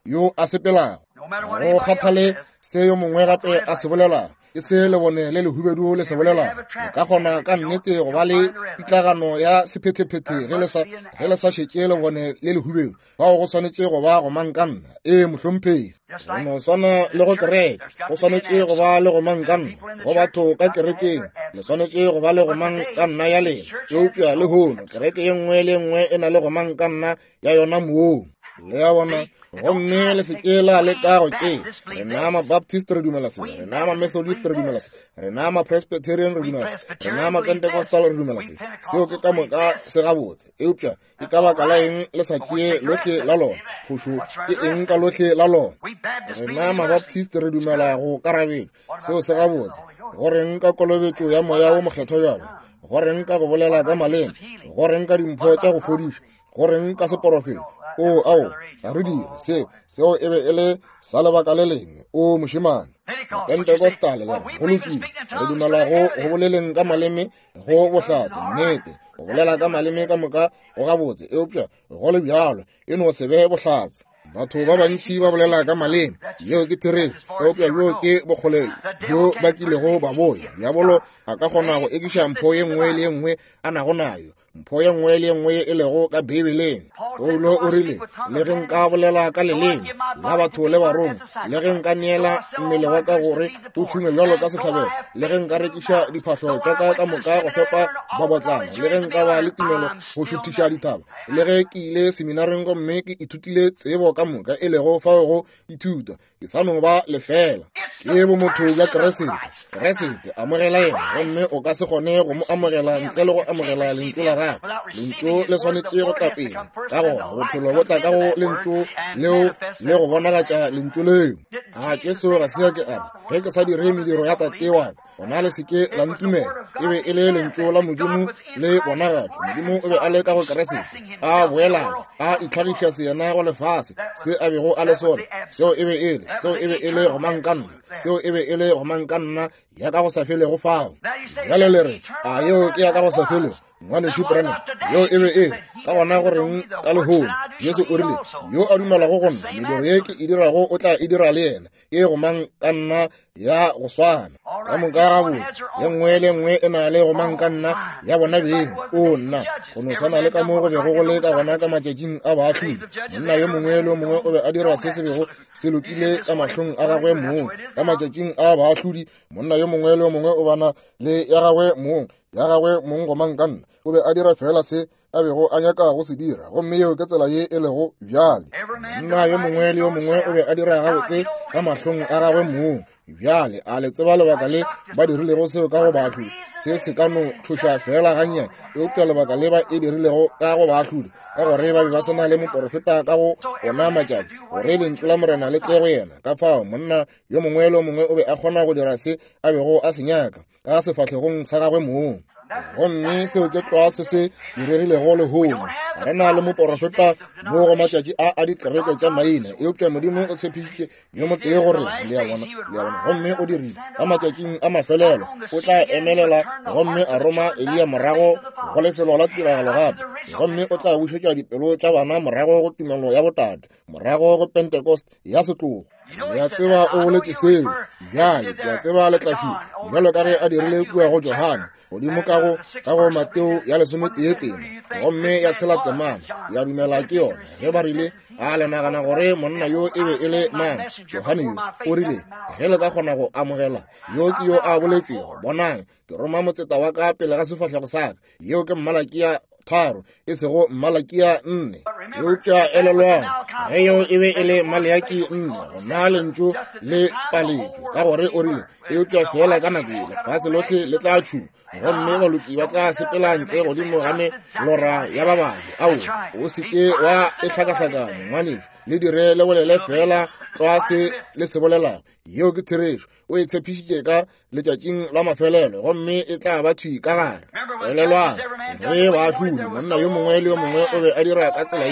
yo a sepelago go kgathale se yo mongwe gape a se bolelang ke se le bone le lehubedu le se bolelang ka gona ka nnete go ba le pitlagano ya sephetephete ge le sa ge le sa sheke le bone le lehubedu ba go swanetse go ba go mankanna e mohlomphegi no swana le go kereke go swanetse go ba le go mankanna go batho ka kerekeng le swanetse go ba le go mankanna ya le eupša le hono kereke ye nngwe le nngwe e na le go mankanna ya yona moo le ya bona gomme le sekela le ka go ke re nama Baptist re dumela se re nama Methodist re dumela se re nama Presbyterian re dumela se re nama Pentecostal re dumela se seo ke ka moka se gabotse eupša ke ka baka la eng le sa tšee lotlhe la lona phusho ke eng ka lotlhe la lona re nama Baptist re dumela go karabelo seo se gabotse goreng ka kolobetšo ya moya o mokgetho jalo goreng ka go bolela ka maleme goreng ka dimpho tša go fodiša goreng ka seporofeta o ao ga re dire se seo e be e le sa lebaka le lengwe o mošimane Pentecostale ya go lokile re dumela go go boleleng ka maleme go bohlatse nnete go bolela ka maleme ka moka go gabotse eupša go le bjalo e no se be bohlatse batho ba bantši ba bolela ka maleme yeo ke therešo eupša yo ke bokgole yo ba kilego ba boya diabolo a ka kgona go ekiša mpho ye nngwe le ye nngwe a nago nayo mpho ye nngwe le ye nngwe e lego ka bibeleng Paulo o rile le ge nka bolela ka leleme la batho le barong le ge nka neela mmele wa ka gore o tšhume bjalo ka sehlabelo le ge nka rekiša diphahlo tša ka ka moka go fepa ba botlana le ge nka ba le tumelo go šuthiša dithaba le ge ke ile seminareng gomme ke ithutile tsebo ka moka e lego fa go ithuta ke sa no ba lefela ke bo motho ya keresete keresete amogela yena gomme o ka se kgone go mo amogela ntle le go amogela lentšu la gagwe lentšu le swanetse go tla pele ka gona bophelo bo tla ka go lentšu leo le go bonagatša lentšu leo a ke seo ga sea ke are ge ke sa dire mediro ya tate wa ka gona le seke la ntumela e be e le lentšu la modimo le bonagatšo modimo o be a le ka go keresete a boelana a itlhagiša seena go lefase se a bego a le sona seo e be e le seo e be e le go mankanna seo e be e le go mankanna ya ka go sa felego fao bjale le re a yeo ke ya ka go sa felego ngwane šuprana yo e be e ka gona goreng ka lehono Jesu o rile yo a dumelago gonna mediro ye ke e dirago o tla e dira le yena e go mang ka nna ya go swana ka moka gabotse ye nngwe le nngwe e na le go mang ka nna ya bona beng o nna go no sana le ka mo go bego go le ka gona ka matšatšing a baahlodi monna yo mongwe le mongwe o be a dira se se bego se lokile ka mahlong a gagwe moo ka matšatšing a baahlodi monna yo mongwe le mongwe o bana le ya gagwe moo ya gagwe mong go mang ka nna o be a dira fela se a bego a nyaka go se dira gomme yeo ke tsela ye e lego bjale monna yo mongwe le yo mongwe o be a dira gabotse ka mahlong a gagwe moo bjale a le tseba lebaka le ba dirilego seo ka go baahlodi se se ka no thuša fela gannyane eupša lebaka le ba e dirilego ka go baahlodi ka gore ba be ba sena le moporofeta ka go ona matšatši gore lentšu la morena le tle go yena ka fao monna yo mongwe le mongwe o be a kgona go dira se a bego a se nyaka ka sefatlhegong sa gagwe moo gomme seo ke tloa se se diregilego lehono ga re na le moporofeta mo go matšatši a a dikereke tša maina eupša modimo o tshepišitše yo motee gore le a bona le a bona gomme o dirile ka matšatšing a mafelelo o tla emelela gomme a roma Elia morago go lefelo la tiragalo gape gomme o tla bušetša dipelo tša bana morago go tumelo ya botate morago go Pentecost ya setlogo ya tseba o boletše seo bjale ke a tseba le tlašu bjalo ka ge a dirile kua go Johana godimo ka go ka go Mateo ya lesometee tena gomme ya tshela temana ya dumela ke yona ge ba rile a le nagana gore monna yo e be e le mang Johane yo o rile ge le ka kgona go amogela yo ke yo a boletšego bonang ke roma motseta wa ka pele ga sefatlhego sa ka yeo ke Mmalakia tharo e sego Mmalakia nne eupša elelwana ge yo e be e le Maleaki nne go na lentšu le paledi ka gore o rile eupša fela ka nako ele fase lotlhe le tla tšhuma gomme baloki ba tla sepela ntle godimo game lora ya babadi ao o seke wa e hlakahlakanya ngwanefe le dire le bolele fela tloa se le se bolelago yeo ke therešo o e tshepišitše ka letšatšing la mafelelo gomme e tla ba thwi ka gare elelwana ge baahlodi monna yo mongwe le yo mongwe o be a dira ka tsela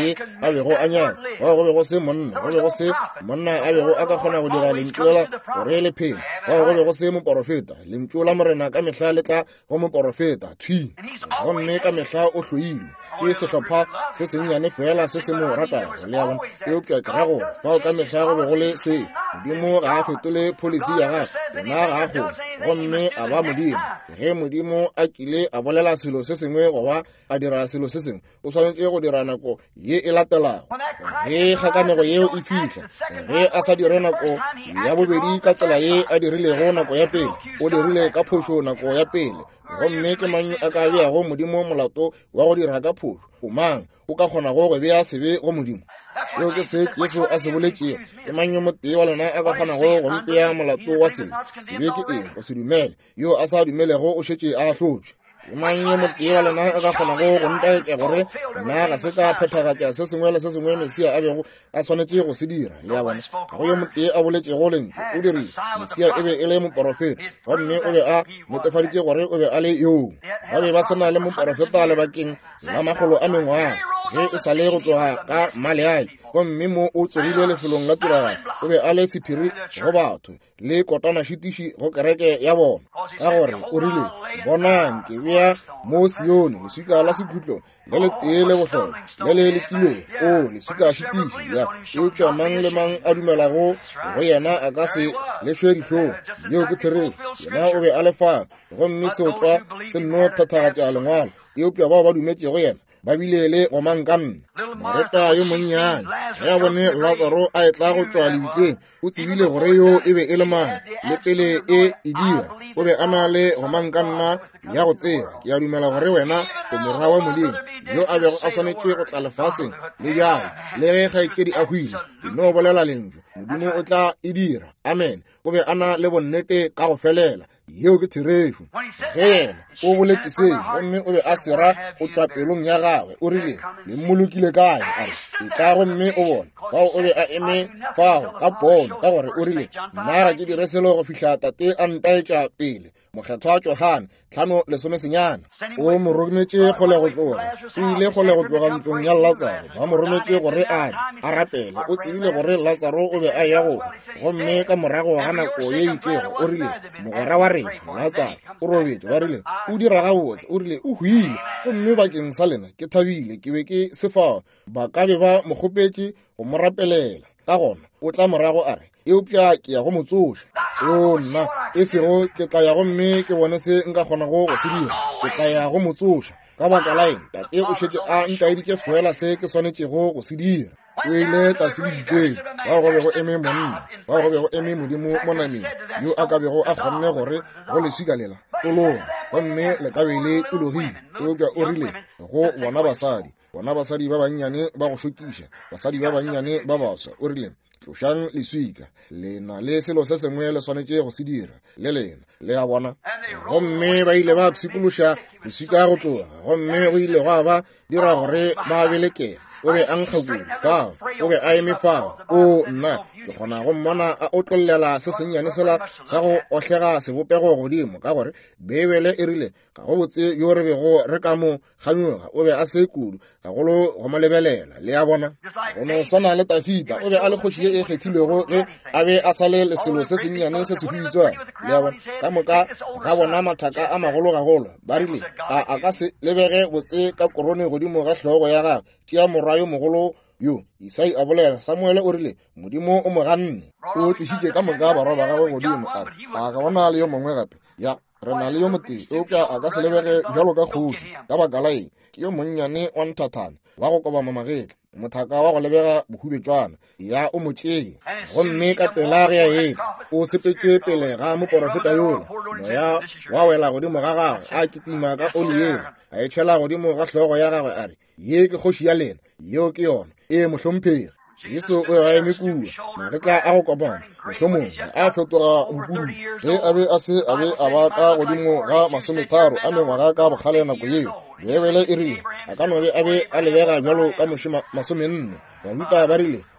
ye a bego a nyaka wa go be go se monna go be go se monna a bego a ka kgona go dira lentsola gore le phela wa go be go se moprofeta lentsola morena ka mehla le tla go moprofeta thwi gomme ka mehla o hloile ke sehlopha se senyane fela se se mo ratago le ya bona e upša ke ra gore fa o ka mehla go be go le se modimo ga a fetole policy ya gagwe yona ga a kgone gomme a ba modimo ge modimo a kile a bolela selo se sengwe goba a dira selo se sengwe o swanetše go dira nako ye e latelago ge kgakanego yeo e fitlha ge a sa dire nako ya bobedi ka tsela ye a dirilego nako ya pele o dirile ka phošo nako ya pele gomme ke mang a ka beago modimo molato wa go dira ka phošo o mang o ka kgonago go bea sebe go modimo seo ke se Yesu a se boletšego ke mang yo motee wa lona a ka kgonago go mpea molato wa sebe sebe ke eng go se dumele yo a sa dumelego o šetše a hlotše mang yo motee wa lona a ka kgonago go ntaetša gore nna ga se ka phethagatša se sengwe le se sengwe Mesia a bego a swanetše go se dira le ya bona ga go yo motee a boletšego lentswe o dirile Mesia e be e le moprofeta gomme o be a netefaditše gore o be a le yoo ba be ba sena le moprofeta lebakeng la magolo a mengwaga ge e sa le go tloga ka Maleai gomme mo o tsogile lefelong la tiragalo o be a le sephiri go batho le kotana šitiši go kereke ya bona ka gore o rile bonang ke bea mo Sione leswika la sekhutlo le le tee le bohlolo le le lekilwe o leswika šitiši ya eupša mang le mang a dumelago go yena a ka se lešwe dihlong yeo ke therešo yena o be a lefa gomme seotlwa se nno phethagatša lengwalo eupša bao ba dumetšego yena ba bile le go mankanna moreta yo monnyane ge a bone Lazaro a etla go tšwa lebitleng o tsebile gore yo e be e le mang le pele e e dira o be a na le go mankanna ya go tseba ke a dumela gore wena o morwa wa modimo yo a bego a swanetše go tla lefaseng le bjang le ge kgaetšedi a hwile no bolela lentswe modimo o tla e dira amen o be a na le bonnete ka go felela yeo ke therešo ge yena o boletše seo gomme o be a sera o tšwa pelong ya gagwe o rile le mmolokile kae a re e tla gomme o bone fao o be a eme fao ka pono ka gore o rile nna ga ke dire selo go fihla tate a ntaetša pele mokgetho wa Johane tlhano lesomesenyana o mo rometše go le go tloga o ile go le go tloga ntlong ya Lazaro ba mo rometše gore a je a rapele o tsebile gore Lazaro o be a ya go gomme ka morago ga nako ye itšego o rile mogwera wa rena Lazaro o robetše ba rile o dira gabotse o rile o hwile gomme bakeng sa lena ke thabile ke be ke sefao ba ka be ba mo kgopetše go mo rapelela ka gona o tla morago a re eupša ke ya go motsoša o nna e sego ke tla ya go mme ke bone se nka kgonago go se dira ke tla ya go motsoša ka baka la eng tate o šetše a ntaeditše fela se ke swanetšego go se dira o ile tlase le ditleng ba go bego eme monna ba go bego eme modimo mo nameng yo a ka bego a kgonne gore go leswika lela tologa gomme le ka be le tologile eupša o rile go bona basadi bona basadi ba bannyane ba go šokiša basadi ba bannyane ba baswa o rile tlošang leswika lena le selo se sengwe le swanetše go se dira le lena le a bona gomme ba ile ba pshikološa leswika go tloga gomme go ile go ba dira gore ba belekela o be a nkgakole fao o be a eme fao o nna ke kgona go mmona a otlollela se sennyane sela sa go otlega sebopego godimo ka gore Bebele e rile ga go botse yo re bego re ka mo kganyoga o be a se kudu ga golo go mo lebelela le a bona go no swana le Dafita o be a le kgoši ye e kgethilwego ge a be a sa le leselo se sennyane se se huitswa le a bona ka moka ga bona mathaka a magolo gagolo ba rile a a ka se lebege botse ka korone godimo ga hlogo ya gagwe ke ya morwa yo mogolo yo Isai a bolela Samuele o rile modimo o mo ganne o tlišitše ka moka barwa ba gagwe godimo a re a ga bona le yo mongwe gape ya re na le yo motee eupša a ka se lebege bjalo ka kgoši ka baka la eng ke yo monnyane wa nthathane wa go koba mamagetla mothaka wa go lebega bohubetšwana ya o motšee gomme ka pela ge ya etla o sepetše pele ga moprofeta yola moya wa wela godimo ga gagwe a kitima ka oli yela a etšhela godimo ga hlogo ya gagwe a re ye ke kgoši ya lena yeo ke yona e mohlomphegi Yesu o a eme kua magetla a go kopana mohlomong a fetoga mpuru ge a be a se a be a ba ka godimo ga masometharo a mengwaga ka bogale nako yeo Bebele e rile a ka no be a be a lebega bjalo ka moši masomenne baruta ba rile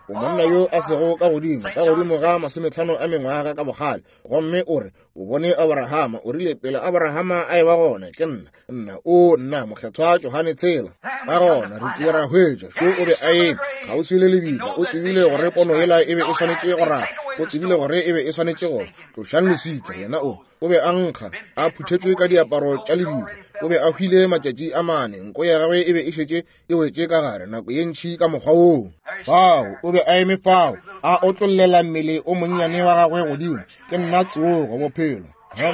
o monna yo a sego ka godimo ka godimo ga masometlhano a mengwaga ka bogale gomme o re o bone Abrahama o rile pele Abrahama a e ba gone ke nna nna o nna mokgethwa Johane Tshela ka gona re tira hwetša sho o be a eme ga o swele lebitla o tsebile gore pono ela e be e swanetše go rata o tsebile gore e be e swanetše go tlošang leswika yena o o be a nkga a phuthetšwe ka diaparo tša lebitla o be a hwile matšatši a mane nko ya gagwe e be e šetše e wetše ka gare nako ye ntšhi ka mokgwa woo fao o be a eme fao a otlollela mmele o monnyane wa gagwe godimo ke nna tsogo bophelo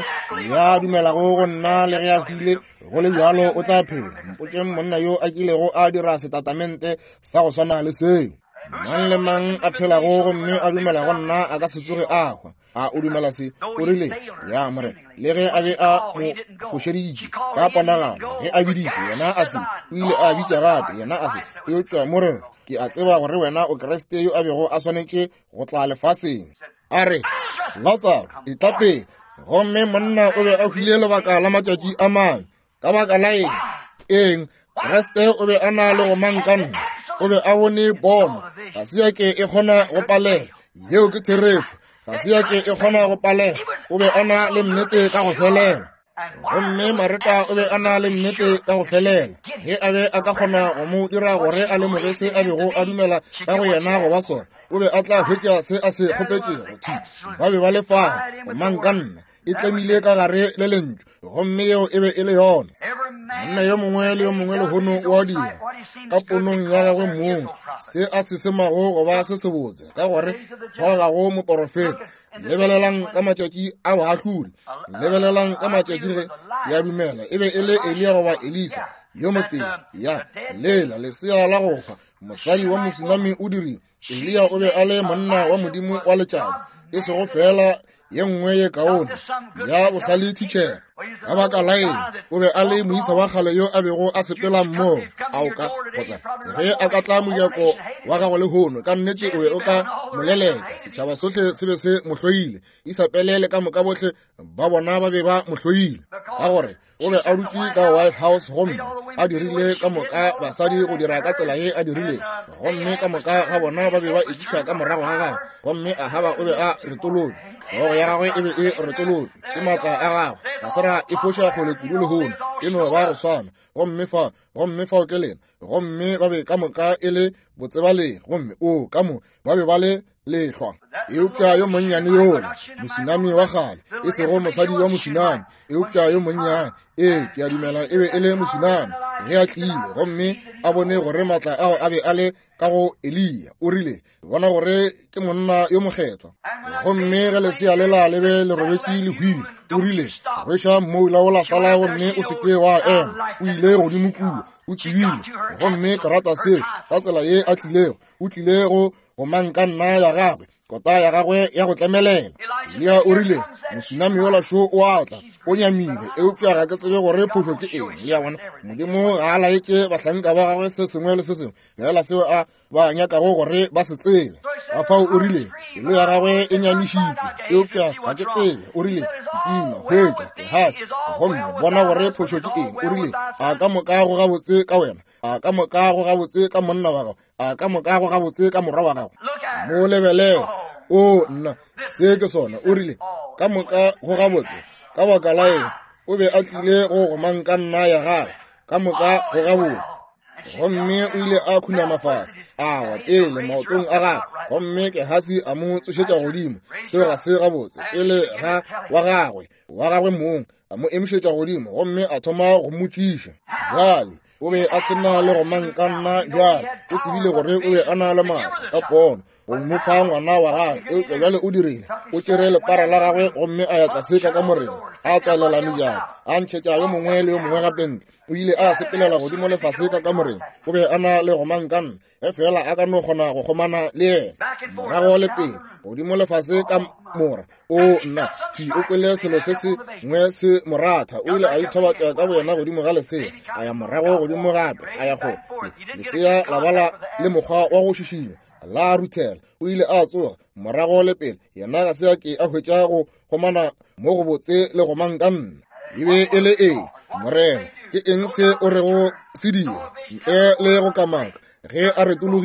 ya dumelago go nna le ge a hwile go le bjalo o tla phela mpotšeng monna yo a kilego a dira setatamente sa go swana le seo mang le mang a phelago gomme a dumela go nna a ka se tsoge a hwa a o dumela se o rile ya more le ge a be a mo fošeditše ka ponagalo ge a biditše yena a se o ile a bitša gape yena a se yo tšwa more ke a tseba gore wena o Kriste yo a bego a swanetše go tla lefaseng a re Lazaro e tla pele gomme monna o be a hwile lebaka la matšatši a mane ka baka la eng eng Kriste o be a na le go mankanna o be a bone pono ga se yake e kgona go palela yeo ke therefu ga se yake e kgona go palela o be a na le nnete ka go felela gomme Mareta o be a na le nnete ka go felela ge a be a ka kgona go mo dira gore a lemoge se a bego a dumela ka go yena go ba sona o be a tla hwetša se a se kgopetšego thi ba be ba le fao go mankanna e tlemile ka gare le lentšu gomme yeo e be e le yona monna yo mongwe le yo mongwe lehono wa dira ka ponong ya gagwe mong se a se semago go ba se sebotse ka gore fa gago moporofeta lebelelang ka matšatši a boahlodi lebelelang ka matšatši ge ya dumela e be e le Elia goba Elisa yo moteng ya lela lesea la go hwa mosadi wa mosunami o dirile Elia o be a le monna wa modimo wa letšatši e sego fela ye nngwe ye kaone ya bohlale teacher ka baka la eng o be a le moisa wa kgale yo a bego a sepela mmoo a o ka gotla ge a ka tla mojako wa gago le hono ka nnete o be o ka moleleka setšhaba sohle se be se mohloile isapelele ka moka bohle ba bona ba be ba mohloile ka gore o be a dutse ka White House gomme a dirile ka moka basadi go dira ka tsela ye a dirile gomme ka moka ga bona ba be ba ekišwa ka morago ga gagwe gomme a haba o be a retolotse tlhogo ya gagwe e be e retolotse ke maatla a gagwe ga sera e foša kgole kudu le hono e no ba go swana gomme fa gomme fa o ke lena gomme ba be ka moka e le botsebaleng gomme o ka mo ba be ba le lehlwa eupša yo monnyane yoo mosunami wa kgale e sego mosadi wa mosunami eupša yo monnyane ee ke a dumela e be e le mosunami ge a tlile gomme a bone gore maatla ao a be a le ka go Elia o rile bona gore ke monna yo mokgethwa gomme ge lesea lela le be le robetše le hwile o rile rweša mmoula o la sala gomme o seke wa ema o ile godimo kudu o tsebile gomme karata se ka tsela ye a tlilego o tlile go go mankanna ya gagwe kota ya gagwe ya go tlemelela Elia o rile mosunami yola sho o atla o nyamile eupša ga ke tsebe gore phošo ke eng le ya bona modimo ga a laetse bahlanka ba gagwe se sengwe le se sengwe fela seo a ba nyakago gore ba se tsebe a fao o rile pelo ya gagwe e nyamišitšwe eupša ga ke tsebe o rile tima hwetša kehase gomme bona gore phošo ke eng o rile a ka moka go gabotse ka wena a ka moka go gabotse ka monna wa gago a ka moka go gabotse ka morwa wa gago mo lebeleo o nna se ke sona o rile ka moka go gabotse ka baka la eng o be a tlile go go mankanna ya gagwe ka moka go gabotse gomme o ile a khunama fase a wa pele maotong a gagwe gomme Kehasi a mo tsošetša godimo seo ga se gabotse e le ga wa gagwe wa gagwe mong a mo emišetša godimo gomme a thoma go motšiša jale o be a sena le go mankanna bjale o tsebile gore o be a na le maatla ka pono go mo fa ngwana wa gagwe eupša bjale o dirile o tšere lepara la gagwe gomme a yatla seka ka morena a tswalela mejalo a ntšhetša yo mongwe le yo mongwe gape ntle o ile a sepelela godimo lefase ka ka morena o be a na le go mankanna e fela a ka no kgona go kgomana le yena morago le pele godimo lefase ka mora o nna thi o kwele selo se se ngwe se moratha o ile a ithobatša ka boyena godimo ga lesea a ya morago godimo gape a ya go lesea la bala le mokgwa wa go šišina la ruthela o ile a tsoga morago le pele yena ga se a ke a hwetša go kgomana mo go botse le go mankanna e be e le eng morena ke eng se o re go se dira ntle le go kamaka ge a retologile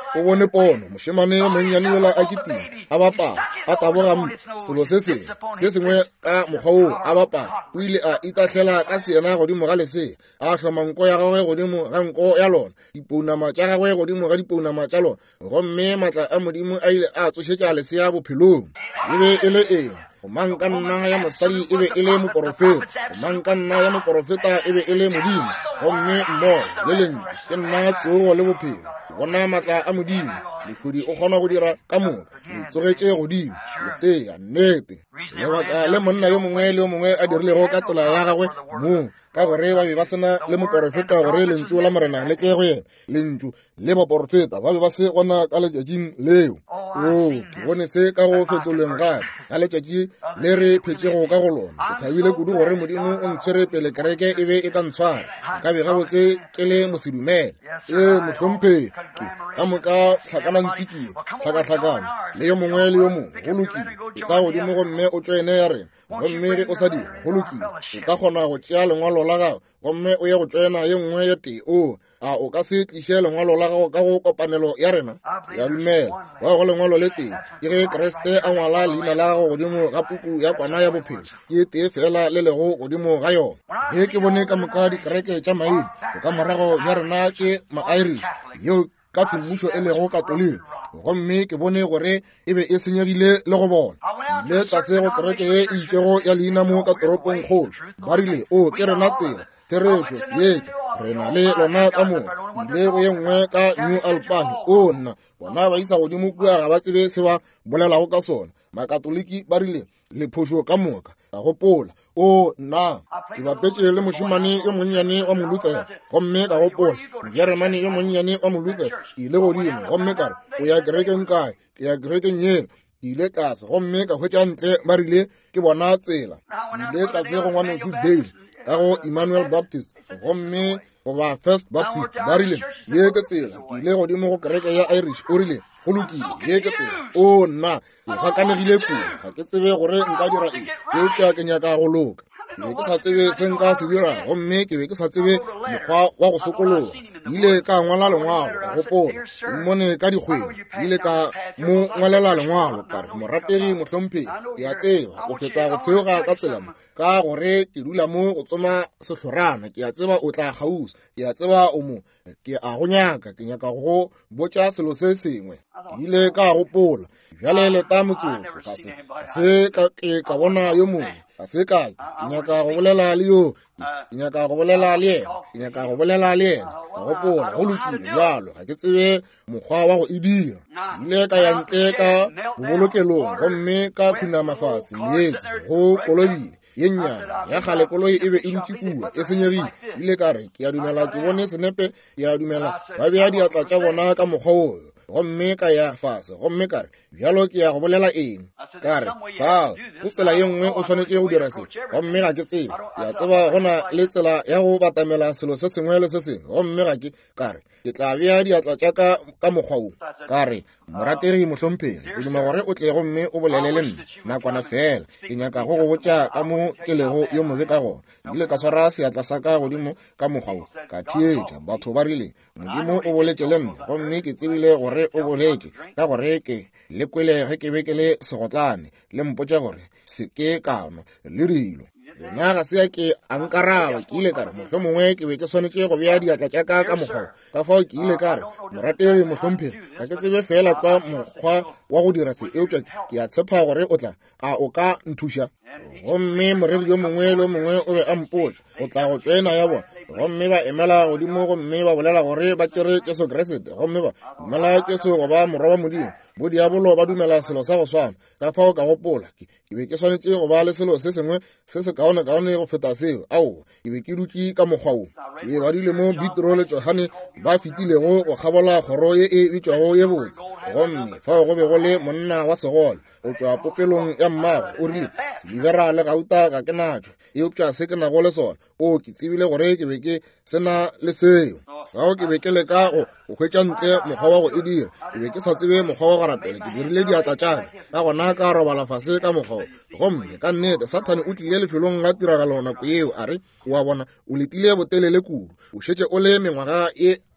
o bone pono moshemane yo monnyane yola a kitima a bapala a taboga mpe selo se sengwe se sengwe ka mokgwa oo a bapala o ile a itahlela ka seena godimo ga lesea a hloma nko ya gagwe godimo ga nko ya lona dipounama tša gagwe godimo ga dipounama tša lona gomme maatla a modimo a ile a tsošetša lesea bophelong e be e le eng go mang ka nna ya mosadi e be e le moporofeta go mang ka nna ya moporofeta e be e le modimo gomme mmogo le lentle ke nna tsogo le bophelo bona maatla a modimo lehlodi o kgona go dira ka moka le tsogetše godimo lesea nnete lebaka le monna yo mongwe le yo mongwe a dirilego ka tsela ya gagwe mo ka gore ba be ba sena le moporofeta gore lentšu la morena le tle go yena lentšu le baporofeta ba be ba se gona ka letšatšing leo o ke bone se ka go fetoleng gape ka letšatši le re phetšego ka go lona ke thabile kudu gore modimo o ntshwere pele kereke e be e ka ntshwara ka be gabotse ke le mosedumele e mohlompheki ka moka tlhakanantshwikie tlhakatlhakano le yo mongwe le yo mongwe go lokile e tla godimo gomme o tswene ya rena gomme ge o sa dira go lokile o ka kgona go tšea lengwalo la gago gomme o ye go tswena ye nngwe ye tee o a o ka se tliše lengwalo la gago ka go kopanelo ya rena ya dumela wa go lengwalo le tee ke ge kreste a ngwala leina la gago godimo ga puku ya kwana ya bophelo ke tee fela le lego godimo ga yona ge ke bone ka moka dikereke tša maedi o ka morago ya rena ke ma-irish yo ka semmušo e lego katolika gomme ke bone gore e be e senyegile le go bona ile tlase go kereke ye e itšego ya leina mo ka toropong kgolo ba rile o ke rena tsela therešo seetša re na le lona ka moka ile go ye nngwe ka new albany o nna bona ba isa godimo kua ga ba tsebe se ba bolelago ka sona makatoliki ba rile lephošo ka moka ka gopola o nna ke bapetše le mošemane yo monnyane wa moluther gomme ka gopola mojeremane yo monnyane wa moluther ile godimo gomme kare o ya kerekeng kae ke ya kerekeng yeno ile tlase gomme ka hwetša ntle ba rile ke bona tsela ile tlase go ngwanošu dale ka go Emmanuel Baptist gomme go ba First Baptist ba rile ye ke tsela ke ile godimo go kereke ya Irish o rile go lokile ye ke tsela o nna e gakanegile kudu ga ke tsebe gore nka dira eng yo ke a ke nyaka go loka ke be ke sa tsebe se nka se dira gomme ke be ke sa tsebe mokgwa wa go sokologa ile ka ngwala lengwalo ka gopola mmone ka dikgwedi ke ile ka mo ngwalela lengwalo kare morategi mohlomphegi ke a tseba o feta go theoga ka tselamo ka gore ke dula mo go tsoma sehlorana ke a tseba o tla gausa ke a tseba o mo ke a go nyaka ke nyaka go botša selo se sengwe ke ile ka gopola bjale leta motsotso ka se se ka ke ka bona yo mongwe ka se ka ke nyaka go bolela le yo ke nyaka go bolela le yena ke nyaka go bolela le yena ka gopola go lokile bjalo ga ke tsebe mokgwa wa go e dira ile ka ya ntle ka bobolokelong gomme ka khunama fase meetse go kolodile ye nnyane ya gale koloi e be e dutse kua e senyegile ile ka re ke a dumela ke bone senepe ke a dumela ba bea diatla tša bona ka mokgwa oo gomme ka ya fase gomme kare bjalo ke ya go bolela eng kare ba go tsela ye nngwe o tshwanetse go dira se gomme ga ke tsebe ya tseba gona le tsela ya go batamela selo se sengwe le se sengwe gomme ga ke kare ke tla bea diatla tša ka ka mokgwa o kare morategi mohlomphegi ke duma gore o tle gomme o bolele le nna nakwana fela ke nyaka go go botša ka mo ke lego yo mobe ka gona ebile ka swara seatla sa ka godimo ka mokgwa o ka theetša batho ba rile modimo o boletše le nna gomme ke tsebile gore o boletše ka gore ke le kwele ge ke be ke le segotlane le mpotša gore se ke kanwa le dilo yona ga se ya ke ankaraba ke ile kare mohlho mongwe ke be ke swanetše go bea diatla tša ka ka mokgwa ka fao ke ile kare morategi mohlomphegi ga ke tsebe fela tla mokgwa wa go dira se eupša ke a tshepa gore o tla a o ka nthuša gomme moreri yo mongwe le mongwe o be a mpotša go tla go tswena ya bona gomme ba emela godimo gomme ba bolela gore ba tšere Jesu Kriste gomme ba emela Jesu go ba morwa wa modimo bo diabolo ba dumela selo sa go swana ka fao ka gopola ke be ke swanetše go ba le selo se sengwe se se kaone-kaone go feta seo ao ke be ke dutše ka mokgwa o ke badile mo Petro le Johane ba fetilego go kgabola kgoro ye e bitšwago ye botse gomme fao go be go le monna wa segole o tšwa popelong ya mmagwe o rile selibera le gauta ga ke natšo eupša se ke nago le sona o ke tsebile gore ke be ke sena le seo fao ke be ke leka go hwetša ntle mokgwa wa go e dira ke be ke sa tsebe mokgwa wa go rapela ke dirile diatla tšaka ka gona ka robala fase ka mokgwa gomme ka nnete Sathane o tlile lefelong la tiragalo nako eo a re wa bona o letile botelele kudu o šetše o le mengwaga e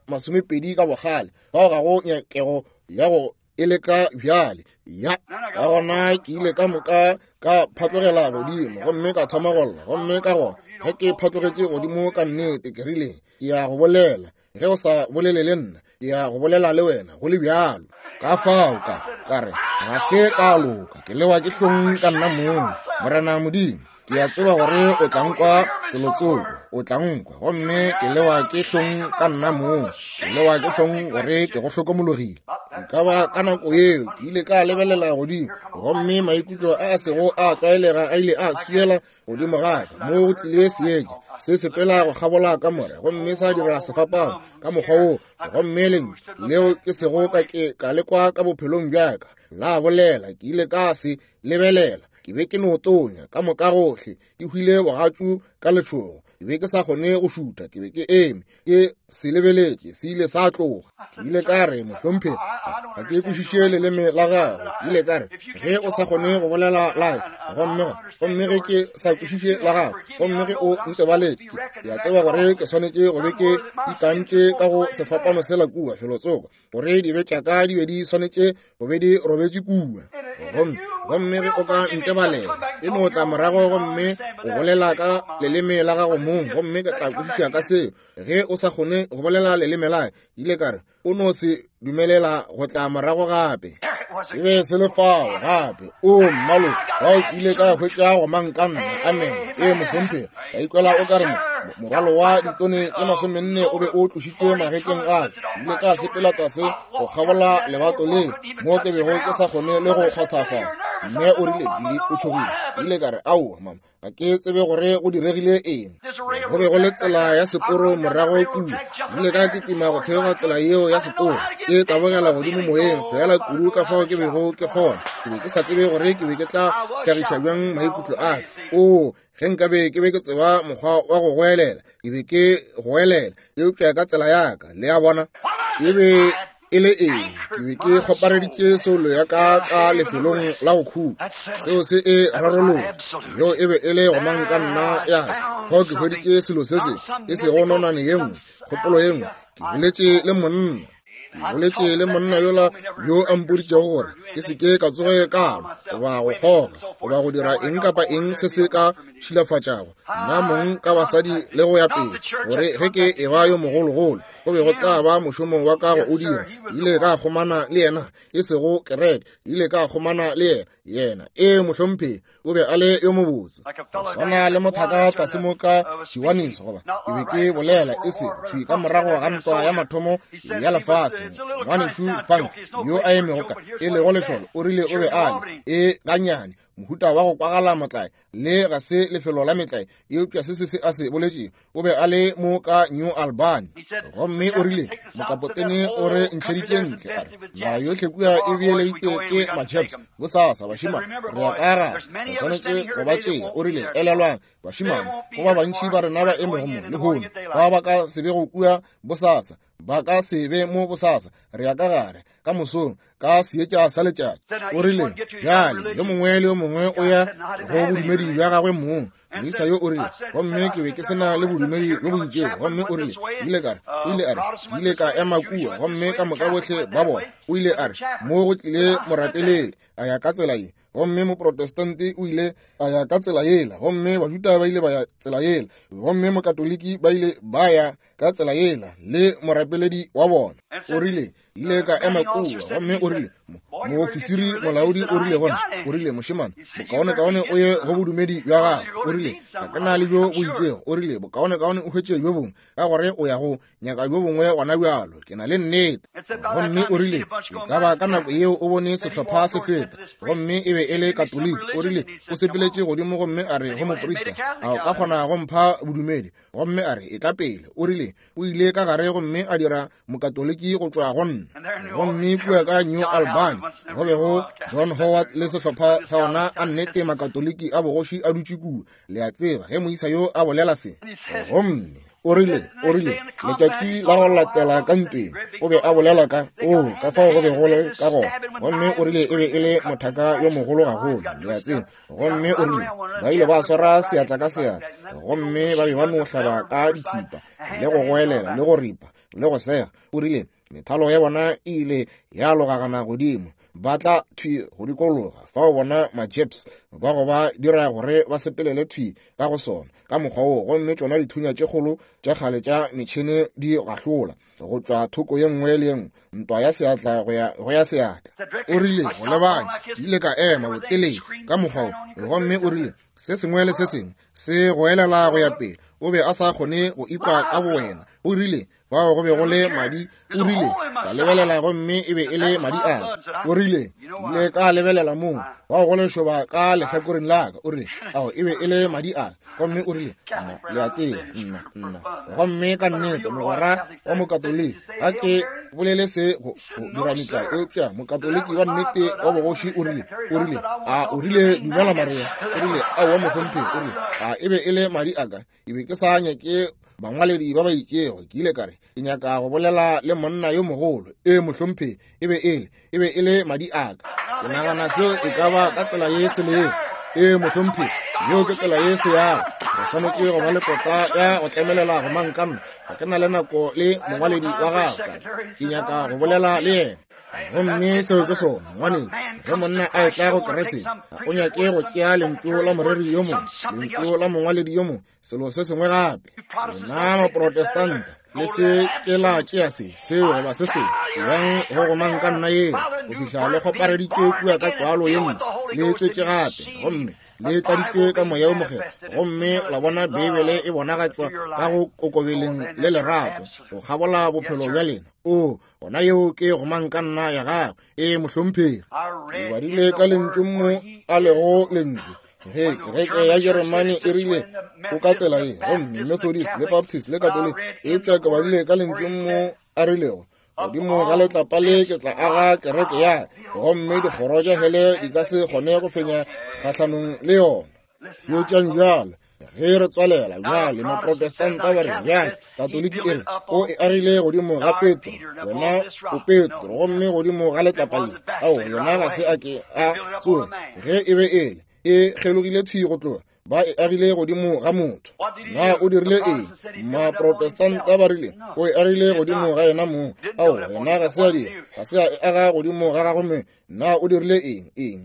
masomepedi ka bogale bao ga go nyakego ya go e le ka bjale ya ka gona ke ile ka moka ka phatlogela godimo gomme ka thoma go lla gomme ka go ge ke phatlogetse godimo ka nnete ke rile ke ya go bolela ge o sa bolele le nna ke ya go bolela le wena go le bjalo ka fao ka kare ga se ka loka ke lewa ke hlong ka nna moo morena modimo ke ya tseba gore o tla nkwa kelotsoko o tla nkwa gomme ke lewa ke hlong ka nna moo ke lewa ke hlong gore ke go hlokomologile ka ba ka nako eo ke ile ka lebelela godimo gomme maikutlo a sego a tlwaelega a ile a suela godimo gaka mo go tlile seeke se sepela go gabola ka more gomme sa dira sefapao ka mokgwa o gomme leng leo ke sego ka ke ka lekwa ka bophelong bjaka la bolela ke ile ka se lebelela ke be ke no tonya ka moka gohle ke hwile bogatsu ka letshogo ke be ke sa kgone go šuta ke be ke eme ke se lebeletse se ile sa tloga ke ile ka re mohlomphe ga ke kwešiše leleme la gago ke ile ka re ge o sa kgone go bolela lae gomme gomme ge ke sa kwešiše la gago gomme ge o ntebaletse ke a tseba gore ke swanetše go be ke ikantše ka go sefapano sela kua felotsoko gore di be tšaka di be di swanetše go be di robetše kua gomme ge o ka ntebalela e no tla morago gomme o bolela ka leleme la gago mong gomme ka tla kwešiša ka seo ge o sa kgone go bolela leleme lae ile kare o no se dumelela go tla morago gape se be se le fao gape o mmalo wa o ile ka hwetša go mankanna amen e mohlomphe ka ikwela o kare moralo wa ditone tse masomenne o be o tlošitšwe magetleng gaka ile ka sepela tlase go gabola lebato le mo ke bego ke sa kgone le go kgothafasa mme o rile bile o tšhogile ile ka re ao mama ga ke tsebe gore go diregile eng go be go le tsela ya seporo morago kua ile ka kitima go theoga tsela yeo ya seporo e tabogela godimo moyeng fela kudu ka fao ke bego ke kgona ke be ke sa tsebe gore ke be ke tla hlagiša bjang maikutlo aka o ge nkabe ke be ke tseba mokgwa wa go goelela ke be ke goelela eupša ka tsela yaka le ya bona e be e le eng ke be ke kgopareditše solo ya ka ka lefelong la go khuta seo se e rarologa yo e be e le go manka nna ya fao ke hweditše selo se se e se go nonane ye nngwe kgopolo ye nngwe ke boletše le monna ke boletše le monna yola yo a mpoditšego gore ke se ke ka tsoge kalo goba go kgoga goba go dira eng kapa eng se se ka tšhilafatšago nna mong ka basadi le go ya pele gore ge ke e ba yo mogologolo go be go tla ba mošomo wa ka go o dira ile ka kgomana le yena e sego kereke ile ka kgomana le yena e mohlomphe o be a le yo mobotse swana le mothaka tlase mo ka Johannes goba ke be ke bolela e se thui ka morago ga ntwa ya mathomo ya lefase ngwane fu fang yo a emego ka e le go lešolo o rile o be a le e ganyane mohuta wa go kwagala motlae le ga se lefelo la metlae eupša se se se a se boletše o be a le mo ka New Albany gomme o rile mokapotene o re ntšheditše ntle a re naga yohle kua e beeleditšwe ke machaps bosasa bašimane re ya ka gara re swanetše go ba tšea o rile elelwang bašimane go ba bantši ba rena ba emego mo le hono ba ba ka sebe go kua bosasa ba ka sebe mo bosasa re ya ka gare ka mosong ka seetša sa letšatši o rile bjale yo mongwe le yo mongwe o ya go bodumedi bja gagwe mong moisa yo o rile gomme ke be ke sena le bodumedi yo boitšego gomme o rile ile kare o ile a re ile ka ema kua gomme ka moka botlhe ba bona o ile a re mo go tlile morapeledi a ya ka tsela ye gomme moprotestanti o ile a ya ka tsela yela gomme bajuta ba ile ba ya tsela yela gomme mokatoliki ba ile ba ya ka tsela yela le morapeledi wa bona o rile ile ka ema kua gomme o rile moofisiri molaodi o rile gona o rile mošemane bokaone-kaone o ye go bodumedi bja gago o rile ga ke na le bjo bo itšego o rile bokaone-kaone o hwetše bjo bongwe ka gore o ya go nyaka bjo bongwe gona bjalo ke na le nnete gomme o rile ka ba ka nako yeo o bone sehlopha se feta gomme e be e le katoliki o rile o sepeletše godimo gomme a re go moporista a o ka kgona go mpha bodumedi gomme a re e tla pele o rile o ile ka gare gomme a dira mokatoliki go tšwa go nna gomme kua ka New Albany go be go John Howard le sehlopha sa ona a nnete makatoliki a bogoši a dutše kua le a tseba ge moisa yo a bolela se gomme o rile o rile letšatši la go latela ka ntweng o be a bolela ka o ka fao go be go le ka gona gomme o rile e be e le mothaka yo mogolo gagolo le a tseba gomme o rile ba ile ba swara seatla ka seatla gomme ba be ba no hlaba ka dithipa le go goelela le go ripa le go sega o rile methalo ya bona e ile ya logagana godimo ba tla thwi go dikologa fa o bona ma-Japs ba go ba dira gore ba sepelele thwi ka go sona ka mokgwa o gomme tsona dithunya tše kgolo tša kgale tša metšhene di gahlola go tšwa thoko ye nngwe le yengwe ntwa ya seatla go ya seatla o rile go lebanya ke ile ka ema botelele ka mokgwa o gomme o rile se sengwe le se sengwe se go elela go ya pele o be a sa kgone go ikwa ka bowena o rile fa go be go le madi o rile ka lebelela gomme e be e le madi a o rile ile ka lebelela moo wa go le shoba ka lehlakoreng la ka o rile ao e be e le madi a gomme o rile le a tseba nna nna gomme ka nnete mogwera wa mokatoliki a ke bolele se go dira metla eupša mokatoliki wa nnete wa bogoši o rile o rile a o rile dumela maria o rile a wa mohlompheng o rile a e be e le madi a ka e be ke sa nyake bangwaledi ba ba ikego ke ile kare ke nyaka go bolela le monna yo mogolo e mohlompheng e be ele e be e le madi a ka ke nagana seo e ka ba ka tsela ye se le e mohlompheng yo ke tsela ye se ya go tshwanetse go ba le kota ya go tlemelela go mankana ga ke na le nako le mongwaledi wa gago ke nyaka go bolela le ena gomme seo ke sona ngwaneng ge monna a e tla go kerese o nyake go tšea lentšu la moreri yo mongwe lentšu la mongwaledi yo mongwe selo se sengwe gape rona maprotestanta le se ke la tšea se seo goba se se yang go go manka nna ye go fitlha le kgopareditšwe kua ka tswalo ye ntsi le tswetše gape gomme le tladitšwe ka moya o mogero gomme la bona bebele e bonagatswa ka go kokobeleng le lerato go kgabola bophelo bja lena o gona yeo ke go manka nna ya gago e mohlomphegi e badile ka lentšu mo a lego lentšu ge kereke ya jeremane e rile o ka tsela ye gomme methodist le baptist le catholic e tšwa ke badile ka lentšu mo a rilego godimo ga letlapa le ke tla aga kereke ya gomme dikgoro tša hele di ka se kgone go fenya kgatlhanong le yona seo tšang jalo ge re tswalela bjale maprotestanta ba re bjale katoliki e re o e agile godimo ga petro wena o petro gomme godimo ga letlapa le ao yona ga se a ke a tsoge ge e be ele e kgelogile thwi go tloga ba e agile godimo ga motho na o dirile eng maprotestanta ba rile o e agile godimo ga yena moo ao yena ga se a dira ga se a e aga godimo ga gagome na o dirile eng eng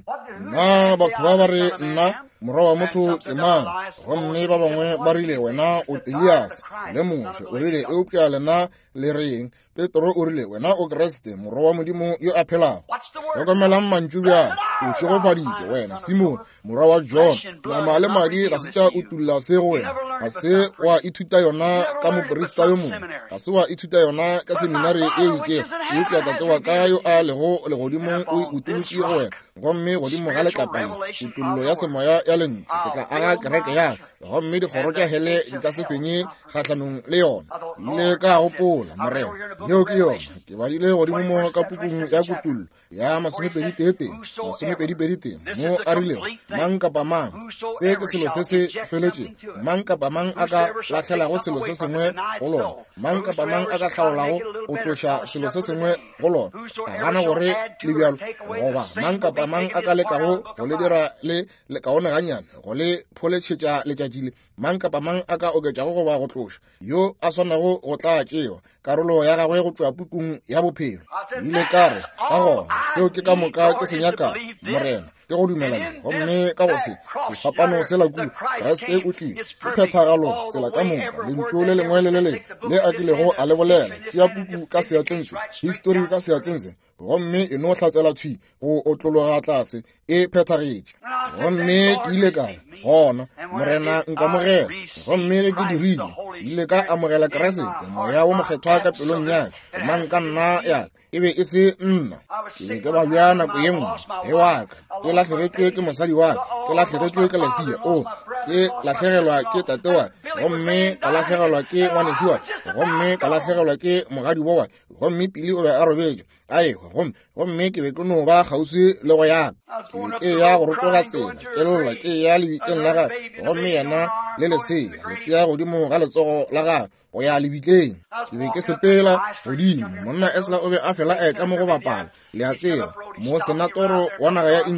na batho ba ba re nna morwa wa motho ke mang gomme ba bangwe ba rile wena o elias le mose o rile eupša lena le reng petro o rile wena o kreste morwa wa modimo yo a phelago tlhokomelang mantšu bjale o šegofaditše wena simon morwa wa john nama le madi ga se tša o tulla se go wena ga se wa ithuta yona ka moporista yo mongwe ga se wa ithuta yona ka seminari e ikego eupša tate wa ka yo a lego legodimong o utolotše go wena gomme godimo ga letlapale utullo ya semoya ya lentšu ke tla aga kereke ya gomme dikgoro tša hele di ka se fenye kgatlhanong le yona ile ka gopola morena yeo ke yona ke badile godimo mo ka pukung ya kutullo ya masomepedi tete masomepedi pedi teng mo a rilego mang kapa mang se ke selo se se feletše mang kapa mang a ka latlhelago selo se sengwe go lona mang kapa mang a ka hlaolago go tloša selo se sengwe go lona a gana gore le bjalo goba mang kapa mang a ka lekago go le dira le lekaone ganyane go le pholetšhetša letšatšile mang kapa mang a ka oketšago goba go tloša yo a swannago go tla tšeo karolo ya gagwe go tšwa pukung ya bophelo ile kare ka gona seo ke ka moka ke se nyaka morena ke go dumelana gomme ka go se sefapano se la kudu kreste o tlile ke phethagalo tsela ka moka lentšu le lengwe le le le le a kilego a le bolela tšea puku ka seatleng se histori ka seatleng se gomme e no hlatsela thwi go otlologa tlase e phethagetše gomme ke ile kare gona morena nkamogela gomme ge ke dirile ile ka amogela keresete moya wo mokgethwa ka pelong yaka mang ka nna yaka e be e se nna ke be ke ba bja nako ye nngwe e waka ke latlhegetswe ke mosadi waka ke latlhegetswe ke lesia o ke latlhegelwa ke tate wa gomme ka latlhegelwa ke ngwanesi wa gomme ka latlhegelwa ke mogadi wa wa gomme pele o be a robetše ae gomme ke be ke no ba kgausi le go yaka ke be ke ya go rotoga tsela ke lolwa ke ya lebiteng la gago gomme yena le lesea lesea godimo ga letsogo la gago go ya lebitleng ke be ke sepela godimo monna esla o be a fela a etla mo go bapala le a tseba mo senatoro wa naga ya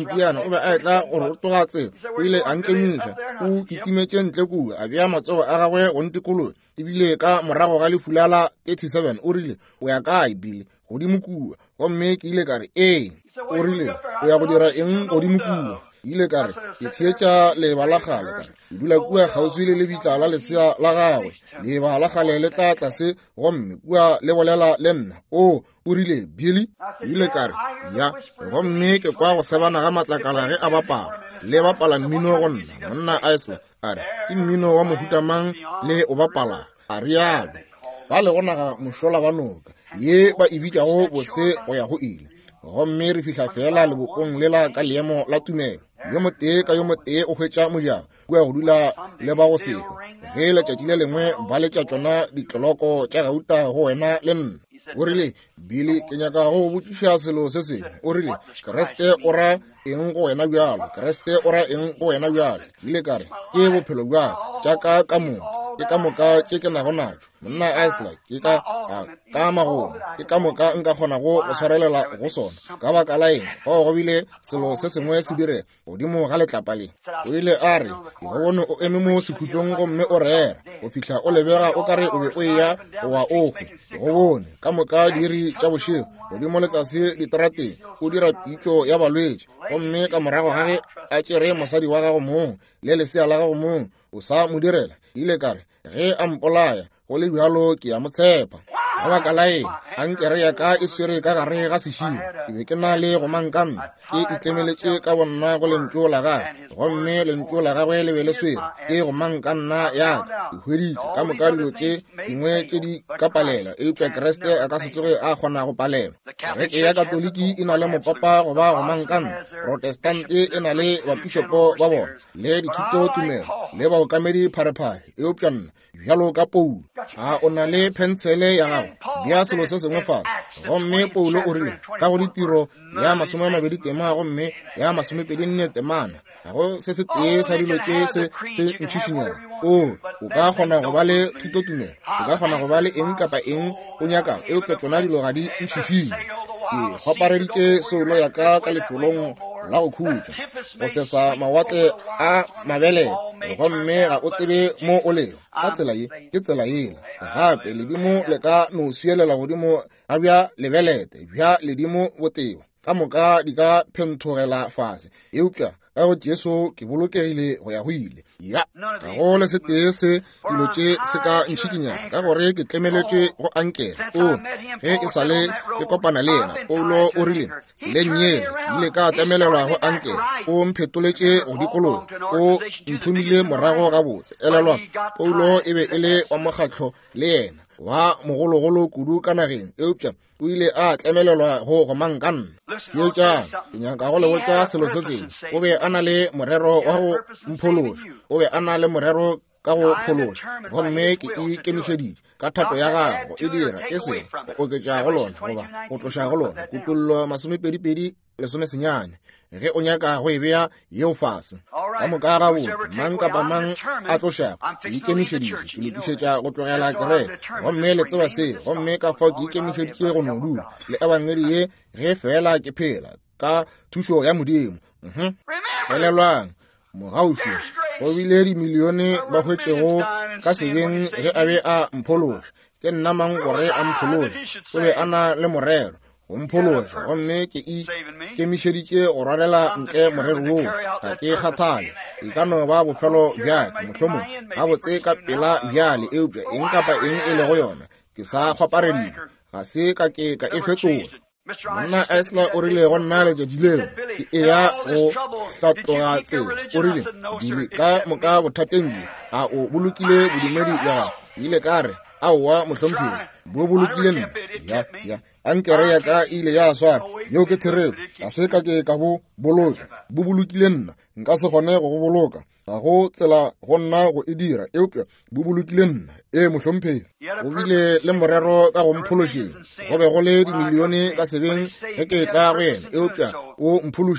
diana o be a etla gore o togatse o ile a nkemiša o kitimetše ntle kua a bea matsogo a gagwe go ntikolo ebile ka morago ga lefula la thirty-seven o rile o ya kae Bile godimo kua gomme ke ile ka re ee o rile o ya go dira eng godimo kua ile ka re ke thietša leba la gale ka re ke dula kua kgauswi le lebitla la lesea la gagwe leba la gale le tla tlase gomme kua le bolela le nna o o rile Billy ile ka re ya gomme ke kwa go sebana ga matlakala ge a bapala le bapala mmino go nna monna Isla a re ke mmino wa mohutamang le o bapala a rialo ba le gona ga mošola ba noka ye ba e bitšago bose go ya go ile gomme re fihla fela lebokong le la ka leemo la tumelo yo motee ka yo motee o hwetša mojako kua go dula le ba go sego ge letšatši le lengwe ba letša tšona ditloloko tša gauta go wena le nna o rile Billy ke nyaka go botšiša selo se sengwe o rile Kreste o ra eng go wena bjalo Kreste o ra eng go wena bjalo ile ka re ke bophelo bjalo jaaka ka moka ke ka moka ke ke nago natšo monna Isla ke ka ka mago ke ka moka nka kgonago go swarelela go sona ka baka la eng fa go bile selo se sengwe se dire godimo ga letlapa le o ile a re ke go bone o eme mo sekhutlong gomme o reera o fihla o lebega o kare o be o eya o wa okgwe ke go bone ka moka diri tša bošego godimo le tlase diterateng o dira pitšo ya balwetši gomme ka morago gage a tšere mosadi wa gago mong le lesea la gago mong o sa mo direla ile ka re ge a mpolaya go le bjalo ke ya mo tshepa ka baka la eng a nkere ya ka e swere ka gare ga seširo ke be ke na le go mankanna ke itlemeletše ka bonna go lentšo la gagwe gomme lentšo la gagwe le be le swere ke go mankanna yaka e hweditše ka moka dilo tše dingwe tše di ka palela eupša Kreste a ka se tsoge a kgona go palela kereke ya katoliki e na le mopapa goba go mankanna protestante e na le bapišopo ba bona le dithuto tumelo le baokamedi pharephare eupša nna bjalo ka Paulo a o na le pentsele ya gago bja selo se sengwe fatshe gomme Paulo o rile ka go ditiro ya masome a mabedi tema gomme ya masome pedi nne temana ga go se se tee sa dilo tše se se ntšhišinyana o o ka kgona go ba le thuto tumelo o ka kgona go ba le eng kapa eng o nyaka e o tla tsona dilo ga di ntšhišinye ke gopareditše solo ya ka ka lefolong la go khutša go sesa mawatle a mabele gomme ga o tsebe mo o lego ka tsela ye ke tsela yela gape ledimo le ka no sielela godimo ga bja lebelete bja ledimo botebo ka moka di ka phenthogela fase eupša ka go Jesu ke bolokegile go ya go ile ya ga go le se tee se dilo tše se ka ntšhikinyana ka gore ke tlemeletše go ankela o ge e sa le ke kopana le yena Paulo o rile seleng yele ke ile ka tlemelelwa go ankela o mphetoletše go dikolong o nthomile morago gabotse elelwa Paulo e be e le wa mokgatlho le yena wa mogologolo kudu ka nageng eupša o ile a tlemelelwa go go mankanna thietša ke nyaka go le botša selo se sengwe o be a na le morero wa go mphološa o be a na le morero ka go phološa gomme ke ikemišeditše ka thato ya gago e dira e seng go oketša go lona goba go tloša go lona kutullo masomepedipedi lesome senyane ge o nyaka go e bea yeo fase ka moka ga botse mang kapa mang a tlošago ke ikemišeditše ke lokišetša go tlogela kereke gomme le tseba se gomme ka fao ke ikemišeditše go nodula le ebangedi ye ge fela ke phela ka thušo ya modimo elelwang mogaušo go bile dimilione ba hwetšego ka sebeng ge a be a mphološa ke nna mang gore a mphološa o be a na le morero go mphološa gomme ke ikemišeditše go rwalela ntle morero woo ga ke kgathale e ka no ba bofelo bjaka mohlomong ga botse ka pela bjale eupša eng kapa eng e le go yona ke sa kgwaparedile ga se ka ke ka e fetola monna Isla o rile go nna letšatši leo ke eya go hlatloga tsela o rile dile ka moka bothateng a o bolokile bodumedi bja gago ile ka re aowa mohlomphedi bo bolokile nna ya ya ankere ya ka ile ya swara yeo ke therego ga se ka ke ka bo boloka bo bolokile nna nka se kgone go go boloka ga go tsela go nna go e dira eupša bo bolokile nna e mohlomphedi go bile le morero ka go mphološeng go be go le dimilione ka sebeng ge ke tla go yena eupša o mphološitše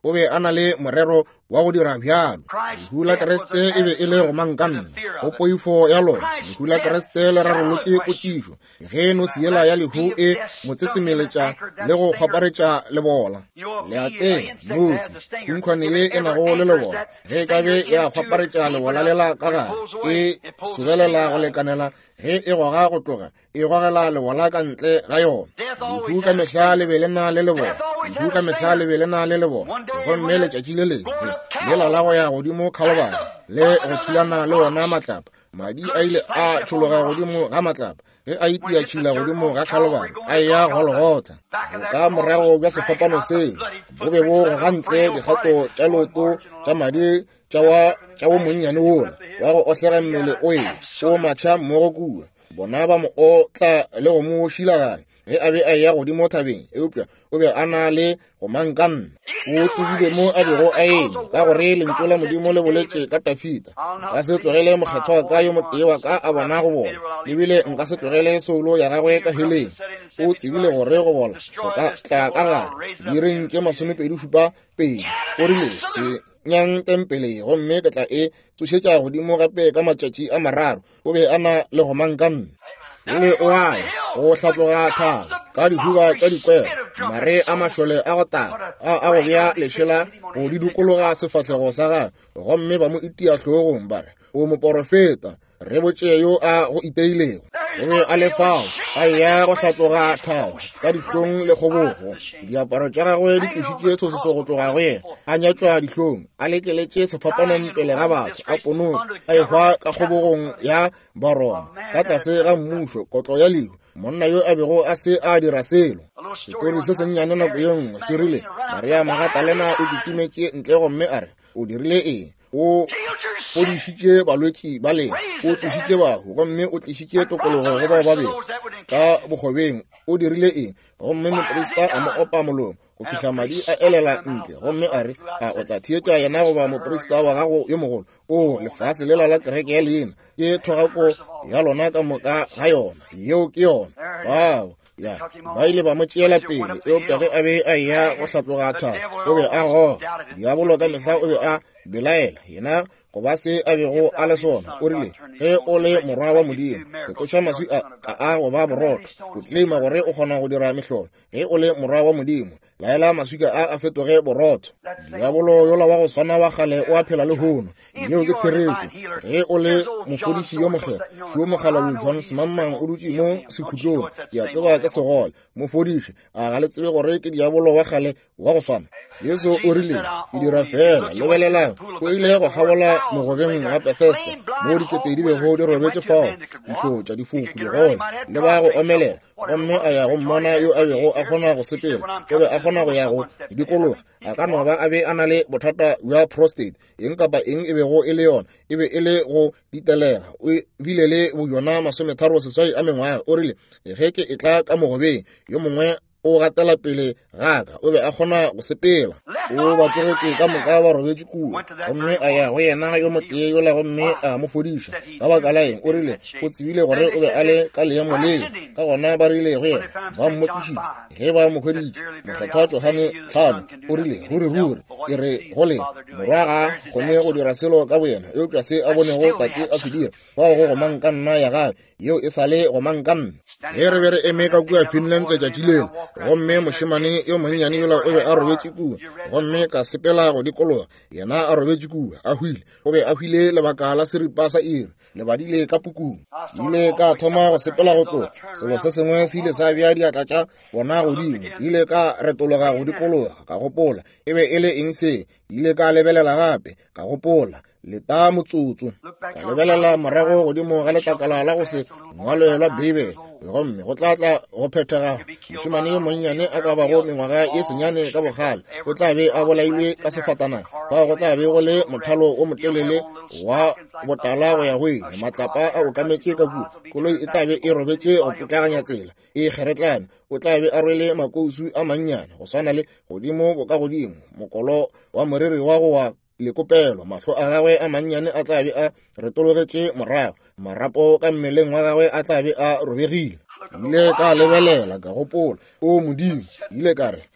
o be a na le morero wa go dira bjalo. Lehu la Kreste e be e le go mankanna go poifo ya lona. Lehu la Kreste le rarolotse kotišo ge no siela ya lehu e motsetsemeletša le go kgaparetša lebola. Le a tsena nosi khunkhwane ye e nago le lebola ge ka be ya kgaparetša lebola lela ka gare e sobelela go lekanela ge e goga go tloga e gogela lebola ka ntle ga yona. Lehu ka mehla le be le na le lebola. Lehu ka mehla le be le na le lebola gomme letšatši le lengwe lela la go ya godimo Calvary le go thulana le ona matlapa. Madi a ile a tšhologa godimo ga matlapa ge a itiatšhila godimo ga Calvary a ya Golgotha. Ka morago bja sefapano seo bo be bo goga ntle dikgato tša leoto tša madi tša bo monnyane wola wa go otlega mmele oe o matšha mmogo kua. Bona ba mo otla le go mo šilaganya ge a be a ya godimo thabeng eupša o be a na le go mankanna. O tsebile mo a bego a eme ka gore lentšu la Modimo le boletše ka Dafita, nka se tlogele mokgethwa wa ka yo motee wa ka a bona go bola, lebile nka se tlogele solo ya gagwe ka heleng. O tsebile gore go bola go ka tla ka gare direng ke masomepedi šupa pedi. O rile se nyang tempele gomme ke tla e tsošetša godimo gape ka matšatši a mararo. O be a na le go mankanna. O be o aya go hlatloga thaba ka dihuba tša dikwero, mare a mašole a go tala a go bea lešela go di dukologa sefahlego sa gagwe. Gomme ba mo itia hlogong ba re o moporofeta re botše yo a go iteilego. O be a le fao a ya go hlatloga thaba ka dihlong le kgobogo. Diaparo tša gagwe di tlošitše tshosiso go tloga go yena. A nyatšwa dihlong a lekeletše sefapanong pele ga batho a ponong a ehwa ka kgobogong ya Barona ka tlase ga mmušo kotlo ya lehu. Monna yo a bego a se a dira selo. Setori se sennyane nako ye nngwe se rile Maria Magatalena o ditimetše ntle gomme a re o dirile eng? O fodišitše balwetši ba lena, o tsošitše bahu gomme o tlišitše tokologo go bao ba beng ka bokgobeng. O dirile eng? Gomme moprista a mo opa molomo go fihla madi a elela ntle gomme a re a o tla thietša yena goba moprista wa gago yo mogolo. O lefase lela la kereke ya leena ke thogako ya lona ka moka ga yona yeo ke yona. Wow, ya ba ile ba mo tšeela pele eopša ge a be a ya go hlatloga thaba. O be a goga diabolo ka mehla o be a belaela yena go ba se a bego a le sona. O rile ge o le morwa wa Modimo ke tloša maswi a a go ba borotho o tleima gore o kgona go dira mehlolo. Ge o le morwa wa Modimo laela maswika a a fetoge borotho. Diabolo yola wa go swana wa gale o a phela le hono yeo ke therešo. Ge o le mofodiši yo mokgetha šio mogala o John Smammang o dutše mo sekhutlong ya tseba ke segole mofodiši a ga le tsebe gore ke diabolo wa gale wa go swana. Yesu o rile e dira fela lebelelang o ile go gabola mogobeng wa Bethesda mo dikete di bego di robetše fao dihloo tša difofu digole le ba go omelela. Gomme a ya go mmona yo a bego a kgona go sepela o be a kgona go ya go dikologa. A ka no ba a be a na le bothata bja prostate eng kapa eng e bego e le yona e be e le go ditelega. O bile le bojona masometharo seswai a mengwaga. O rile ge ke e tla ka mogobeng yo mongwe o gatela pele gaka o be a kgona go sepela. O ba tlogetše ka moka ba robetše kua gomme a ya go yena yo motee yola gomme a mo fodiša ka baka la eng. O rile o tsebile gore o be a le ka leemo leo ka gona ba rile go yena ba mmotšišitše ge ba mo hweditše mokgethwa wa tlogane tlhano. O rile ruri ruri e re go le morwa ga kgone go dira selo ka boyena eupša se a bonego tate a se dira bao go go mankanna ya gae yeo e sa le go mankanna. Ge re be re eme ka kua Finland letšatši leo gomme mošemane yo monnyane yola o be a robetše kua gomme ka sepela go dikologa yena a robetše kua a hwile. O be a hwile lebaka la seripa sa iri le badile ka pukung. Ile ka thoma go sepela go tloga selo se sengwe se ile sa bja diatla tša bona godimo. Ile ka retologa go dikologa ka gopola e be e le eng se. Ile ka lebelela gape ka gopola leta motsotso ka lebelela morago godimo ga letlakala la go se ngwalelwa Bibele. Gomme go tlatla go phethega mošemane yo monnyane a ka bago mengwaga ye senyane ka bogale o tla be a bolailwe ka sefatanaga bao go tla be go le mothalo o motelele wa botala go ya go ile matlapa a okametše ka kua. Koloi e tla be e robetše go potlaganya tsela e kgeretlane. O tla be a rwele makousu a mannyane go swana le godimo bo ka godimo mokolo wa moriri wa go wa lekopelo. Mahlo a gagwe a mannyane a tla be a retologetše morago marapo ka mmeleng wa gagwe a tla be a robegile. Ile ka lebelela ka gopola o Modimo ile ka re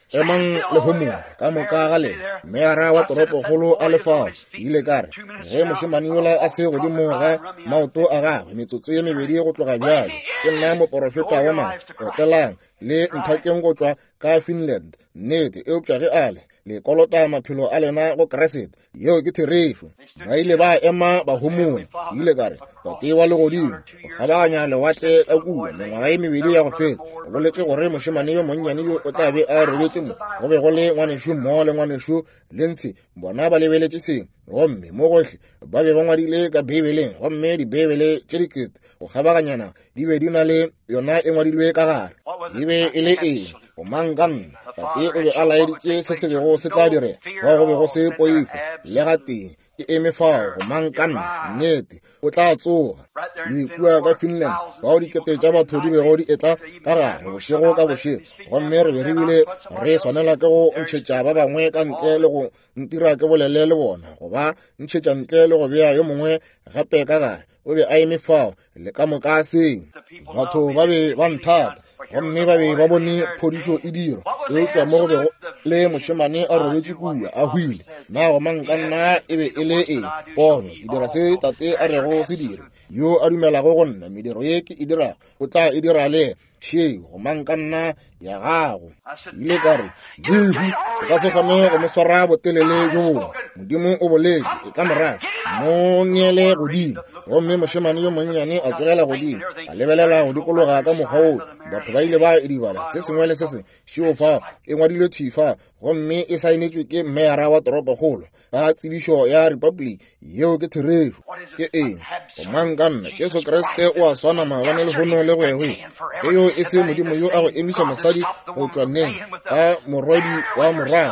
emang le homo ka moka gale meara wa toropo golo a lefao ile kare ge moshimane yola a se godimo ga maoto a gagwe metsotso ye mebedi go tloga bjale ke nna moporofeta wa ma o tlelang le nthakeng go tswa ka Finland nnete eupša ge ale le kolota maphelo a lena go Keresete yeo ke theresho ba ile ba ema ba homong ile kare tate wa legodimo go kgabaganya lewatle ka kua mengwaga ye mebedi ya go feta go boletse gore moshimane yo monnyane yo o tla be a robetse mo go be go le ngwaneso mmogo le ngwaneso Lindsay bona ba lebeletse seng gomme mo gohle ba be ba ngwadile ka Bibeleng gomme dibebele tše dikete go kgabaganyana di be di na le yona e ngwadilwe ka gare e be e le eng go mang ka nna tate o be a laeditše se se bego se tla dire wa go be go se poifo le ga teng e eme fao go mang ka nna nnete o tla tsoga le kua ka Finland bao dikete tša batho di bego di etla ka gare bošego ka bošego gomme re be re bile re swanela ke go ntšhetša ba bangwe ka ntle le go ntira ke bolele le bona goba ntšhetša ntle le go bea yo mongwe gape ka gare o be a eme fao le ka moka seng batho ba be ba nthata gomme ba be ba bone phodišo e dira eupša mo go be le moshimane a robetse kua a hwile na go mang ka nna e be e le eng pono ke dira se tate a rego se dire yo a dumelago go nna mediro ye ke e dirago o tla e dira le sheo go mang ka nna ya gago ile kare buhu o ka se kgone go mo swara botelele jo bongwe modimo o boletse e ka morago mo neele godimo gomme moshimane yo monnyane a tsogela godimo a lebelela go dikologa ka mokgwa oo batho ba ile ba edibala se sengwe le se sengwe šeo fa e ngwadilwe thifa gomme e saenetswe ke meara wa toropo golo ka tsebišo ya republic yeo ke theresho ke eng go mang ka nna Jesu Kriste o a swana maabane le gono le gwegwe ge yo e se modimo yo a go emiša mosadi go tswa nneng ka morwadi wa morago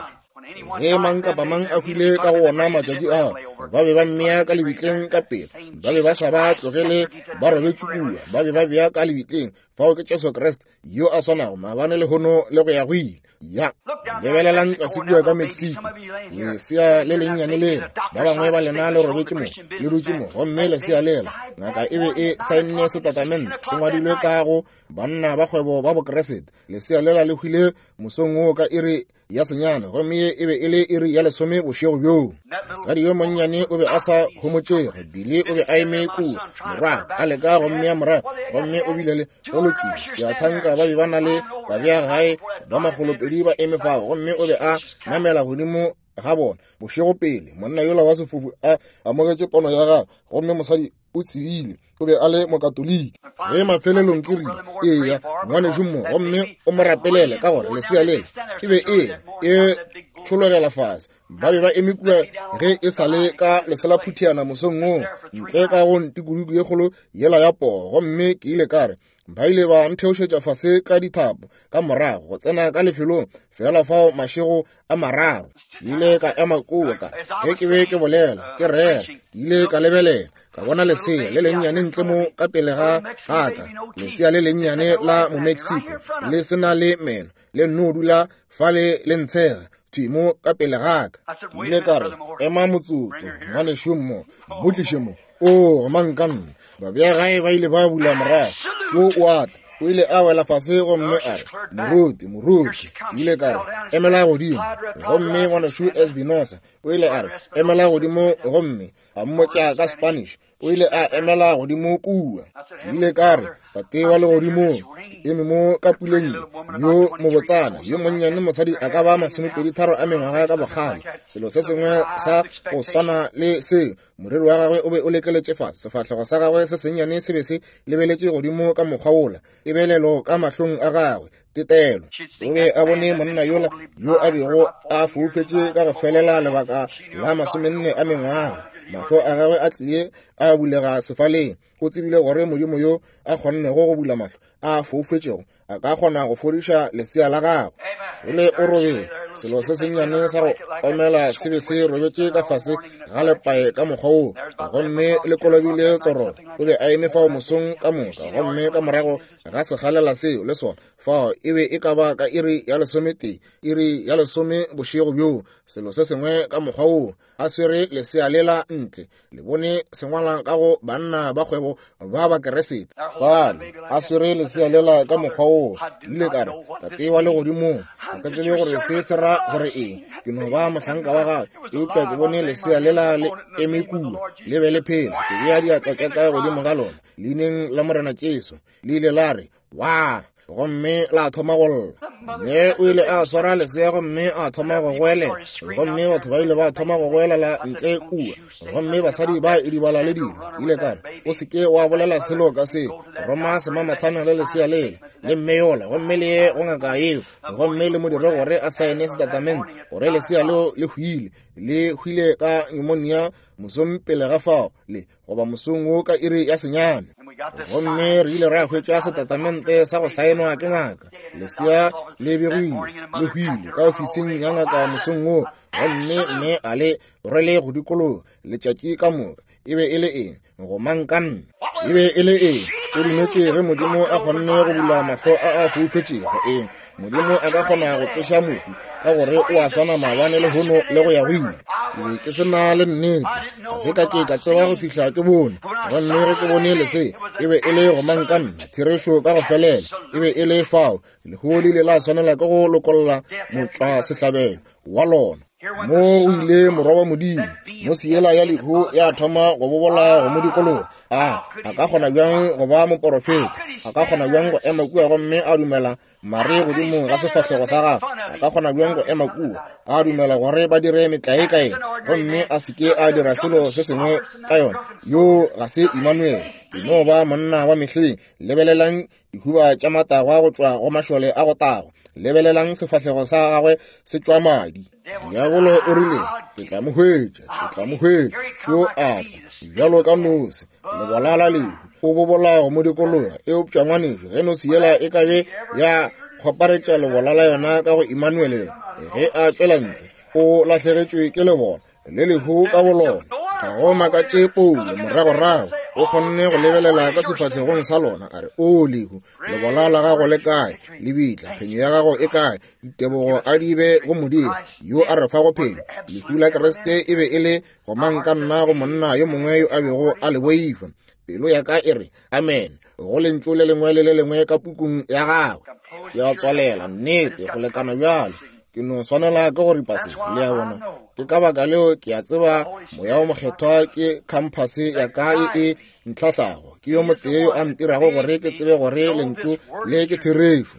ge mang kapa mang a hwile ka go ona matšatši ao ba be ba mmea ka lebitleng ka pele ba be ba sa ba tlogele ba robetse kua ba be ba bea ka lebitleng fao ke Jesu Kriste yo a swanago maabane le gono le go ya go ile ya lebelelang tlase kua ka Mexico lesea le lennyane lena ba bangwe ba lena le robetse mo le dutse mo gomme lesea lela ngaka e be e saenne setatamente se ngwadilwe ka go banna ba kgwebo ba bokeresete lesea lela le hwile mosong o ka iri ya senyane gomme e be e le iri ya lesome bošego bjoo mosadi yo monnyane o be a sa homotšege bile o be a eme kua morago a leka gomme ya morago gomme o bile le go lokile ke a thanka ba be ba na le ba bea gae ba magolopedi ba eme fago gomme o be a namela godimo ga bona bošego pele monna yola wa sefofu a amogetše pono ya gagwe gomme mosadi o tsebile o be a le mokatoliki ge mafelelong ke rile eya ngwaneso mo gomme o mo rapelele ka gore lesea lela e be e e tšhologela fase ba be ba eme kua ge e sa le ka lesela phuthiana mosong o ntle ka go ntikududu ye kgolo yela ya poo gomme ke ile kare ba ile ba ntheošetša fase ka dithapo ka morago go tsena ka lefelong fela fao mašego a mararo ke ile ka ema kua ka ge ke be ke bolela ke rera ke ile ka lebelela ka bona lesea le lennyane ntle mo ka pele ga gaka lesea le lennyane la mo Mexico le sena le meno le nnodu la fa le le ntshega mo ka pele gaka ke ile kare ema motsotso ngwaneso mo motliše mo o mankan ba bea gae ba ile ba bula morago so o atla o ile a wela fase gomme a re moruti moruti ile kare emela godimo gomme ngwaneso Espinosa o ile a re emela godimo gomme a mmotša ka Spanish o ile a emela godimo kua ile kare tate wa le godimo eme mo ka puleng yo mo botsana yo monnyane mosadi a ka ba masomepedi tharo a mengwaga ka bogale selo se sengwe sa go swana le se moriri wa gagwe o be o lekeletše fase sefatlhego sa gagwe se sennyane se be se lebeletše godimo ka mokgwa ola e belelo ka mahlong a gagwe tetelo o be a bone monna yola yo a bego a foufetše ka go felela lebaka la masomenne a mengwaga mahlo a gagwe a tlile a bulega sefaleng go tsebile gore modimo yo a kgonnego go bula mahlo a foufetšego a ka kgona go fodiša lesea la gagwe o le o robe selo se sennyane sa go omela se be se robetše ka fase ga lepae ka mokgwa oo gomme le kolobile tsoro o be a eme fao mosong ka moka gomme ka morago ga segalela seo le sona fao e be e ka ba ka iri ya lesometee iri ya lesome bošego bjoo selo se sengwe ka mokgwa oo a swere lesea lela ntle le bone sengwala ka go banna ba kgwebo go ba ba keresete fana a swere lesea lela ka mokgwa o ile ka re tate wa le godimo ka tsebe gore se se ra gore eng ke no ba mohlanka wa ga e utlwa ke bone lesea lela le emekuwa le be le phela ke bea diatla tša ka godimo ga lona leineng la morena Jesu le ile la re wa gomme la thoma go lla mme o ile a swara lesea gomme a thoma go gwele gomme batho ba ile ba thoma go gwelela ntle kua gomme basadi ba edibala le dilo ile kare o seke wa bolela selo ka se roma semamathana le lesea lele le mmeyola gomme le ye go ngaka eo gomme le modire gore a saene setatamente gore lesea leo le hwile le hwile ka pneumonia mosong pele ga fao le goba mosong o ka iri ya senyane gomme re ile ra hwetša setatamente sa go saenwa ke ngaka lesea le begile le hwile ka ofising ya ngaka mosong o gomme mme a le rwele go dikolo letšatši ka moka e be e le eng go mankanna e be e le eng o dinetse ge modimo a kgonne go bula mahlo a a foufetšego eng modimo a ka kgona go tsoša mohu ka gore o a swana maabane le hono le go ya go ile e be ke sena le nnete ga se ka ke ka tseba go fihla ke bone gomme ge ke bone lese e be e le go mankanna therešo ka go felela e be e le fao leholi le la swanela ke go lokolola motswa sehlabelo wa lona mo o ile morwa wa modimo mo seela ya lehu ya thoma go bobola go mo dikolong a a ka kgona bjang go ba moporofeta a ka kgona bjang go ema kua gomme a dumela mare godimo ga sefahlego sa gagwe a ka kgona bjang go ema kua a dumela gore ba dire metlae ka ena gomme a seke a dira selo se sengwe ka yona yo ga se Emmanuel no ba monna wa mehleng lebelelang dihuba tša matagwa go tšwa go mašole a go tago lebelelang sefahlego sa gagwe se tšwa madi diabolo o rile ke tla mo hwetša ke tla mo hwetša tšeo a tla bjalo ka nosi lebolala lehu o bobolago mo dikolong e opša ngwanešo ge nosi yela e kabe ya kgoparetša lebolala yona ka go Emmanuel ge a tšwela ntle o lahlegetšwe ke lebola le lehu ka bolona ga go makatše poule moragorago o kgonne go lebelela ka sefahlegong sa lona a re o lehu lebola la gago le kae le bitla phenyo ya gago e kae ditebogo a di be go modimo yo a re fa go phela lehu la keresete e be e le go mankanna go monna yo mongwe yo a bego a le boifa pelo ya ka e re amen go lentlo le lengwe le le lengwe ka pukung ya gago ke a tswalela nnete go lekana bjalo ke no swanela ke go ripase le ya bona ke ka baka leo ke a tseba moya o mokgethwa ke campus ya ka e ntlhahlago ke yo motee yo a ntirago gore ke tsebe gore lentlo le ke therešo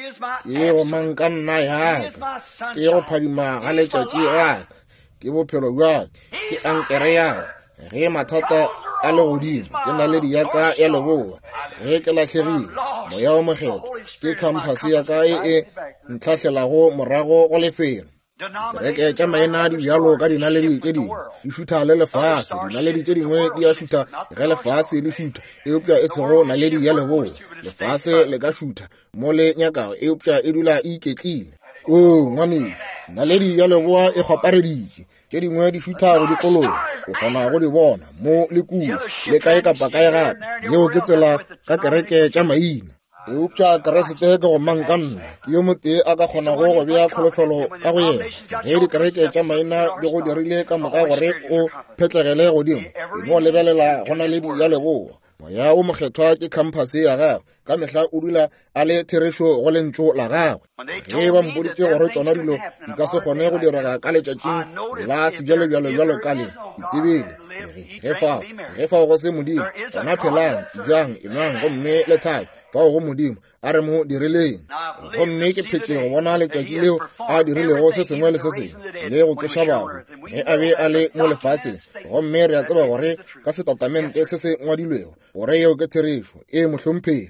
ke go mankanna yaka ke go phadima ga letšatši yaka ke bophelo bjaka ke ankere yaka ge mathata a le godimo ke naledi ya ka ya leboa ge ke lahlegile moya o mokgetho ke campus ya ka e ntlhahlelago morago go lefelo kereke tša maena di bjalo ka dinaledi tše dingwe di šutha le lefase dinaledi tše dingwe di a šutha ge lefase le šutha eupša e sego naledi ya leboa lefase le ka šutha mo le nyakago eupša e dula e iketlile o ngwanešo naledi ya leboa e kgopareditše tše dingwe di šutha go dikolong o kgona go di bona mo le kua le kae kapa kae gape yeo ke tsela ka kereke tša maina eupša keresete ke go mankanna ke yo motee a ka kgonago go bea kgolofelo ka go yena ge dikereke tša maina di go dirile ka moka gore o phetlegele godimo e mo lebelela go naledi ya leboa moya o mokgethwa ke campus ya gagwe ka mehla o dula a le therešo go lentso la gagwe ge ba mpoditše gore tšona dilo di ka se kgone go direga ka letšatšing la sebjalobjalobjalo ka le ditsebele ge fao ge fao go se modimo gona phelang jang enwang gomme le thabi fao go modimo a re mo dirileng gomme ke phetse go bona letšatši leo a dirilego se sengwe le se sengwe le go tsoša bago ge a be a le mo lefaseng gomme re a tseba gore ka setatamente se se ngwadilwego gore yeo ke therešo e mohlomphegi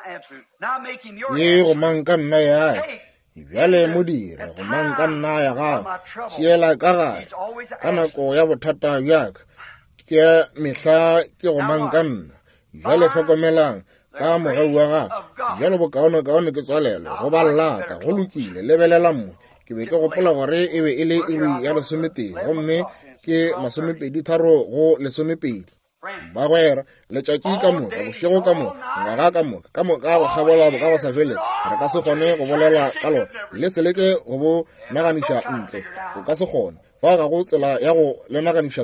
ye go mankanna yae bjale modire go mankanna ya gago tšeela ka gae ka nako ya bothata bjaka ke mehla ke go mankanna bjale hlokomelang ka mogau wa gago bjale bokaone-kaone ke tswalelo go ballaka go lokile lebelela mo ke be ke gopola gore e be e le iri ya lesometee gomme ke masomepedi tharo go lesomepedi bagwera letšatši ka moka bošego ka moka ngwaga ka moka ka moka go kgabola boka go sa fele re ka se kgone go bolela ka lona le se leke go bo naganiša ntle o ka se kgone fa ga go tsela ya go le naganiša ntle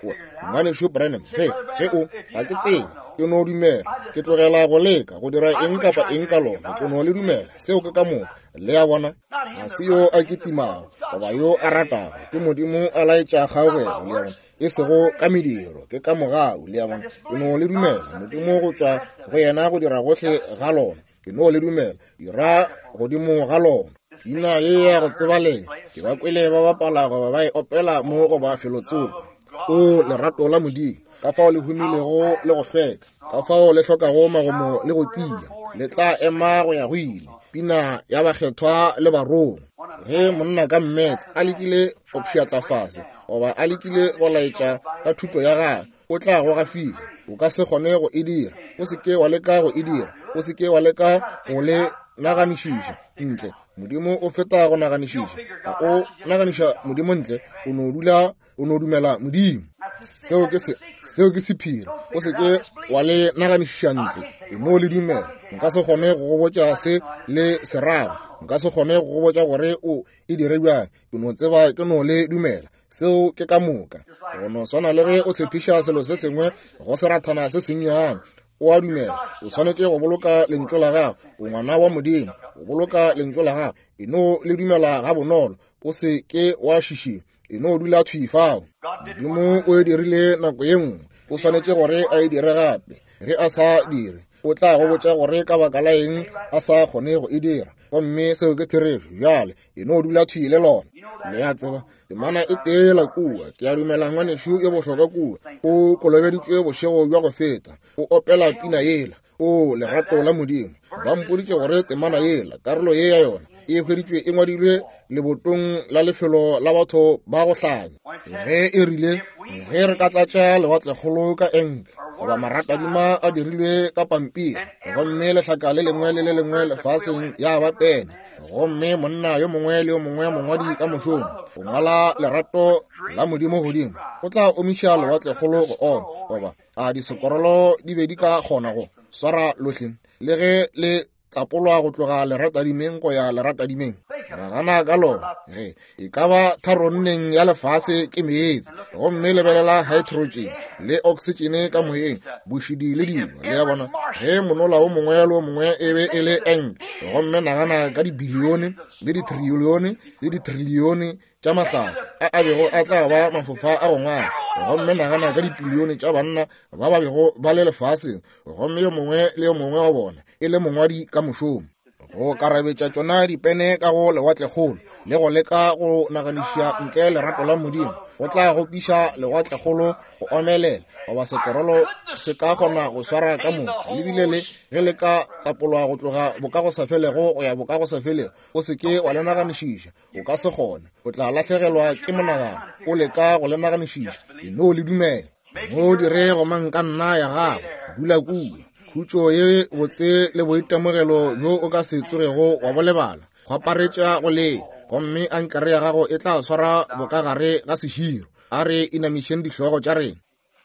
kwa ngwane shu Branham he he o ga ke tseng ke no dumela ke tlogela go leka go dira eng kapa eng ka lona ke no le dumela seo ke ka moka le ya bona ga se yo a kitimao goba yo a ratago ke modimo a laetša kgaogego le ya bona e sego ka mediro ke ka mogau le ya bona ke no le dumela modimo go tšwa go yena go dira gotlhe ga lona ke no le dumela dira godimo ga lona ina ye ya go tsebalela ke ba kwele ba bapala goba ba e opela mo go ba felotsoko o lerato la modimo ka fao le humilego le go hlweka ka fao le hlokago magomo le go tia le tla ema go ya go ile pina ya bakgethwa le barong ge monna ka mmetse a lekile go pšhatla fase goba a lekile go laetša ka thuto ya gage o tla go gafile o ka se kgone go e dira o se ke wa leka go e dira o se ke wa leka go le naganišiša ntle modimo o feta go naganišiša ga o naganiša modimo ntle o no dula o no dumela modimo seo ke se seo ke sephiri o se ke wa le naganišiša ntle e no le dumela nka se kgone go go botša se le serago nka se kgone go go botša gore o e dire bjang ke no tseba ke no le dumela seo ke ka moka go no swana le ge o tshepiša selo se sengwe go serathana se sennyane o a dumela o swanetše go boloka lentšu la gago o ngwana wa modimo o boloka lentšu la gago e no le dumela ga bonolo o se ke wa šiši e no dula tšhifao modimo o e dirile nako ye nngwe o swanetše gore a e dire gape ge a sa dire o tla go botša gore ka baka la eng a sa kgone go e dira gomme seo ke therešo bjale e no dula tšhile lona le ya tseba temana e teela kua ke a dumela ngwanešo e bohlokwa kua o kolobeditšwe bošego bja go feta o opela pina yela o lerato la modimo ba mpoditše gore temana yela karolo ye ya yona e hweditšwe e ngwadilwe lebotong la lefelo la batho ba go hlanya ge e rile ge re ka tlatša lewatlekgolo ka enke goba maratadima a dirilwe ka pampiri gomme lehlaka le lengwe le le lengwe lefaseng ya ba pene gomme monna yo mongwe le yo mongwe mongwadi ka mošomo go ngwala lerato la modimo godimo o tla omiša lewatlekgolo go ona goba a disekorolo di be di ka kgona go swara lohle le ge le tsapolwa go tloga leratadimeng go ya leratadimeng nagana ka lona ge e ka ba tharonneng ya lefase ke meetse gomme lebelela hydrogen le oxygen ka moyeng bošidi le dino le ya bona ge monola o mongwe le o mongwe e be e le eng gomme nagana ka dibilione le ditrilione le ditrilione tša mahlano a a bego a tla ba mafofa a go ngwala gomme nagana ka dipilione tša banna ba ba bego ba le lefaseng gomme yo mongwe le yo mongwe wa bona e le mongwadi ka mošomo go karabetša tšona dipene ka go lewatlekgolo le go leka go naganiša ntle lerato la modimo go tla go piša lewatlekgolo go omelela goba sekorolo se ka kgona go swara ka moka lebile le ge le ka tsapolwa go tloga boka go sa felego go ya boka go sa felego o se ke wa le naganišiša o ka se kgone o tla lahlegelwa ke monagano o leka go le naganišiša e no le dumela mo dire go manka nna ya gago dula kua khutšo ye botse le boitemogelo yo o ka se tsogego wa bolebala go aparetša go le gomme ankere ya gago e tla swara bokagare ga seširo a re inamišeng dihlogo tša rena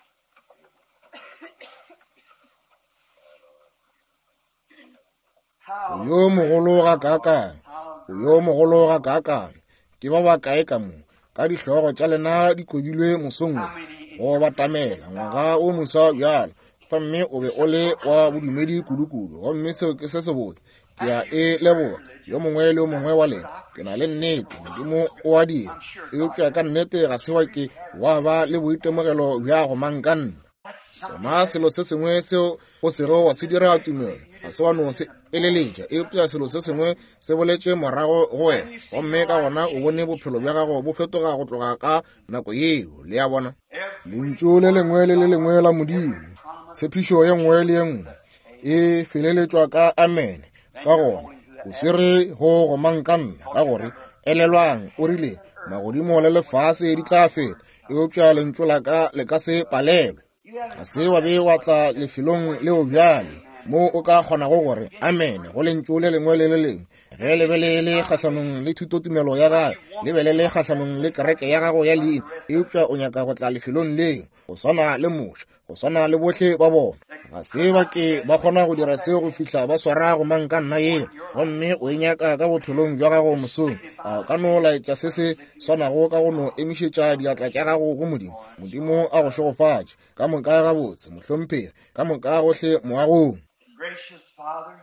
yo mogolo ga kaakang yo mogolo ga kaakang ke ba ba kae ka mo ka dihlogo tša lena di kodilwe mosong go batamela ngwaga o moswa bjalo mme o be o le wa bodumedi kudu-kudu gomme seo ke se se botse ke a e leboga yo mongwe le yo mongwe wa lena ke na le nnete modimo o a dira eupša ka nnete ga se wa ke wa ba le boitemogelo bja go manka nna sona selo se sengwe seo go sego wa se dira tumelo ga se wa no se eleletša eupša selo se sengwe se boletše morago go wena gomme ka gona o bone bophelo bja gago bo fetoga go tloga ka nako yeo le ya bona lentšu le lengwe le le lengwe la modimo tshepišo ye nngwe le ye nngwe e feleletšwa ka amen ka gona o se re go go mankanna ka gore elelwang o rile magodimo le lefase di tla feta eupša lentšu la ka le ka se palelwe ga se wa be wa tla lefelong leo bjale mo o ka kgonago gore amen go lentšu le lengwe le le lengwe ge le be le le kgahlanong le thutotumelo ya gago le be le le kgahlanong le kereke ya gago ya leina eupša o nyaka go tla lefelong leo go swana le moša go swana le botlhe ba bona ga se ba ke ba kgona go dira seo go fihla ba swara go mang ka nna eo gomme o e nyaka ka bophelong jwa gago mosong a ka no laetša se se swanago ka go no emišetša diatla tša gago go modimo modimo a go šogofatše ka moka gabotse mohlomphegi ka moka gohle moagong. Gracious Father,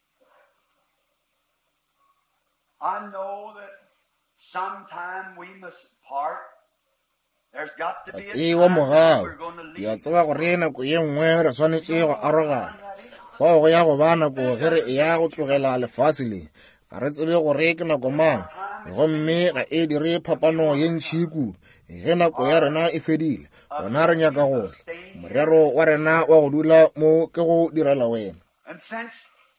I know that sometime we must part. There's got to be a ate wa time mogao we're going to ke leave. a tseba gore nako ye nngwe re swanetše go arogana fa go ya go ba nako ge re e ya go tlogela lefase le ga re tsebe gore ke nako mang gomme ga e dire phapano ye ntšhi kudu ge nako ya rena e fedile gona re nyaka gohle morero wa rena wa go dula mo ke go direla wena. And since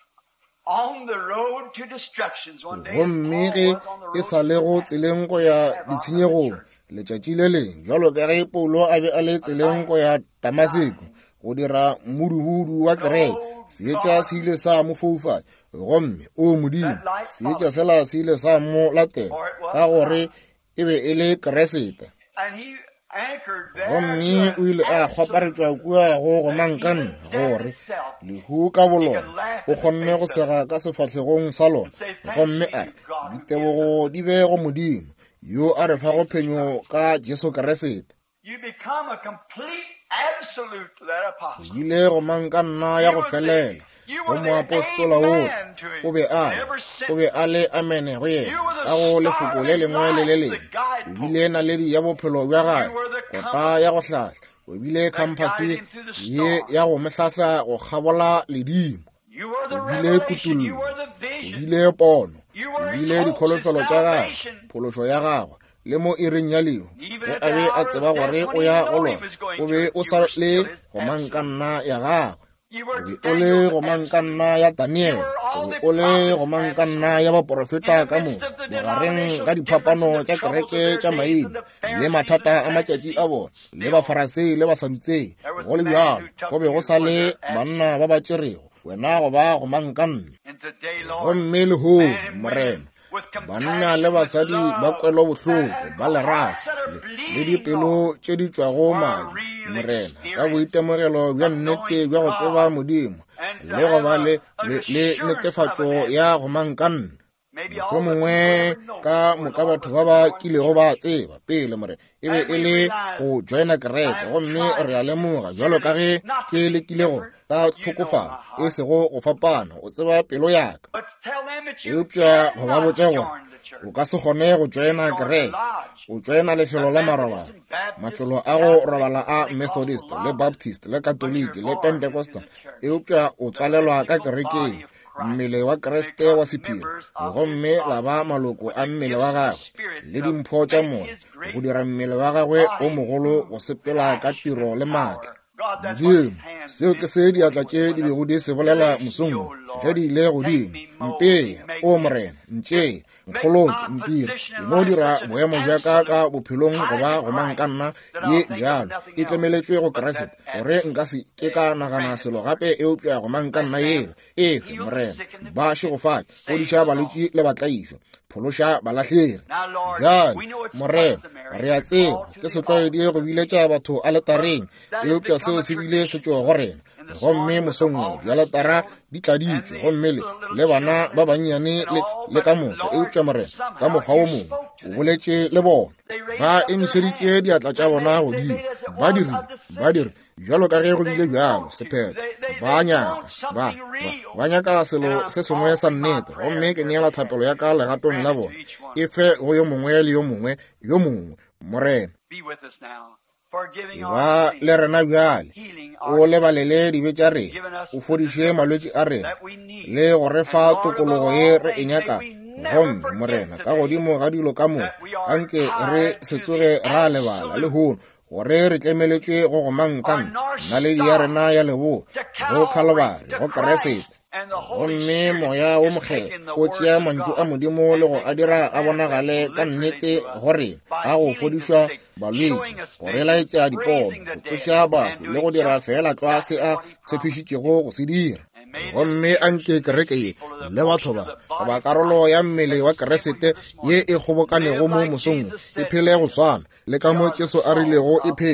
on the road to destructions one day, gomme Paul ge was on the e road sa le go tseleng go ya ditshenyegong letšatši le leng jalo ka ge Paulo a be a le tseleng go ya Damaseko go dira modubudu wa kereke seetša se ile sa mo foufa gomme o modimo seetša sela se ile sa mo latela ka gore e be e le Keresete and he anchored there. gomme o ile a kgwaparetšwa kua go go mankana gore lehu ka bolona o kgonne go sega ka sefatlhegong sa lona gomme a re ditebogo di be go modimo yo a re fa go phenyo ka Jesu Keresete. You become a complete absolute to that o apostle. ile go mankanna ya go felela go moapostola o o be a o be a le amene go yena ka go lefoko le lengwe le le lengwe o bile naledi ya bophelo bja gae kota ya go hlahla o bile khampase ye ya go mehlahla go kgabola ledimo You were the o bile revelation. You kutullo were the o vision. bile pono You o were his bile hope, his dikholofelo tša gagwe salvation. phološo ya gagwe le mo ireng ya leo Even ge at a the be a hour tseba of gore death, o when ya he go knew he lona was going o to be it, o you sa were le still his go absolute. mankanna ya gagwe You o were be o le Daniel's go absolute. mankanna ya Daniel You were all o be the o le go prophets' mankanna ya baporofeta In the ka mo midst of the bogareng denominational ka diphapano differences, the tša troubles of kereke their tša days, maina and the le Pharisees mathata and a matšatši a Sadducees, bona le still, bafarase le basadutšeng there was go le a man bjalo who took go be go you sa for le their banna ba ba tšerego wena go ba go mankanna And today, Lord, gomme le ho men and morena women with banna le compassion, with basadi ba love, kwelo and, bohloko and ba lerato hearts that are le- le bleeding, dipelo Lord, tše di tšwago for a madi real morena ka experience boitemogelo bja of nnete knowing bja go tseba God modimo and to le go have ba a, le an le- le assurance of netefatšo an ya answer. go mankanna Maybe all the people mohlomongwe ever know ka before, moka Lord, batho was ba to ba join the kilego ba church. tseba pele more e be And e we le realize go joina I kereke have gomme tried re a lemoga sincerely jalo ka ge not to ke be lekile go different, ka but you know tlhokofala my e heart. sego go fapana o tseba pelo yaka But tell them that you eupša go ba cannot botse gore join the church. o ka se kgone go joina Join the kereke lodge. o joina lefelo The la Methodist marobalo and Baptist mafelo and a go Catholic robala a Pentecostal Methodist le lodges. Baptist le But Katoliki you're le born Pentecostal into the church, eupša o the tswalelwa ka physical kerekeng body of Christ, mmele wa to Kreste wa become sephiri members of his gomme la ba body, maloko with a the mmele gifts wa of the gagwe Spirit le to dimpho tša make mona his great go dira mmele wa gagwe o body mogolo go move sepela with ka action tiro and le maatla power. God, that's what his modimo hands seo ke meant se diatla for tše you di when bego di se I bolela release mosong you, tše Lord. di ile Take godimo me, mold mpe me, make o me. morena ntše Make nkgolotse my mpire position in mo life dira such an boemo bja ka ka absolute bophelong go tie ba to go Christ mankanna that ye I'll think of bjalo nothing e else tlemeletšwe go but Keresete that gore nka absolute. se ke ka nagana Grant it, selo Lord. gape eupša go mankanna Bless yeo them. efe Heal the morena sick and the ba afflicted. šegofatša Save godiša the lost. balwetši le batlaifwa phološa balahlegi Now, Lord, bjale we know it's morena customary re a to tseba call to ke the setlwaedi altar. go biletša batho a letareng That has eupša become seo a se bile tradition. se tšwa go rena And this gomme morning with the mosongwe altar dialetara still, di and tladitšwe the gomme le little le bana children ba bannyane and le all, le but ka moka Lord, eupša morena ka somehow mokgwa o you mongwe spoke to o them. boletše le bona They raised ba up their emišeditše hands. diatla tša They bona made, they godimo made as it ba was dirile a ba dire decision. bjalo ka ge go They bile bjalo want to. sephetho They, they, ba they nyaka want ba something ba real. ba nyaka And selo I'm se sengwe sa offering my nnete prayer gomme ke on neela their thapelo behalf. ya ka legatong Grant la it to bona each one. e fe go yo mongwe le yo mongwe yo mongwe morena Be with us now, forgiving e our ba sins, le rena bjale healing o our sins, lebalele dibe tša rena giving us o the fodiše deliverance malwetši a rena that we need. le go re And fa Lord, above tokologo ye all re e things, may nyaka we never gomme forget morena ka today godimo ga dilo ka moka that we are anke re tied se to tsoge the ra lebala le absolute, hono gore re tlemeletšwe go go our mankana North naledi ya Star, rena ya leboa to go Calvary, Calvary to go Christ, Keresete and the Holy gomme Spirit moya o is mokgele taking the go words tšea of mantšu a God modimo le and go a making dira them a bonagale manifest ka literally nnete to us go rena by ga go healing the fodišwa sick, balwetši showing us go visions, relaetša dipono raising the go dead, tsoša and batho le doing go dira just fela tla se exactly a what He promised. tshepišitšego go se dira And may this gomme church anke and kereke these ye people of the le batho portion ba of the go body ba of karolo Christ ya mmele that wa is assembled Keresete here this ye morning e kgobokanego live mo like mosong Jesus e said phele we go would. swana le ka mo God Jesu a saw rilego e out phele there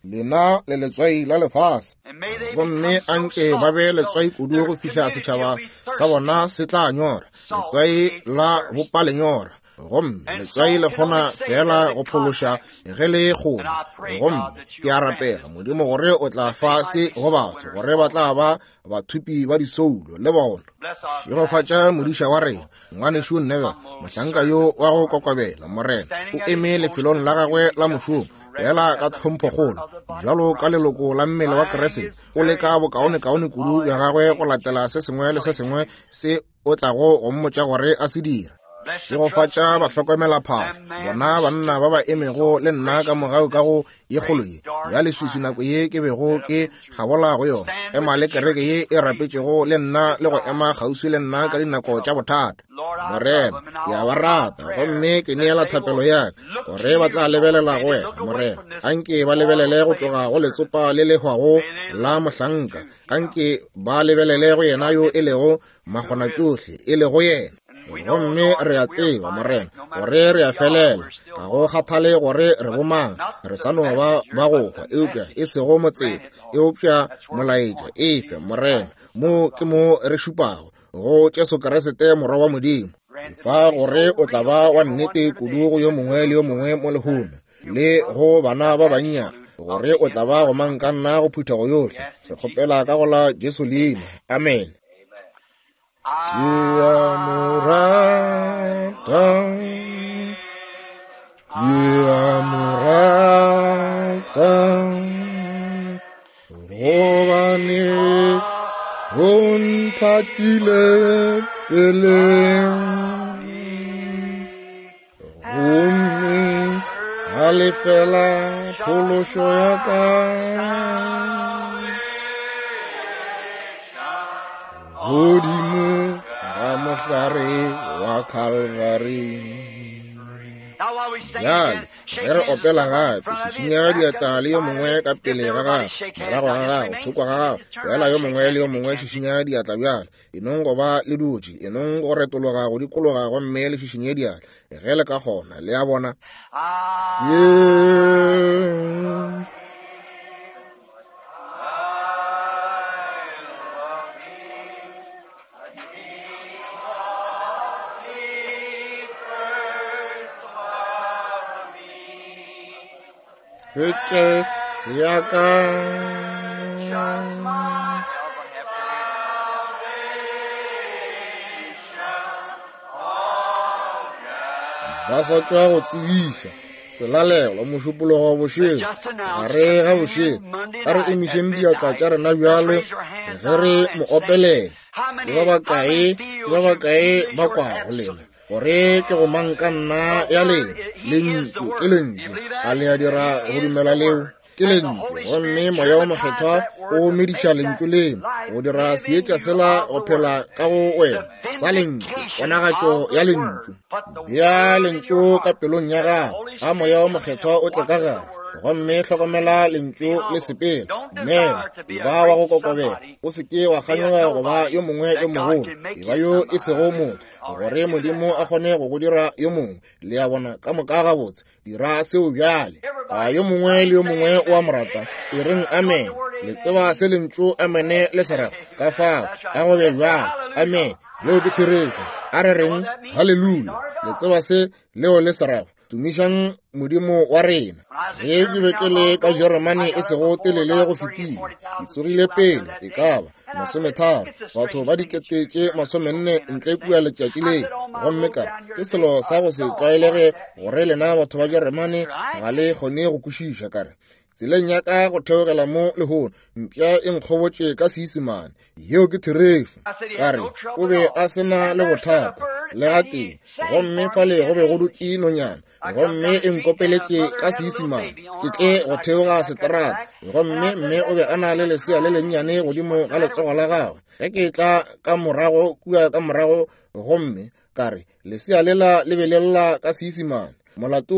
lena le letswai la lefase gomme a nke ba be letswai kudu go fihla setšhaba sa bona se tla nyora letswai la bopalenyora gomme letswai le kgona fela go phološa ge le kgona gomme ke a rapela modimo gore o tla fa se go batho gore ba tla ba bathupi ba disoulo le bona širofatša modiša wa rena ngwanešo nnebe mohlanka yo wa go kokobela morena o eme lefelong la gagwe la mošomo fela ka tlhompho kgolo jalo ka leloko la mmele wa keresete o leka bokaone-kaone kudu ya gagwe go latela se sengwe le se sengwe se o tlago go mmotša gore a se dira širofatša bahlokomela phafo bona banna ba ba emego le nna ka mogao ka go ye kgoloye ya leswiswi nako ye ke bego ke gabola go yona ema le kereke ye e rapetšego le nna le go ema kgauswi le nna ka dinako tša bothata morena ya ba rata gomme ke neela thapelo yaka gore ba tla lebelela go wena morena anke ba lebelele go tloga go letsopa le lehwago la mohlanka anke ba lebelele go yena yo e lego makgona tsohle e lego yena gomme re a tseba morena gore re a felela ga go kgathale gore re bomang re sa no ba ba go kwa eupša e sego motseta eupša molaetša efe morena mo ke mo re šupago go Jesu Keresete morwa wa modimo fa gore o tla ba wa nnete kudu go yo mongwe le yo mongwe mo lehome le go bana ba bannya gore o tla ba go mang ka nna go phutha go yotlhe re kgopela ka go la Jesu leina amen. Ke a mo rata, ke a mo rata, gobane o nthatile pele, gomme a lefela phološo ya ka. Godimo ga mohlare wa Calvary. Jale, ge re opela gape šišinya diatla le yo mongwe ka pele ga gago morago ga gago thoko ga gago fela yo mongwe le yo mongwe šišinya diatla bjale enong go ba le dutše enong go retologa go dikologa gomme le šišinye diatla ge le ka kgona le a bona Fete yaka ba sa tšwa go tsebiša selalelo mošupologo wa bošego gare ga bošego a re emišeng diatla tša rena bjalo ge re mo opelela ke ba bakae ke ba bakae ba kwago lena gore ke go mang ka nna ya lena lentšu ke lentšu a le a dira go dumela leo ke lentšu gomme moya wa mokgethwa o mediša lentšu leno go dira seetša sela go phela ka go wena sa lentšu ponagatšo ya lentšu bja lentšu ka pelong ya gago ga moya wa mokgethwa o tle ka gare gomme hlokomela lentšu le sepela mmela eba wa go kokobela o seke wa kganyoga go ba yo mongwe yo mogolo eba yo e sego motho gore modimo a kgone go go dira yo mongwe le a bona ka moka gabotse dira seo bjale a yo mongwe le yo mongwe o a morata e reng amen le tseba se lentšu amene le serago ka fao a go be bjale amen leo ke therešo a re reng halleluja le tseba se leo le serago tumišang modimo wa rena ge ke be ke le ka jeremane e sego telele go fetile ke tsogile pele e ka ba masometharo batho ba diketetše masomenne ntle kua letšatši le gomme kare ke selo sa go se tlwaelege gore lena batho ba jeremane ga le kgone go kwešiša kare tseleng ya ka go theogela mo lehono mpša e nkgobotše ka seisemane yeo ke therešo kare o be a sena le bothata le gateng gomme fale go be go dutše nonyana gomme e nkopeletše ka seisemane ke tle go theoga seterata gomme mme o be a na le lesea le lennyane godimo ga letsogo la gagwe ge ke tla ka morago kua ka morago gomme kare lesea lela le be le lla ka seisemane molato ke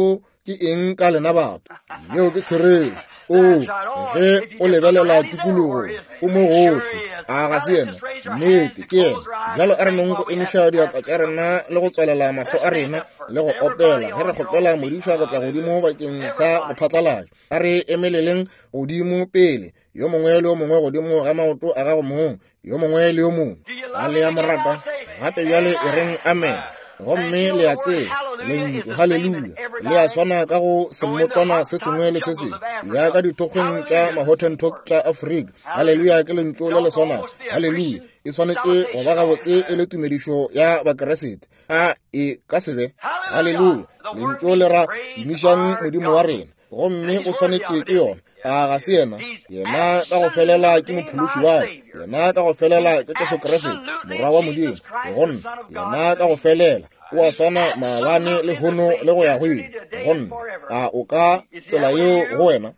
ke eng ka lena batho yeo ke tsheretso o ge o lebelela tikologo o mo gohle a ga se ena nnete ke ena jalo a re neng go emiša diatla tša rena le go tswelela mahlo a rena le go opela ge re kgopela modiša go tla godimo bakeng sa go phatlalatša a re emeleleng godimo pele yo mongwe le yo mongwe godimo ga maoto a gago mongwe yo mongwe le yo mongwe a le ya morata gape bjale e reng amen gomme le a tseba lentswe halleluja le a swana ka go semmotwana se sengwe le se sengwe ya ka dithokgweng tša mahottentot tša afrika halleluja ke lentswe le le swana halleluja e swanetše go ba gabotse e le tumedišo ya bakeresete a e ka sebe halleluja lentswe le ra dimišang modimo wa rena gomme o swanetše ke yona a ga se yena yena ka go felela ke mophološi wae yena ka go felela ke Jesu Kriste morwa wa modimo gonna yena ka go felela o a swana maabane le hono le go ya go ile gonna a o ka tsela yeo go wena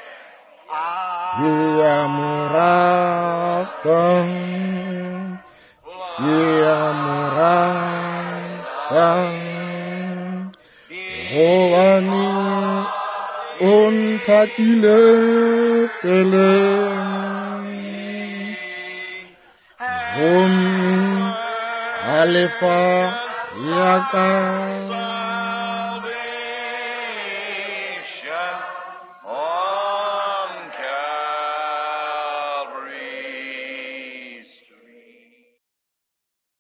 ye ya morata ye ya morata gobane o nthatile pele gomme a lefa ya ka